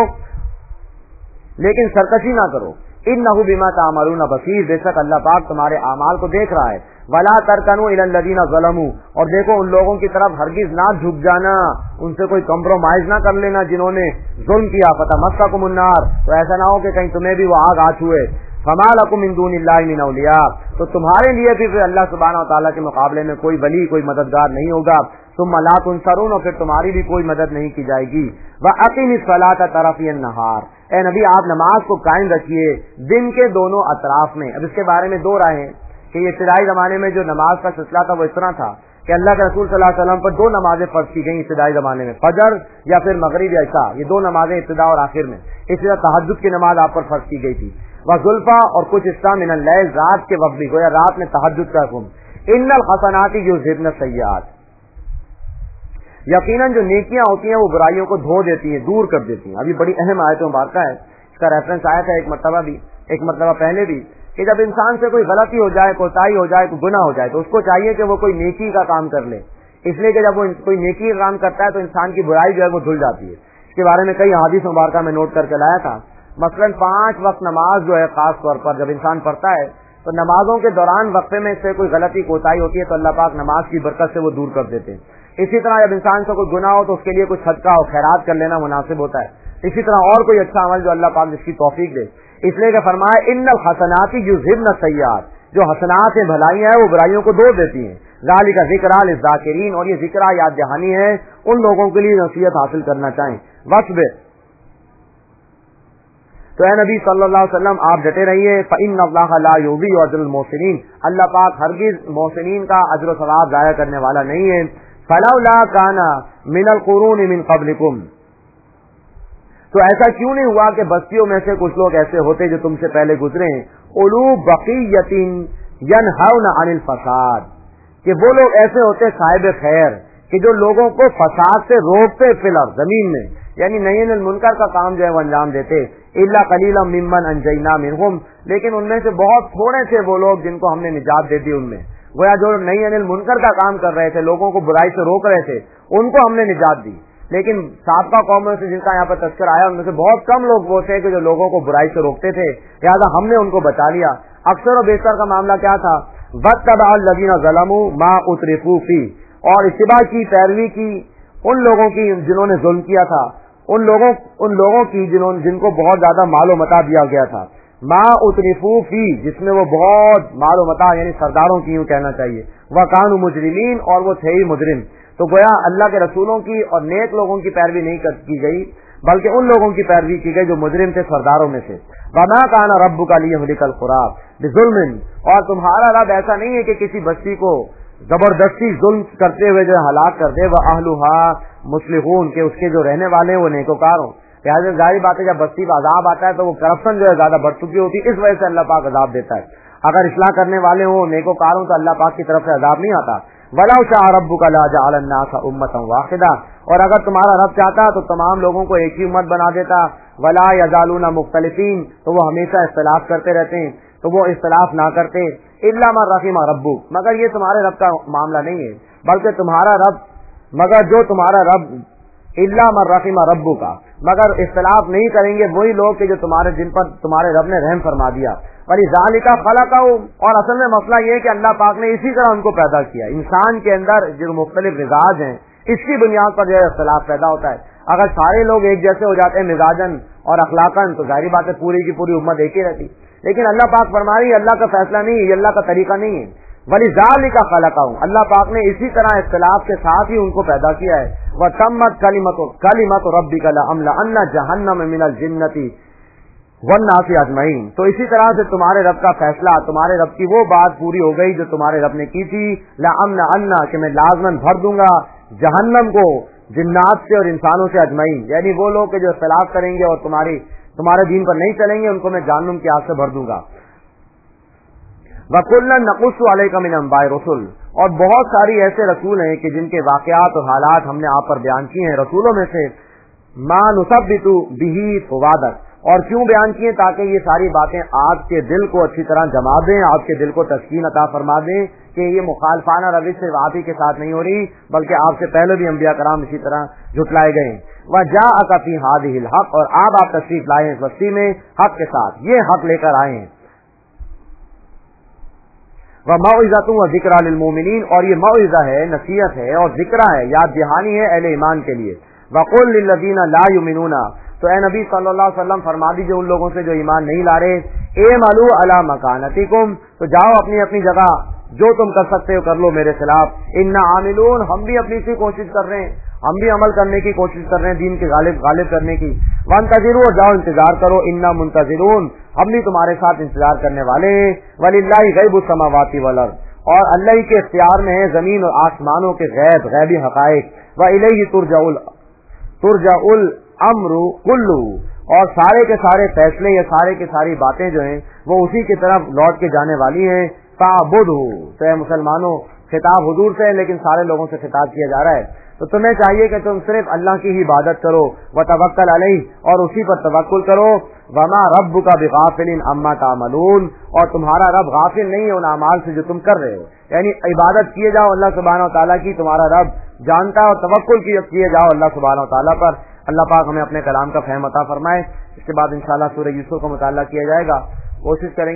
لیکن سرکشی نہ کرو. انہ بما تعملون بصیر، بے شک اللہ پاک تمہارے اعمال کو دیکھ رہا ہے. ولا ترکنوا الی الذین ظلموا، اور دیکھو ان لوگوں کی طرف ہرگز نہ جھک جانا، ان سے کوئی کمپرومائز نہ کر لینا جنہوں نے ظلم کیا. فتمسکم النار، تو ایسا نہ ہو کہ کہیں تمہیں بھی وہ آگ آ چھوئے. فما لکم من دون اللہ من اولیاء، تو تمہارے لیے بھی پھر اللہ سبحانہ و تعالیٰ کے مقابلے میں کوئی ولی، کوئی مددگار نہیں ہوگا. ثم لا تنصرون، اور پھر تمہاری بھی کوئی مدد نہیں کی جائے گی. وَأَقِمِ الصَّلَاةَ طَرَفَيِ النَّهَارِ، اے نبی آپ نماز کو قائم رکھیے دن کے دونوں اطراف میں. اب اس کے بارے میں دو رائے ہیں کہ یہ ابتدائی زمانے میں جو نماز کا سلسلہ تھا وہ اس طرح تھا کہ اللہ کے رسول صلی اللہ علیہ وسلم پر دو نمازیں فرض کی گئیں ابتدائی زمانے میں، فجر یا پھر مغرب یا عشاء، یہ دو نمازیں ابتدا اور آخر میں. اسی طرح تہجد کی نماز آپ پر فرض کی گئی تھی. وزلفا، اور کچھ حصہ من اللیل، رات کے وقت بھی، گویا رات میں تہجد کا حکم. ان الحسنات یذہبن السیئات، یقیناً جو نیکیاں ہوتی ہیں وہ برائیوں کو دھو دیتی ہیں، دور کر دیتی ہیں. ابھی بڑی اہم آیت مبارکہ ہے، اس کا ریفرنس آیا تھا ایک مرتبہ پہلے بھی، کہ جب انسان سے کوئی غلطی ہو جائے، کوتاہی ہو جائے، کوئی گناہ ہو جائے، تو اس کو چاہیے کہ وہ کوئی نیکی کا کام کر لے. اس لیے کہ جب وہ کوئی نیکی کا کام کرتا ہے تو انسان کی برائی جو ہے وہ دھل جاتی ہے. اس کے بارے میں کئی احادیث مبارکہ میں نوٹ کر کے لایا تھا. مثلاً 5 وقت نماز جو ہے خاص طور پر جب انسان پڑھتا ہے تو نمازوں کے دوران وقفے میں سے کوئی غلطی کوتاہی ہوتی ہے تو اللہ پاک نماز کی برکت سے وہ دور کر دیتے ہیں۔ اسی طرح جب انسان سے کوئی گناہ ہو تو اس کے لیے کچھ صدقہ اور خیرات کر لینا مناسب ہوتا ہے۔ اسی طرح اور کوئی اچھا عمل جو اللہ پاک جس کی توفیق دے، اس لیے کہ فرمایا ان الحسنات یذہبن السیئات، جو حسنات ہیں بھلائیاں ہیں وہ برائیوں کو دور دیتی ہیں۔ ذالک ذکریٰ للذاکرین، اور یہ ذکر یاد دہانی ہے ان لوگوں کے لیے نصیحت حاصل کرنا چاہیں۔ واصبر، تو اے نبی صلی اللہ علیہ وسلم آپ ڈٹے رہیے، فإن اللہ لا یضیع اجر المحسنین، اللہ پاک ہرگز محسنین کا اجر و ثواب ضائع کرنے والا نہیں ہے۔ فلولا کان من القرون من قبلکم، تو ایسا کیوں نہیں ہوا کہ بستیوں میں سے کچھ لوگ ایسے ہوتے جو تم سے پہلے گزرے ہیں، اولو بقیۃ ینہون عن الفساد، کہ وہ لوگ ایسے ہوتے صاحب خیر کہ جو لوگوں کو فساد سے روکتے فی الارض، زمین میں، یعنی نہی عن المنکر کا کام جو ہے وہ انجام دیتے۔ الا قلیلا ممن انجینا منہم، لیکن ان میں سے بہت تھوڑے تھے وہ لوگ جن کو ہم نے نجات دے دی، ان میں گویا جو نہی عن المنکر کا کام کر رہے تھے، لوگوں کو برائی سے روک رہے تھے، ان کو ہم نے نجات دی۔ لیکن سابقہ قوموں سے جن کا یہاں پر تذکر آیا ان میں سے بہت کم لوگ وہ تھے کہ جو لوگوں کو برائی سے روکتے تھے، لہٰذا ہم نے ان کو بچا لیا۔ اکثر و بیشتر کا معاملہ کیا تھا، وَاتَّبَعَ الَّذِينَ ظَلَمُوا مَا أُتْرِفُوا فِيهِ، اور اتباع کی، پیروی کی ان لوگوں کی جنہوں نے ظلم کیا تھا، ان لوگوں کی جن کو بہت زیادہ مال و متاع دیا گیا تھا، ما اترفوا فی، جس میں وہ بہت مال و متاع یعنی سرداروں کی یوں کہنا چاہیے، وکانوا مجرمین، اور وہ تھے ہی مجرم۔ تو گویا اللہ کے رسولوں کی اور نیک لوگوں کی پیروی نہیں کی گئی بلکہ ان لوگوں کی پیروی کی گئی جو مجرم تھے، سرداروں میں سے۔ وما کان ربک لیہلک القری بظلم، اور تمہارا رب ایسا نہیں ہے کہ کسی بستی کو زبردستی ظلم کرتے ہوئے جو ہلاک کر دے، وَأَهْلُهَا مُصْلِحُونَ، کہ اس کے جو رہنے والے ہیں وہ نیکوکار ہوں۔ لہٰذا ظاہر بات ہے جب بستی کا عذاب آتا ہے تو وہ کرپشن جو ہے زیادہ بڑھ چکی ہوتی ہے، اس وجہ سے اللہ پاک عذاب دیتا ہے۔ اگر اصلاح کرنے والے ہوں، نیکوکار ہوں، تو اللہ پاک کی طرف سے عذاب نہیں آتا۔ وَلَوْ شَاءَ رَبُّكَ لَجَعَلَ النَّاسَ أُمَّةً وَاحِدَةً، اور اگر تمہارا رب چاہتا تو تمام لوگوں کو ایک ہی امت بنا دیتا۔ وَلَا يَزَالُونَ مُخْتَلِفِينَ، تو وہ ہمیشہ اختلاف کرتے رہتے ہیں، تو وہ اختلاف نہ کرتے۔ إِلَّا مَن رَحِمَ رَبُّكَ، مگر یہ تمہارے رب کا معاملہ نہیں ہے، بلکہ تمہارا رب، مگر جو تمہارا رب، إِلَّا مَن رَحِمَ رَبُّكَ، مگر اختلاف نہیں کریں گے وہی لوگ کہ جو تمہارے جن پر تمہارے رب نے رحم فرما دیا۔ وَلِذَٰلِكَ خَلَقَهُمْ، اور اصل میں مسئلہ یہ ہے کہ اللہ پاک نے اسی طرح ان کو پیدا کیا۔ انسان کے اندر جو مختلف مزاج ہیں اس کی بنیاد پر جو ہے اختلاف پیدا ہوتا ہے۔ اگر سارے لوگ ایک جیسے ہو جاتے ہیں مزاجن اور اخلاقن تو ظاہری بات ہے پوری کی پوری امت ایک ہی رہتی، لیکن اللہ پاک فرما رہی ہے اللہ کا فیصلہ نہیں ہے، یہ اللہ کا طریقہ نہیں ہے۔ وَلِذَٰلِكَ خَلَقَهُمْ، اللہ پاک نے اسی طرح اختلاف کے ساتھ ہی ان کو پیدا کیا ہے۔ وَتَمَّتْ كَلِمَةُ رَبِّكَ لَأَمْلَأَنَّ جَهَنَّمَ مِنَ الْجِنَّةِ وَالنَّاسِ أَجْمَعِينَ، تو اسی طرح سے تمہارے رب کا فیصلہ، تمہارے رب کی وہ بات پوری ہو گئی جو تمہارے رب نے کی تھی، لَأَمْلَأَنَّ، کہ میں لازماً بھر دوں گا جہنم کو جنات سے اور انسانوں سے اجمعین، یعنی وہ لوگ کہ جو اختلاف کریں گے اور تمہارے دین پر نہیں چلیں گے ان کو میں جہنم کی آگ سے بھر دوں گا۔ وَكُلًّا نَقُصُّ عَلَيْكَ مِنْ أَنبَاءِ الرُّسُلِ، اور بہت ساری ایسے رسول ہیں کہ جن کے واقعات اور حالات ہم نے آپ پر بیان کیے ہیں، رسولوں میں سے مَا نُثَبِّتُ بِهِ فُؤَادَكَ، اور کیوں بیان کیے تاکہ یہ ساری باتیں آپ کے دل کو اچھی طرح جما دیں، آپ کے دل کو تسکین عطا فرما دیں کہ یہ مخالفانہ روش صرف آپ ہی کے ساتھ نہیں ہو رہی بلکہ آپ سے پہلے بھی انبیاء کرام اسی طرح جھٹلائے گئے۔ وَجَاءَكَ فِي هَٰذِهِ الْحَقُّ، اور آپ تشریف لائے ہیں اس بستی میں حق کے ساتھ، یہ حق لے کر آئے ہیں۔ وَمَوْعِظَةٌ وَذِكْرَىٰ لِلْمُؤْمِنِينَ، اور یہ موعظہ ہے، نصیحت ہے اور ذکرہ ہے، یاد دہانی ہے اہل ایمان کے لیے۔ وَقُل لِّلَّذِينَ لَا يُؤْمِنُونَ، تو اے نبی صلی اللہ علیہ وسلم فرما دیجئے ان لوگوں سے جو ایمان نہیں لا رہے، اعملوا علی مکانتکم، تو جاؤ اپنی اپنی جگہ جو تم کر سکتے ہو کر لو میرے خلاف، انا عاملون، ہم بھی اپنی سی کوشش کر رہے ہیں، ہم بھی عمل کرنے کی کوشش کر رہے ہیں، دین کے غالب کرنے کی۔ وانتظروا، جاؤ انتظار کرو، انا منتظرون، ہم بھی تمہارے ساتھ انتظار کرنے والے ہیں۔ وللہ غیب السماوات والارض، اور اللہ ہی کے اختیار میں ہے زمین اور آسمانوں کے غیبی حقائق۔ وإلیہ ترجع الامر کلہ، اور سارے کے سارے فیصلے یا سارے کے ساری باتیں جو ہیں وہ اسی کی طرف لوٹ کے جانے والی ہیں۔ فاعبدہ، تو اے مسلمانوں خطاب حضور سے ہے لیکن سارے لوگوں سے خطاب کیا جا رہا ہے، تو تمہیں چاہیے کہ تم صرف اللہ کی ہی عبادت کرو، وتوکل علیہ، اور اسی پر توکل کرو۔ وما ربک بغافل عما تعملون، اور تمہارا رب غافل نہیں ہے ان اعمال سے جو تم کر رہے ہو، یعنی عبادت کیے جاؤ اللہ سبحانہ و تعالیٰ کی، تمہارا رب جانتا ہے، اور توکل کیے جاؤ اللہ سبحانہ و تعالیٰ پر۔ اللہ پاک ہمیں اپنے کلام کا فہم عطا فرمائے۔ اس کے بعد انشاءاللہ سورہ یوسف کا مطالعہ کیا جائے گا، کوشش کریں گے